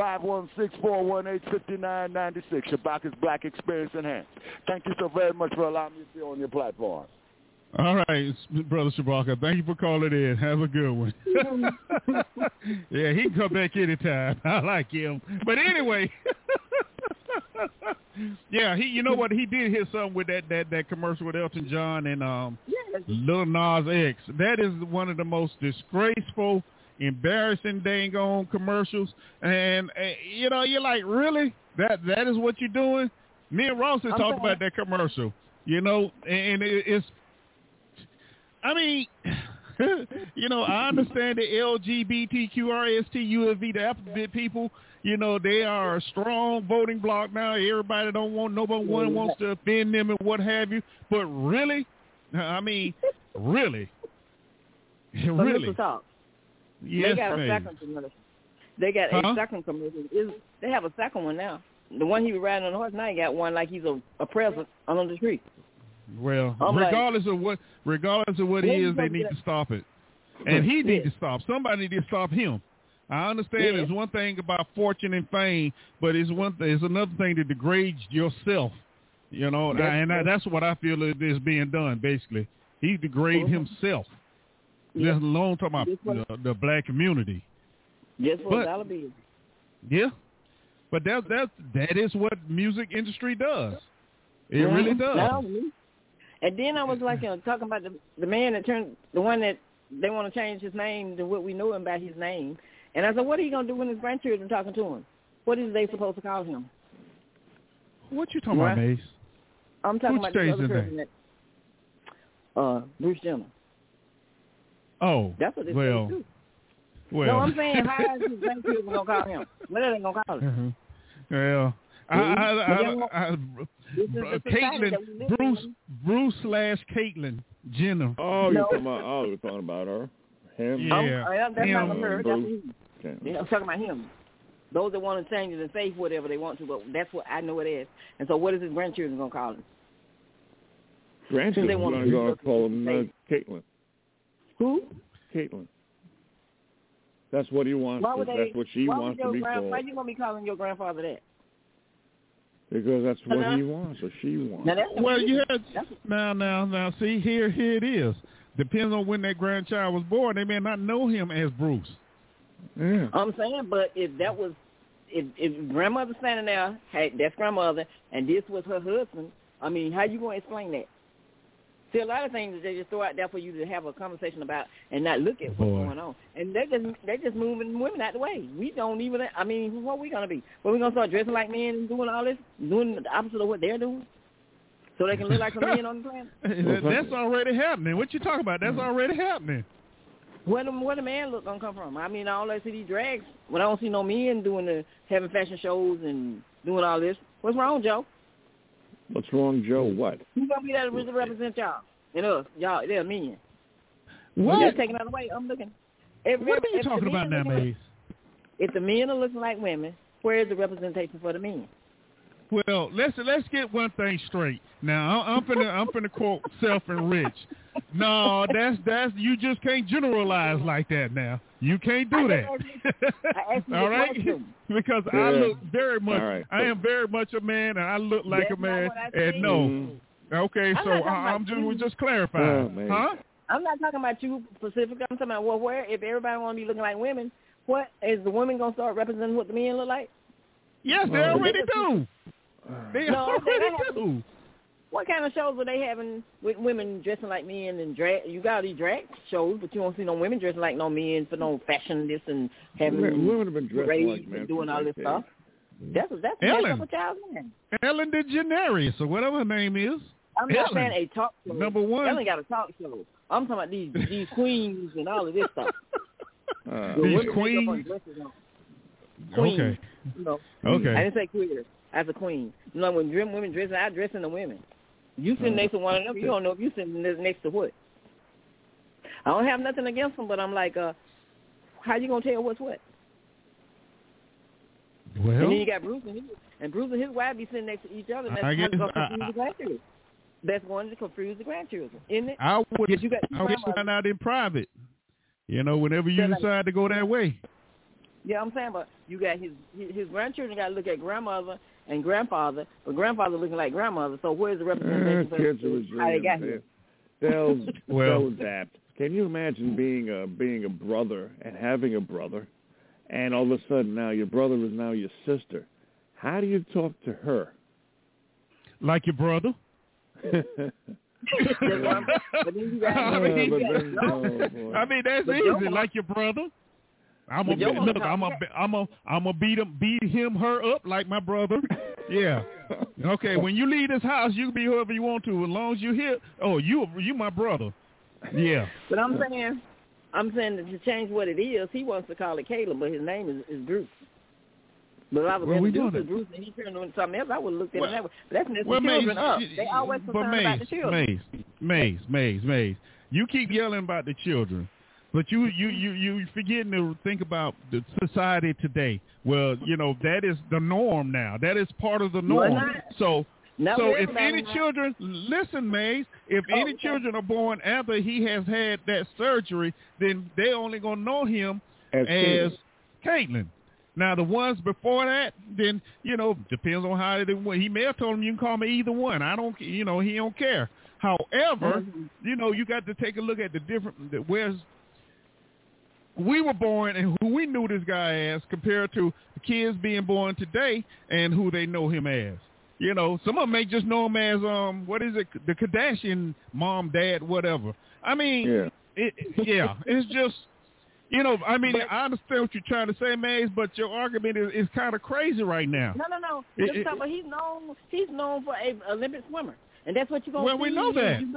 516-418-5996. Shabaka's Black Experience Enhanced. Thank you so very much for allowing me to be on your platform. All right, Brother Shabaka, thank you for calling in. Have a good one. Yeah, he can come back anytime. I like him. But anyway, yeah, you know what? He did hit something with that commercial with Elton John and Lil Nas X. That is one of the most disgraceful, embarrassing dang on commercials. And, you know, you're like, really? That is what you're doing? Me and Ross had talked about that commercial, you know, and it's, I mean, you know, I understand the LGBTQRSTUV, the alphabet people, you know, they are a strong voting bloc now. Everybody nobody wants to offend them and what have you. But really, I mean, really. Mr. Talk, yes, they got a second commercial. They got a second commercial. They have a second one now. The one he was riding on the horse, now he got one like he's a present under the tree. Well, regardless of what he is, they need to stop it, and he needs to stop. Somebody needs to stop him. I understand there's one thing about fortune and fame, but it's another thing to degrade yourself. You know, that's what I feel is being done. Basically, he degraded himself. Let alone talking about the black community. Just for a dollar bill. Yeah, but that is what music industry does. It really does. And then I was like, you know, talking about the man that the one that they want to change his name to what we know him by his name. And I said, what are you going to do when his grandchildren talking to him? What is they supposed to call him? What you talking about, Mace? I'm talking about the other person that, Bruce Jenner. Oh, that's what they say too. Well, no, I'm saying, how is his grandchildren going to call him? What are they going to call him? Well, Caitlyn, Bruce/Caitlyn Jenner. Oh, you're talking about her. Him? Yeah. That's not her. That's him. Yeah, I'm talking about him. Those that want to change it and say whatever they want to, but that's what I know it is. And so what is his grandchildren going to call him? Grandchildren are going to call him Caitlyn. Who? Caitlyn. That's what he wants. That's what she wants to be called. Why are you going to be calling your grandfather that? Because that's what he wants or she wants. Now, see, here it is. Depends on when that grandchild was born. They may not know him as Bruce. Yeah. I'm saying, but if grandmother standing there, hey, that's grandmother, and this was her husband, I mean, how you going to explain that? See, a lot of things they just throw out there for you to have a conversation about and not look at what's going on. And they just moving women out the way. We don't even. I mean, what are we gonna be? Well, we gonna start dressing like men and doing all this, doing the opposite of what they're doing, so they can look like some men on the planet. That's already happening. What you talking about? That's already happening. Where the man look gonna come from? I mean, all I see these drags. When I don't see no men having fashion shows and doing all this, what's wrong, Joe? What's wrong, Joe? What? Who's gonna be there to represent y'all and us? Y'all, they're men. What? They're taking that away. I'm looking. What are you talking about now, Maze? If the men are looking like women, where is the representation for the men? Well, let's get one thing straight. Now, I'm finna quote Self and Rich. No, that's you just can't generalize like that. Now, you can't do that. All right, because I look very much. Right. I am very much a man, and I look like a man. And no, okay, so we're just clarifying, huh? I'm not talking about you specifically. I'm talking about where if everybody want to be looking like women, what is the women gonna start representing what the men look like? Yes, they already do. They already do. What kind of shows are they having with women dressing like men and drag? You got these drag shows, but you won't see no women dressing like no men for no fashion this and having women have been dressing like men and doing all this stuff. That's Ellen. what y'all's saying. Ellen DeGeneres or whatever her name is. I'm not saying a talk show. Number one. Ellen got a talk show. I'm talking about these queens and all of this stuff. These queens. Okay. You know, okay. I didn't say queer. As a queen. You know, when women dress, I dress in the women. You sit next to one another, you don't know if you sit next to what. I don't have nothing against them, but I'm like, how you going to tell what's what? Well. And then you got Bruce and his wife be sitting next to each other. And that's going to confuse the grandchildren. That's going to confuse the grandchildren, isn't it? I would find out in private, you know, whenever you decide to go that way. Yeah, I'm saying, but you got his grandchildren got to look at grandmother and grandfather, but grandfather looking like grandmother. So where's the representation for how they got here? They'll adapt. Can you imagine being a brother and having a brother, and all of a sudden now your brother is now your sister? How do you talk to her? Like your brother? I mean, that's easy. Like your brother. I'm gonna beat her up like my brother. Yeah. Okay. When you leave this house, you can be whoever you want to, as long as you here. Oh, you my brother. Yeah. But I'm saying that to change what it is, he wants to call it Caleb, but his name is Bruce. But if I was introduced to Bruce and he turned into something else, I would have looked at him that way. But that's messing children up. They always concerned about the children. Maze. You keep yelling about the children. But you forgetting to think about the society today. Well, you know, that is the norm now. That is part of the norm. So if any children, listen, Maze, if any children are born after he has had that surgery, then they only going to know him as Caitlin. Now, the ones before that, then, you know, depends on how they went. He may have told him you can call me either one. I don't, you know, he don't care. However, you know, you got to take a look at the different, where's we were born and who we knew this guy as compared to the kids being born today and who they know him as. You know, some of them may just know him as, the Kardashian mom, dad, whatever. I mean, it's just, you know, I mean, I understand what you're trying to say, Maze, but your argument is kind of crazy right now. No. But he's known for an Olympic swimmer. And that's what you're going to see. Well, we know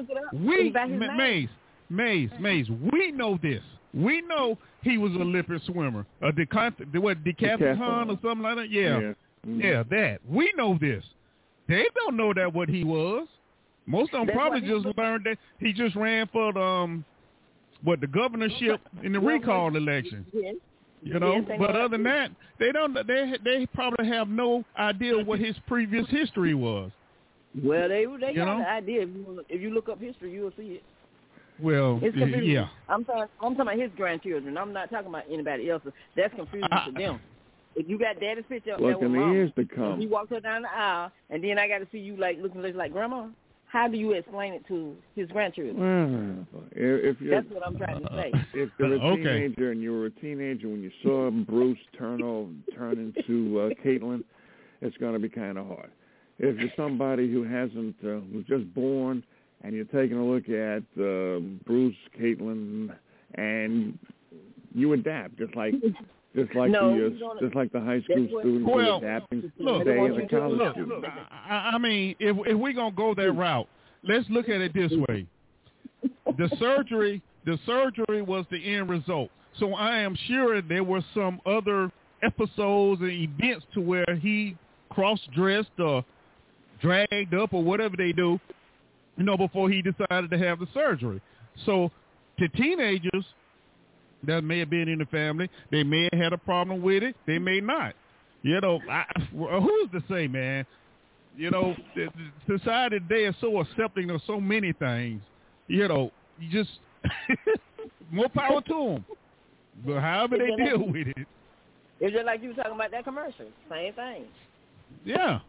that. Maze, we know this. We know he was an Olympic swimmer, a decathlon or something like that. Yeah, that. We know this. They don't know that what he was. Most of them probably just learned that he just ran for the governorship in the recall election. You know, but other than that, they don't. They probably have no idea what his previous history was. Well, they got an idea. If you look up history, you'll see it. Well, yeah. I'm talking about his grandchildren. I'm not talking about anybody else. That's confusing to them. If you got daddy's picture up there with mom, years to come. You walked her down the aisle, and then I got to see you like looking like grandma. How do you explain it to his grandchildren? That's what I'm trying to say. If you're a teenager and you were a teenager when you saw Bruce turn into Caitlin, it's going to be kind of hard. If you're somebody who was just born and you're taking a look at Bruce, Caitlin, and you adapt just like the high school students who adapting today as a college student. I mean, if we're gonna go that route, let's look at it this way: the surgery was the end result. So I am sure there were some other episodes and events to where he cross-dressed or dragged up or whatever they do, before he decided to have the surgery. So to teenagers that may have been in the family, they may have had a problem with it. They may not. Who's to say, man? The society today is so accepting of so many things. You just more power to them. But however they deal with it. It's just like you were talking about that commercial. Same thing. Yeah.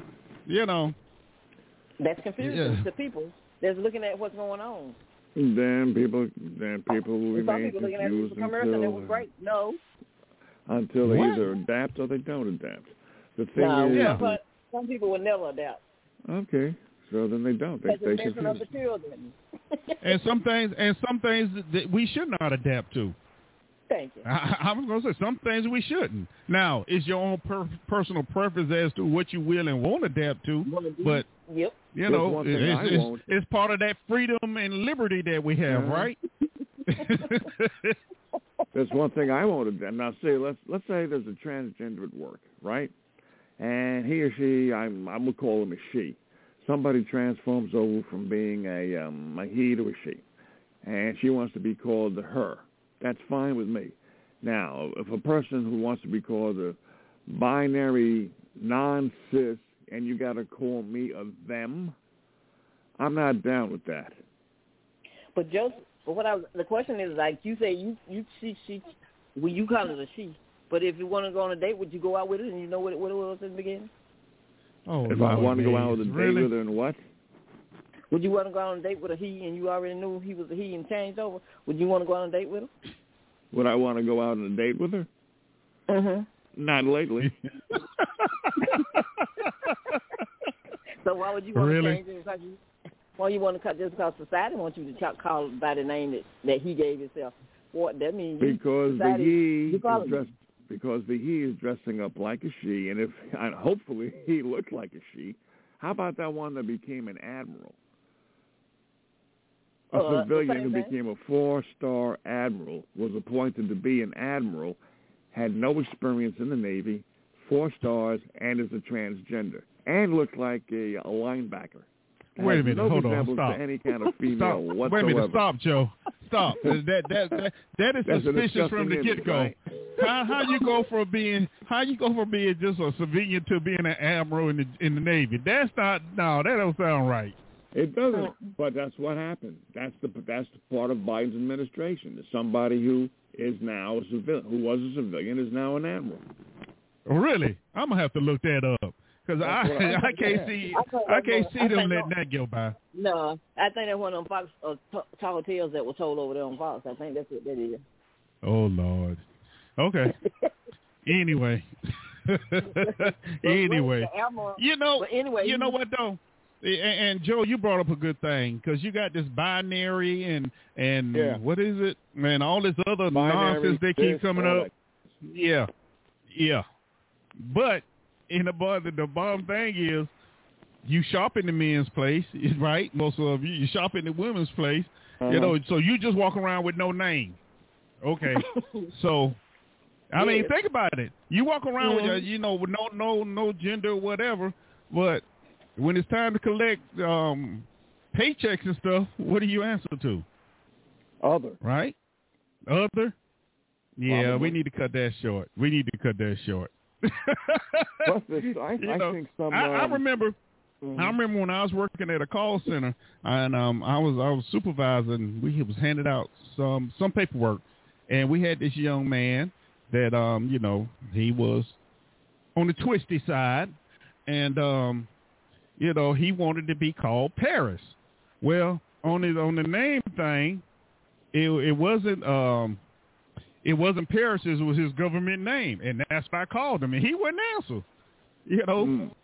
That's confusing to people that's looking at what's going on. Then people remain confused commercial that was great. Until they either adapt or they don't adapt. The thing is, some people will never adapt. Okay, so then they don't. They stay confused. The children. and some things that we should not adapt to. Thank you. I was going to say some things we shouldn't. Now, it's your own personal preference as to what you will and won't adapt to, but it's part of that freedom and liberty that we have, right? There's one thing I won't adapt. Now, let's say there's a transgender at work, right? And he or she, I'm gonna call him a she. Somebody transforms over from being a he to a she, and she wants to be called a her. That's fine with me. Now, if a person who wants to be called a binary non-cis and you got to call me a them, I'm not down with that. But Joseph, the question is, like you say, she, well, you call it a she. But if you want to go on a date, would you go out with it and you know what it was in the beginning? Oh, if I want to go out with a date with her and what? Would you want to go on a date with a he and you already knew he was a he and changed over? Would you want to go on a date with him? Would I want to go out on a date with her? Mm-hmm. Not lately. So why would you want to change it? Why you want to cut just because society wants you to call by the name that he gave himself? What that means? Because the he is dressing up like a she, and hopefully he looks like a she. How about that one that became an admiral? A civilian who became a 4-star admiral, was appointed to be an admiral, had no experience in the Navy, 4 stars, and is a transgender, and looked like a linebacker. Wait a minute, hold on, stop. To any kind of female whatsoever. Wait a minute, stop, Joe. Stop. That is suspicious from the get-go. Right? How you go from being just a civilian to being an admiral in the Navy? That don't sound right. It doesn't, but that's what happened. That's part of Biden's administration. Somebody who is now a civilian, who was a civilian, is now an admiral. Really? I'm gonna have to look that up because I can't see them letting that go by. No, I think that's one of them Fox tall tales that were told over there on Fox. I think that's what that is. Oh Lord. Okay. Anyway. You know what though? And Joe, you brought up a good thing because you got this binary and what is it? Man, all this other nonsense they keep coming up. Yeah. But the bottom thing is, you shop in the men's place, right? Most of you shop in the women's place. So you just walk around with no name. Okay, so I mean, think about it. You walk around with with no gender or whatever, but when it's time to collect paychecks and stuff, what do you answer to? Other. Right? Other? Yeah, we need to cut that short. Plus this, I think some. I remember when I was working at a call center and I was supervising. We was handed out some paperwork, and we had this young man that he was on the twisty side, and he wanted to be called Paris. Well, on the name thing, it wasn't Paris. It was his government name, and that's why I called him, and he wouldn't answer.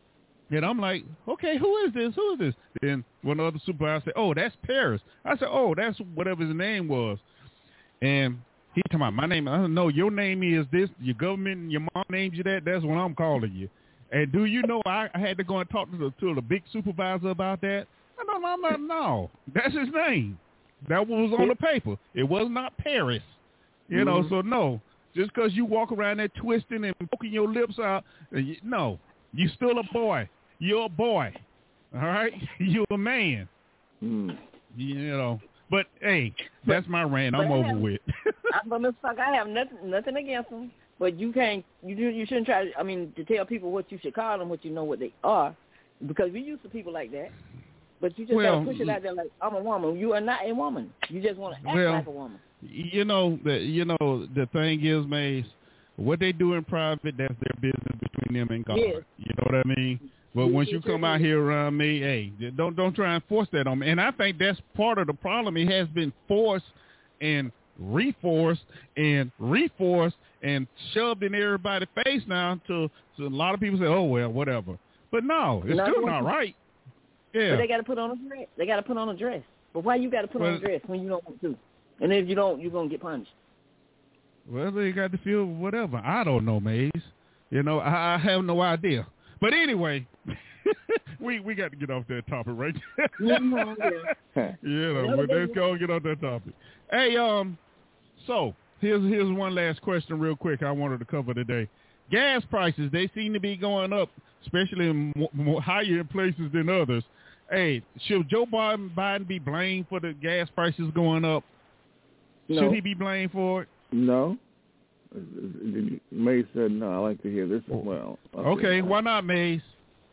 And I'm like, okay, who is this? Who is this? Then one other supervisor said, oh, that's Paris. I said, oh, that's whatever his name was. And he talking about my name. I said, no, your name is this. Your government, your mom named you that. That's what I'm calling you. And do you know I had to go and talk to the big supervisor about that? No, that's his name. That was on the paper. It was not Paris. You know, so no. Just because you walk around there twisting and poking your lips out, no. You still a boy. You're a boy. All right? You're a man. You know. But, hey, that's my rant. I'm over with. But, Mr. Fuck, I have nothing against them. But you shouldn't try to tell people what you should call them, what you know what they are. Because we used to people like that. But you just got to push it out there like, I'm a woman. You are not a woman. You just want to act like a woman. You know, the thing is, Maze, what they do in private, that's their business between them and God. Yes. You know what I mean? But once you come out here around me, hey, don't try and force that on me. And I think that's part of the problem. It has been forced and reforced and shoved in everybody's face now to a lot of people say, oh, well, whatever. But no, it's still not right. Yeah. But they got to put on a dress. They got to put on a dress. But why you got to put on a dress when you don't want to? And if you don't, you're going to get punished. Well, they got to feel whatever. I don't know, Maze. You know, I have no idea. But anyway, we got to get off that topic, right? You know, but let's go and get off that topic. Hey, so here's one last question real quick I wanted to cover today. Gas prices, they seem to be going up, especially in more higher places than others. Hey, should Joe Biden be blamed for the gas prices going up? No. Should he be blamed for it? No. Maze said no. I like to hear this as well. Okay, why not, Maze?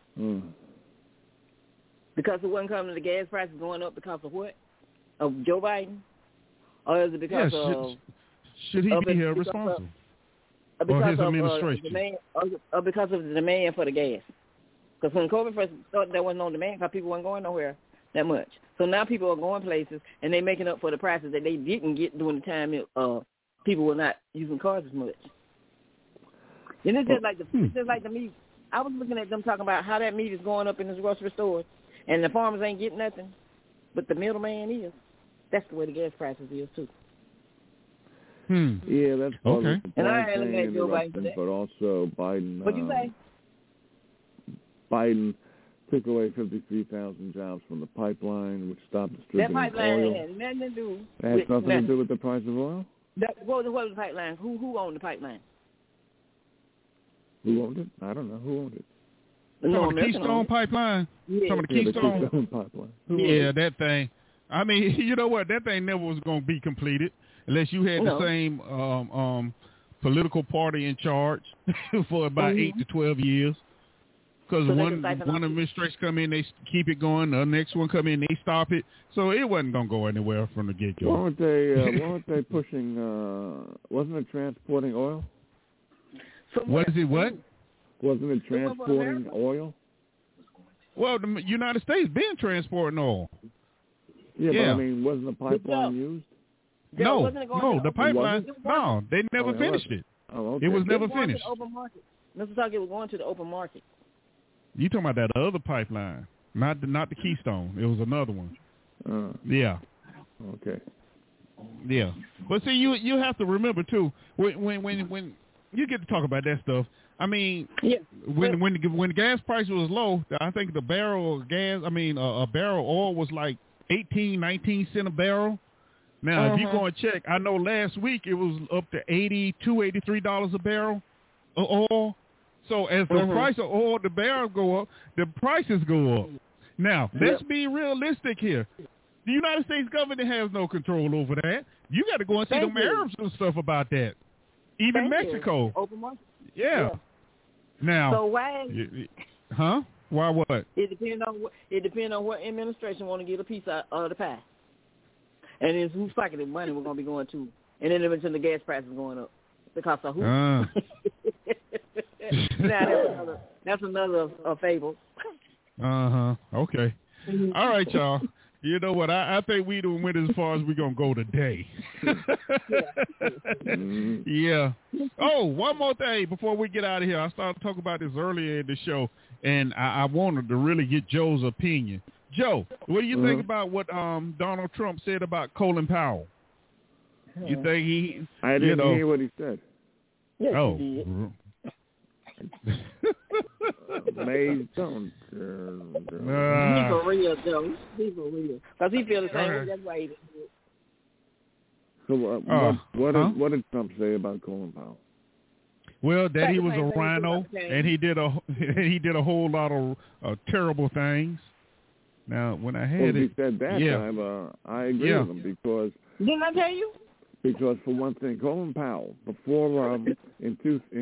Because it wasn't coming to the gas prices going up because of what? Of Joe Biden? Or is it because of... Should he be held responsible? Or his administration? Or because of the demand for the gas? Because when COVID first started, there wasn't no demand because people weren't going nowhere that much. So now people are going places, and they're making up for the prices that they didn't get during the time people were not using cars as much. And it's just like the meat. I was looking at them talking about how that meat is going up in the grocery stores, and the farmers ain't getting nothing, but the middleman is. That's the way the gas prices is, too. Yeah, that's part of the and I ain't looking at Joe Biden for that. But also Biden. What'd you say? Biden took away 53,000 jobs from the pipeline, which stopped distributing oil. That pipeline had nothing to do. That has nothing to do with the price of oil? What was the pipeline? Who owned the pipeline? Who owned it? I don't know. Who owned it? No, the Keystone Pipeline. Yeah. Some of the Keystone Pipeline. Yeah, that thing. I mean, you know what? That thing never was going to be completed unless you had the same political party in charge for about 8 to 12 years. Because one administration come in, they keep it going. The next one come in, they stop it. So it wasn't going to go anywhere from the get-go. Weren't they pushing, wasn't it transporting oil? What is it, what? Wasn't it transporting oil? Well, the United States been transporting oil. Yeah, but I mean, wasn't the pipeline used? No, the pipeline, no, they never finished it. Oh, okay. It was never finished. Mr. Tucker, it was going to the open market. You talking about that other pipeline, not the Keystone. It was another one. Yeah. Okay. Yeah, but see, you have to remember too when you get to talk about that stuff. I mean, when gas price was low, I think the barrel of gas, a barrel of oil was like 18, 19 cents a barrel. Now, if you go and check, I know last week it was up to $82, $83 a barrel of oil. So as the price of oil, the barrels go up, the prices go up. Now, let's be realistic here. The United States government has no control over that. You got to go and see them Arabs and stuff about that. Even Mexico. Open market. Yeah. Now. So why? Huh? Why what? It depends on what administration want to get a piece of the pie. And it's whose pocket of money we're going to be going to. And then eventually the gas prices going up. Because of who? Now, that's another fable. Okay. All right, y'all. You know what? I think we done went as far as we're going to go today. Yeah. Oh, one more thing before we get out of here. I started talking about this earlier in the show, and I wanted to really get Joe's opinion. Joe, what do you think about what Donald Trump said about Colin Powell? You think he... I didn't hear what he said. Yes, oh. he did. Mays don't. He's for real, Joe. He's for real. Because he feels the same way. That's why he did it. So what did Trump say about Colin Powell? Well, that he was a rhino, and he did a whole lot of terrible things. Now, when I had he said that time, I agree with him because. Didn't I tell you? Because for one thing, Colin Powell, before in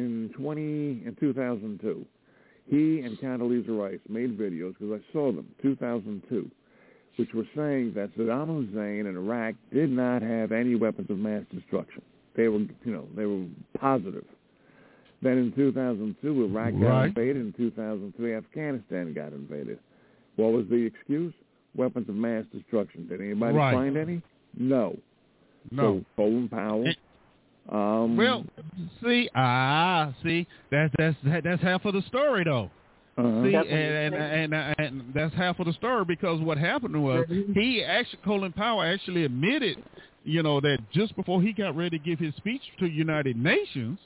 2002, he and Condoleezza Rice made videos, because I saw them, 2002, which were saying that Saddam Hussein in Iraq did not have any weapons of mass destruction. They were positive. Then in 2002, Iraq got invaded. In 2003, Afghanistan got invaded. What was the excuse? Weapons of mass destruction. Did anybody find any? No. So Colin Powell. Well, see, that's half of the story, though. See, and that's half of the story, because what happened was Colin Powell actually admitted, that just before he got ready to give his speech to United Nations,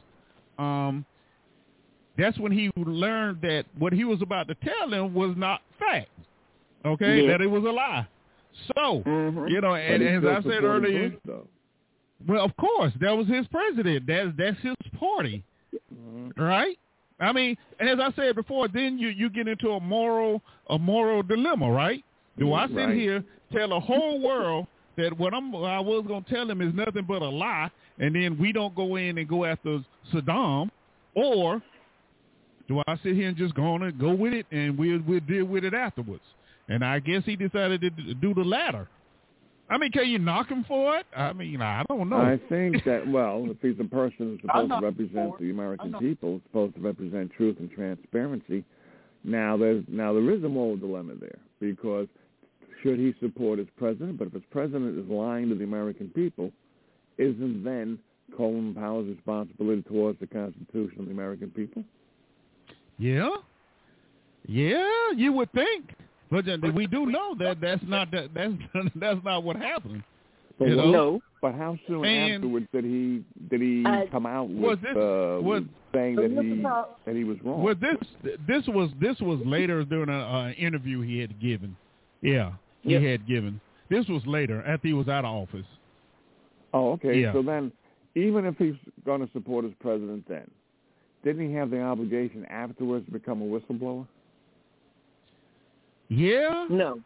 that's when he learned that what he was about to tell them was not fact. Okay, that it was a lie. So, and as I said earlier, well, of course, that was his president. That's his party, right? I mean, as I said before, then you get into a moral dilemma, right? Do I sit here, tell the whole world that what I was going to tell them is nothing but a lie, and then we don't go in and go after Saddam, or do I sit here and just go with it, and we'll deal with it afterwards? And I guess he decided to do the latter. I mean, can you knock him for it? I mean, I don't know. I think that, if he's a person who's supposed to represent the American people, supposed to represent truth and transparency, now there is a moral dilemma there, because should he support his president? But if his president is lying to the American people, isn't then Colin Powell's responsibility towards the Constitution of the American people? Yeah, you would think. But we do know that that's not what happened. No. But how soon afterwards did he come out with saying that he was wrong? Well, this was later during an interview he had given. Yeah, he had given. This was later after he was out of office. Oh, okay. Yeah. So then, even if he's going to support his president, then didn't he have the obligation afterwards to become a whistleblower? Yeah. No.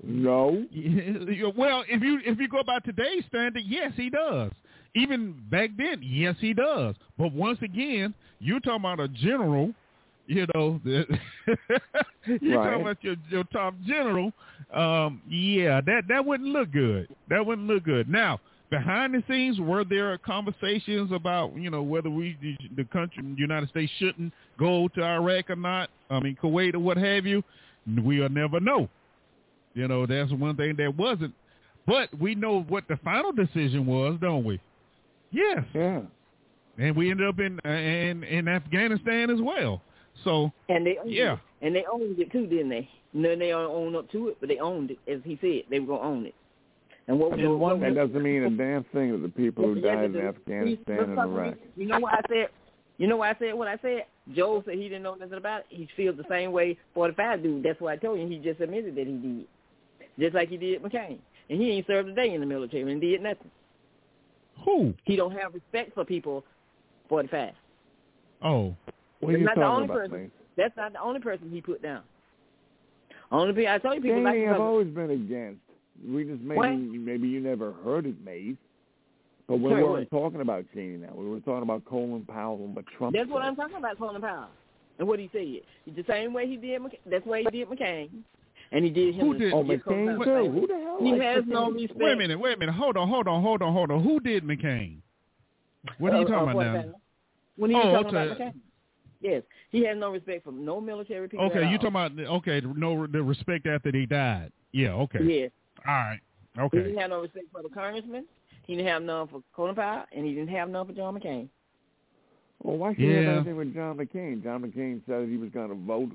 Well, if you go by today's standard, yes, he does. Even back then, yes, he does. But once again, you're talking about a general. You're talking about your top general. That wouldn't look good. That wouldn't look good. Now, behind the scenes, were there conversations about whether the country, the United States, shouldn't go to Iraq or not? I mean, Kuwait or what have you. We'll never know. That's one thing that wasn't. But we know what the final decision was, don't we? Yes. Yeah. And we ended up in Afghanistan as well. So and they owned it. And they owned it too, didn't they? No, they don't own up to it, but they owned it, as he said. They were going to own it. And that doesn't mean a damn thing to the people who died in Afghanistan and Iraq. You know what I said? What I said? Joe said he didn't know nothing about it. He feels the same way 45 do. That's why I told you. He just admitted that he did. Just like he did McCain. And he ain't served a day in the military and did nothing. Who? He don't have respect for people 45. Oh. What are you talking about, man? That's not the only person he put down. I told you people like I've always been against. We just maybe you never heard it, Maze. But we weren't talking about Cheney now. We were talking about Colin Powell and what Trump That's what I'm talking about, Colin Powell. And what he said. The same way he did that's the way he did McCain. And he did him. Who did McCain too? Who the hell? He has no respect. Wait a minute. Hold on. Who did McCain? What are you talking about now? When he was talking about McCain. Yes. He has no respect for no military people. Okay, you talking about the respect after he died. Yeah, okay. Yes. All right. He Okay. didn't have no respect for the congressman. He didn't have none for Colin Powell, and he didn't have none for John McCain. Well, why should he have anything with John McCain? John McCain said he was going to vote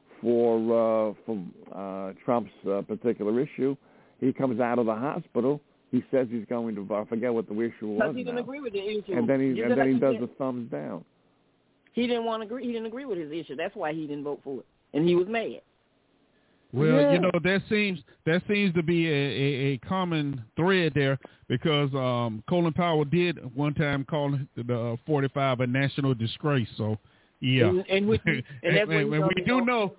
for Trump's particular issue. He comes out of the hospital. He says he's going to vote. I forget what the issue was. Because he didn't agree with the issue. And then he does the thumbs down. He didn't want to agree. He didn't agree with his issue. That's why he didn't vote for it, and he was mad. Well, that seems to be a common thread there because Colin Powell did one time call the 45 a national disgrace. So, yeah, and we do know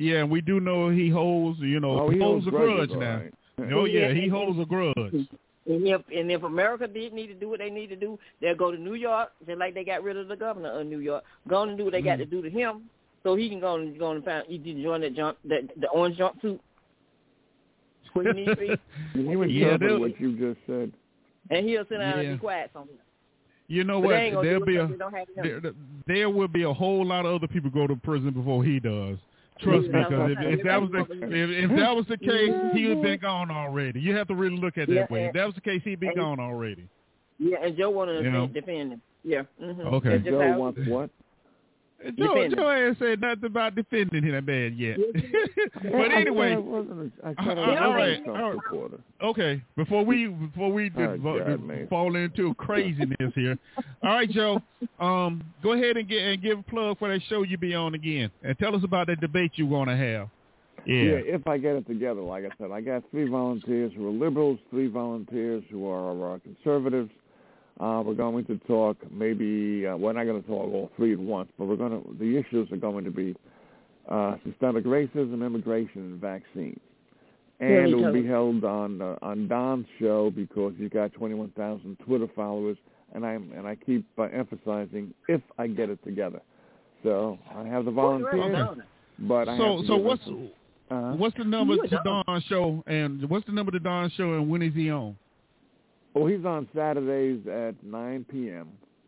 he holds holds a grudge now. Right. Oh yeah, he holds a grudge. And if America did need to do what they need to do, they'll go to New York, just like they got rid of the governor of New York. Go on and do what they got to do to him. So he can go and find you can join the orange jumpsuit. What you need to be. You interpret what you just said. And he'll sit down and be quiet somewhere. You know what? There will be a whole lot of other people go to prison before he does. Trust me, because if that was the case, he would have been gone already. You have to really look at that way. If that was the case, he'd be gone already. Yeah, and Joe wanted to defend him. Yeah. Mm-hmm. Okay. Joe wants what? Joe ain't said nothing about defending him that bad yet. But anyway, all right. Okay, before we fall into craziness here. All right, Joe. Go ahead and give a plug for that show you be on again, and tell us about that debate you want to have. Yeah, if I get it together, like I said, I got 3 volunteers who are liberals, 3 volunteers who are conservatives. We're going to talk maybe, we're not going to talk all 3 at once, but the issues are going to be systemic racism, immigration, and vaccines. And it will be held on Don's show because he's got 21,000 Twitter followers, and I keep emphasizing if I get it together. So I have the volunteers, but I have to what's the number to Don's show, and what's the number to Don's show, and when is he on? Well, he's on Saturdays at 9 p.m.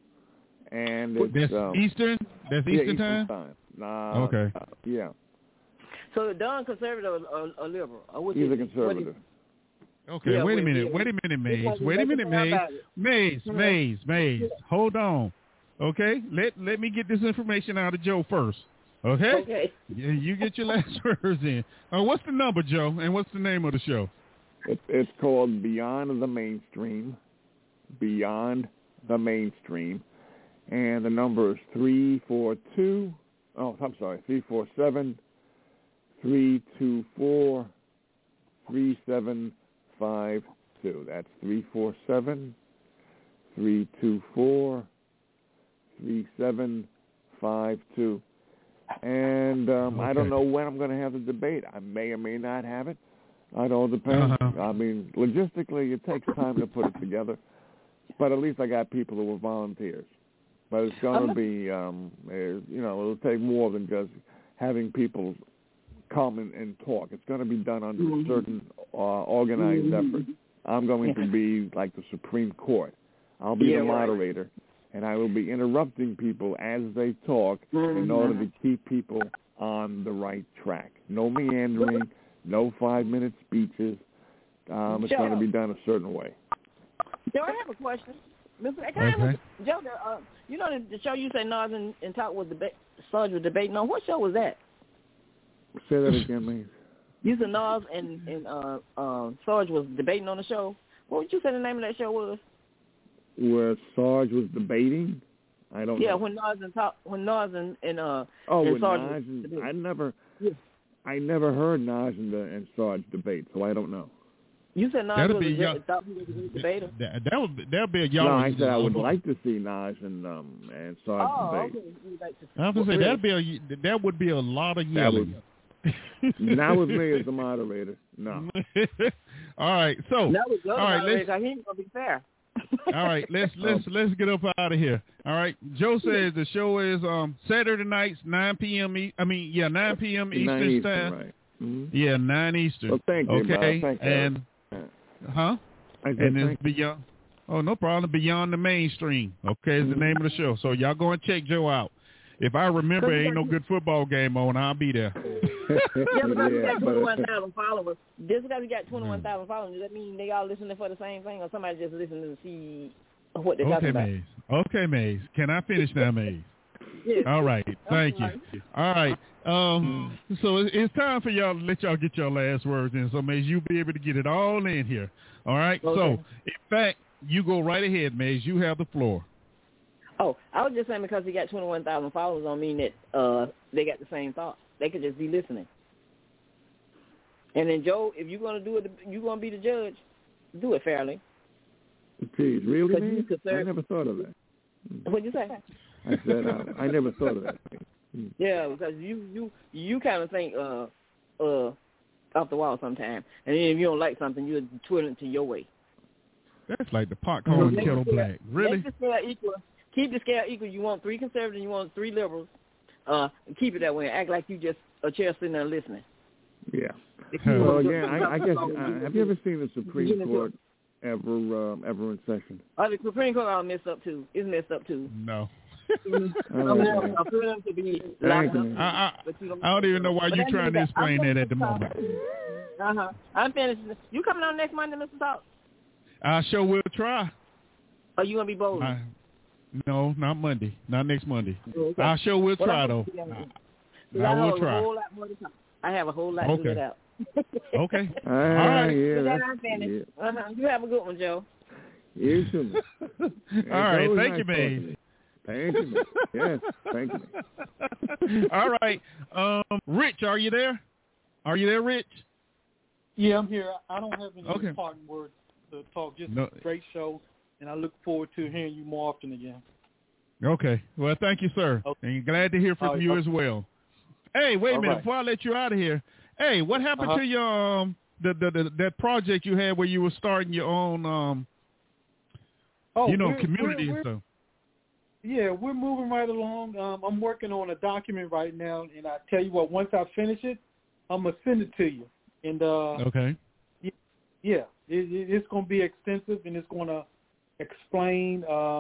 And that's Eastern? That's Eastern time? Okay. Yeah. So Don conservative or liberal? He's a conservative. Okay, wait a minute, Maze. Hold on. Okay, let me get this information out of Joe first. Okay? Yeah, you get your last words in. What's the number, Joe, and what's the name of the show? It's called Beyond the Mainstream, and the number is 347-324-3752. That's 347-324-3752. And I don't know when I'm going to have the debate. I may or may not have it. It all depends. I mean, logistically, it takes time to put it together. But at least I got people who are volunteers. But it's going to be, it'll take more than just having people come and talk. It's going to be done under a certain organized effort. I'm going to be like the Supreme Court. I'll be the moderator, and I will be interrupting people as they talk in order to keep people on the right track. No meandering. No 5-minute speeches. It's going to be done a certain way. Joe, I have a question. Joe, you know the show you say Nas and Talk was Sarge was debating on? What show was that? Say that again, please. You said Nas and Sarge was debating on the show. What would you say the name of that show was? Where Sarge was debating? I don't know. Yeah, when Nas and Sarge. I never heard Nas and Sarge debate, so I don't know. You said Nas was a debater. That'll be a y'all. No, I said I would like to see Nas and Sarge debate. Okay. I was gonna say that would be a lot of yelling. Not with me as the moderator. No. All right. So all right, he ain't gonna be fair. All right, let's get up out of here. All right, Joe says the show is Saturday nights 9 p.m. 9 p.m. Eastern time. Right. Mm-hmm. Yeah, 9 Eastern. Well, thank you. Okay, Thank and and it's beyond. Oh, no problem. Beyond the Mainstream. Okay, is the name of the show. So y'all go and check Joe out. If I remember, ain't no good football game on, I'll be there. because you got 21,000 followers. Just because you got 21,000 followers, does that mean they all listening for the same thing, or somebody just listening to see what they're talking about? Okay, Maze. Can I finish now, Maze? Yes. All right. Thank you. All right. So it's time for y'all to let y'all get your last words in. So, Maze, you'll be able to get it all in here. All right? Okay. So, in fact, you go right ahead, Maze. You have the floor. Oh, I was just saying because he got 21,000 followers don't mean that they got the same thoughts. They could just be listening. And then, Joe, if you're going to do it, you're going to be the judge, do it fairly. Geez, really, man? I never thought of that. What'd you say? I said I never thought of that. Yeah, because you kind of think off the wall sometimes. And then if you don't like something, you twiddle it to your way. That's like the popcorn kettle black. Really? Keep the scale equal. You want 3 conservatives, you want 3 liberals. Keep it that way. Act like you just a chair sitting there listening. Yeah. Well, again, I guess, have you ever seen the Supreme Court ever in session? The Supreme Court all messed up too. It's messed up too. No. I don't even know why you're trying to explain that at the moment. I'm finished. You coming on next Monday, Mr. Talk? I sure will try. Are you going to be bowling? No, not Monday. Not next Monday. Okay. I sure will try, though. I will try. I have a whole lot to get out. Okay. All right. Yeah, I'm finished. You have a good one, Joe. You too. All right. Thank you, Maze. Thank you, man. Yes, thank you. All right. Rich, are you there? Are you there, Rich? Yeah, I'm here. I don't have any parting words to talk. Just a great show, and I look forward to hearing you more often again. Okay. Well, thank you, sir. Okay. And glad to hear from you as well. Hey, wait a minute. Before I let you out of here, hey, what happened to your that project you had where you were starting your own community and stuff? Yeah, we're moving right along. I'm working on a document right now, and I tell you what, once I finish it, I'm gonna send it to you. And okay. Yeah, it's gonna be extensive, and it's gonna explain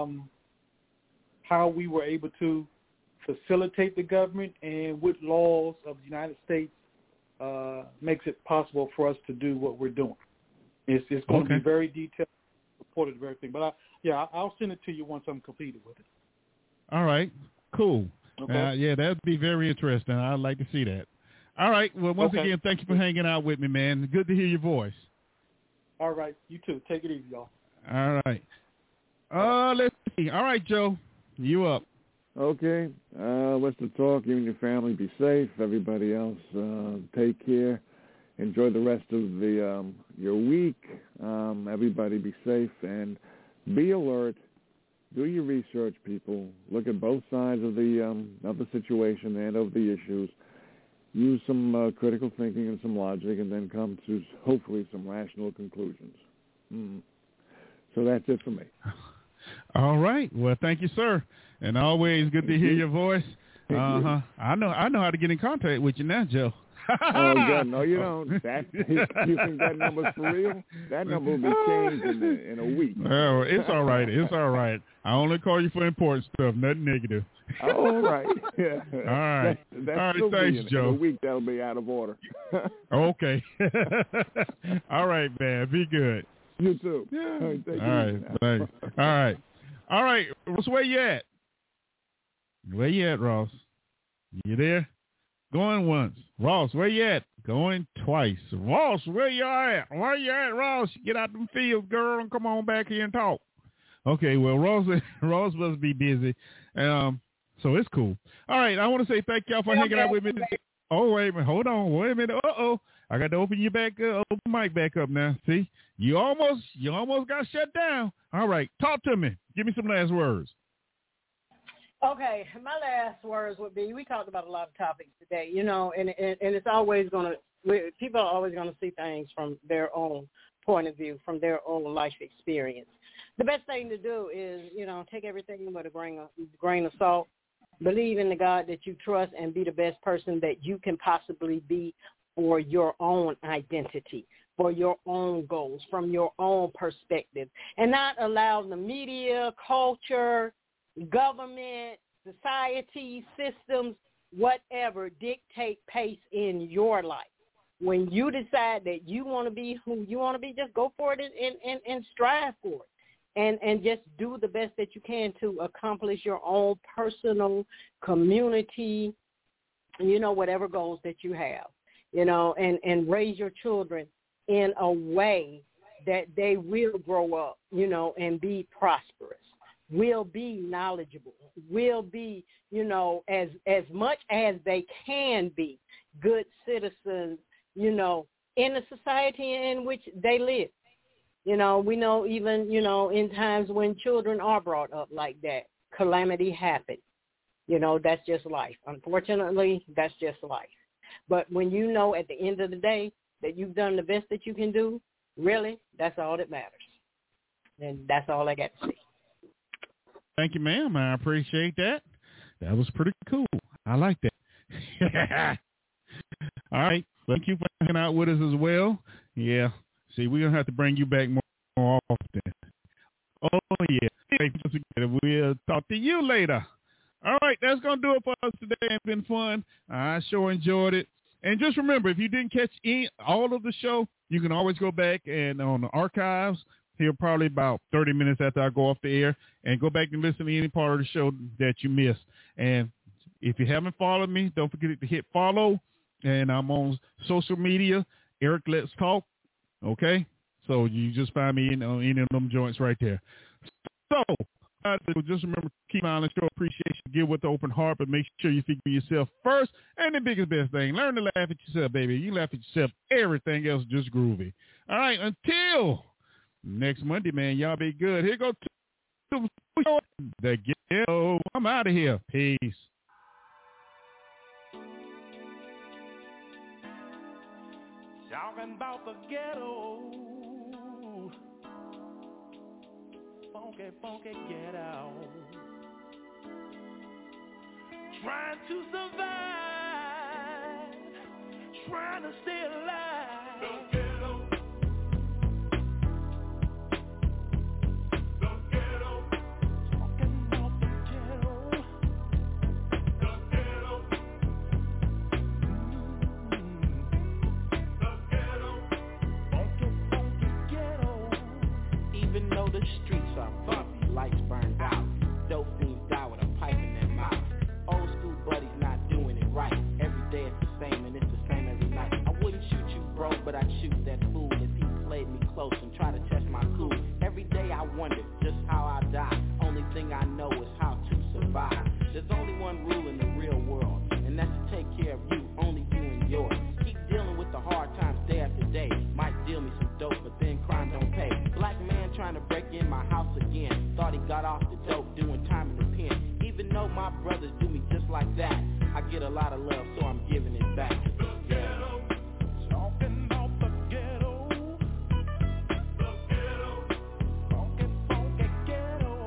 how we were able to facilitate the government and what laws of the United States makes it possible for us to do what we're doing. It's going to be very detailed, reported, everything. But I'll send it to you once I'm completed with it. All right, cool. Okay. That'd be very interesting. I'd like to see that. All right. Well, once again, thank you for hanging out with me, man. Good to hear your voice. All right. You too. Take it easy, y'all. All right. Let's see. All right, Joe. You up. Okay. Let's talk. You and your family be safe. Everybody else, take care. Enjoy the rest of the your week. Everybody be safe and be alert. Do your research, people. Look at both sides of the situation and of the issues. Use some critical thinking and some logic, and then come to hopefully some rational conclusions. So that's it for me. All right. Well, thank you, sir. And always good to hear your voice. I know how to get in contact with you now, Joe. Oh, God, no, you don't. You think that number's for real? That number will be changed in a week. Oh, it's all right. It's all right. I only call you for important stuff, nothing negative. All right. Yeah. All right. That's all right, thanks, Joe. In a week, that'll be out of order. Okay. All right, man. Be good. You too. All right. Thanks. All right. All right. Ross, where you at? Where you at, Ross? You there? Going once. Ross, where you at? Going twice. Ross, where you at? Where you at, Ross? Get out them fields, girl, and come on back here and talk. Okay, well, Ross must be busy. So it's cool. All right, I want to say thank y'all for hanging out with me. Oh, wait a minute. Hold on. Wait a minute. Uh-oh. I got to open you back up, open the mic back up now. See? You almost got shut down. All right. Talk to me. Give me some last words. Okay, my last words would be, we talked about a lot of topics today, and it's always people are always going to see things from their own point of view, from their own life experience. The best thing to do is, take everything with a grain of salt, believe in the God that you trust, and be the best person that you can possibly be for your own identity, for your own goals, from your own perspective, and not allow the media, culture, government, society, systems, whatever dictate pace in your life. When you decide that you want to be who you want to be, just go for it and strive for it. And just do the best that you can to accomplish your own personal, community, whatever goals that you have, and raise your children in a way that they will grow up, and be prosperous, will be knowledgeable, will be, as much as they can be good citizens, in the society in which they live. We know even, in times when children are brought up like that, calamity happens. That's just life. Unfortunately, that's just life. But when at the end of the day that you've done the best that you can do, really, that's all that matters. And that's all I got to say. Thank you, ma'am. I appreciate that. That was pretty cool. I like that. All right. Thank you for hanging out with us as well. Yeah. See, we're going to have to bring you back more often. Oh, yeah. We'll talk to you later. All right. That's going to do it for us today. It's been fun. I sure enjoyed it. And just remember, if you didn't catch all of the show, you can always go back and on the archives here probably about 30 minutes after I go off the air and go back and listen to any part of the show that you missed. And if you haven't followed me, don't forget to hit follow. And I'm on social media, Eric Let's Talk. Okay? So you just find me in any of them joints right there. So just remember, keep smiling, show appreciation, give with the open heart, but make sure you figure yourself first. And the biggest best thing, learn to laugh at yourself, baby. You laugh at yourself, everything else just groovy. All right, until next Monday, man, y'all be good. Here goes to the ghetto. I'm out of here. Peace. Talking about the ghetto, funky ghetto, trying to survive, trying to stay alive. The ghetto, the ghetto, talking about the ghetto, the ghetto. Even though the streets are bumpy, lights burned out, dope fiends die with a pipe in their mouth. Old school buddies not doing it right. Every day it's the same and it's the same every night. I wouldn't shoot you, bro, but I'd shoot that fool if he played me close and tried to test my cool. Every day I wonder just how I die. Only thing I know is how to survive. There's only one rule in the real world, and that's to take care of you, only you and yours. Keep dealing with the hard times day after day. Might deal me some dope, but then crime don't pay. Black man trying to break in my house again. Thought he got off the dope, doing time in the pen. Even though my brothers do me just like that, I get a lot of love, so I'm giving it back. Yeah. Talking about the ghetto, the ghetto, funky ghetto,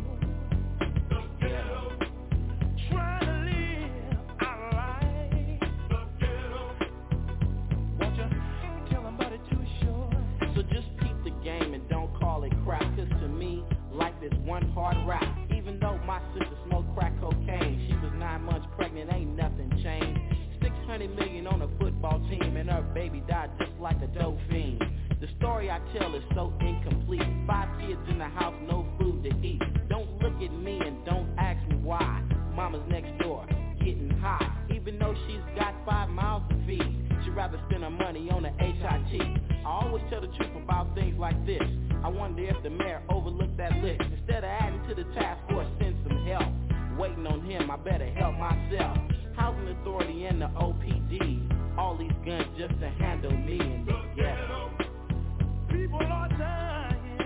the ghetto, trying to live our life, the ghetto. Won't you tell them about it too short? So just peep the game and don't call it crap, cause to me, life is one hard rap. Even though my sister smoked crack cocaine, she was 9 months pregnant, ain't nothing changed. 600 million on a football team, and her baby died just like a dope fiend. The story I tell is so incomplete. 5 kids in the house, no food to eat. Don't look at me and don't ask me why. Mama's next door, getting high. Even though she's got 5 mouths to feed, she'd rather spend her money on the HIT. I always tell the truth about things like this. I wonder if the mayor overlooked that list. Instead of adding to the task force, send some help. Waiting on him, I better help myself. Housing Authority and the OPD, all these guns just to handle me in the ghetto. People are dying.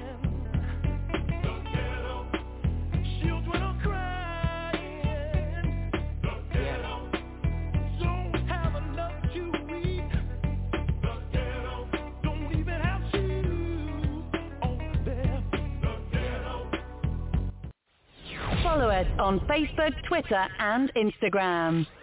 The ghetto. Children are crying. The ghetto. Don't have enough to eat. The ghetto. Don't even have shoes on their feet. The ghetto. Follow us on Facebook, Twitter, and Instagram.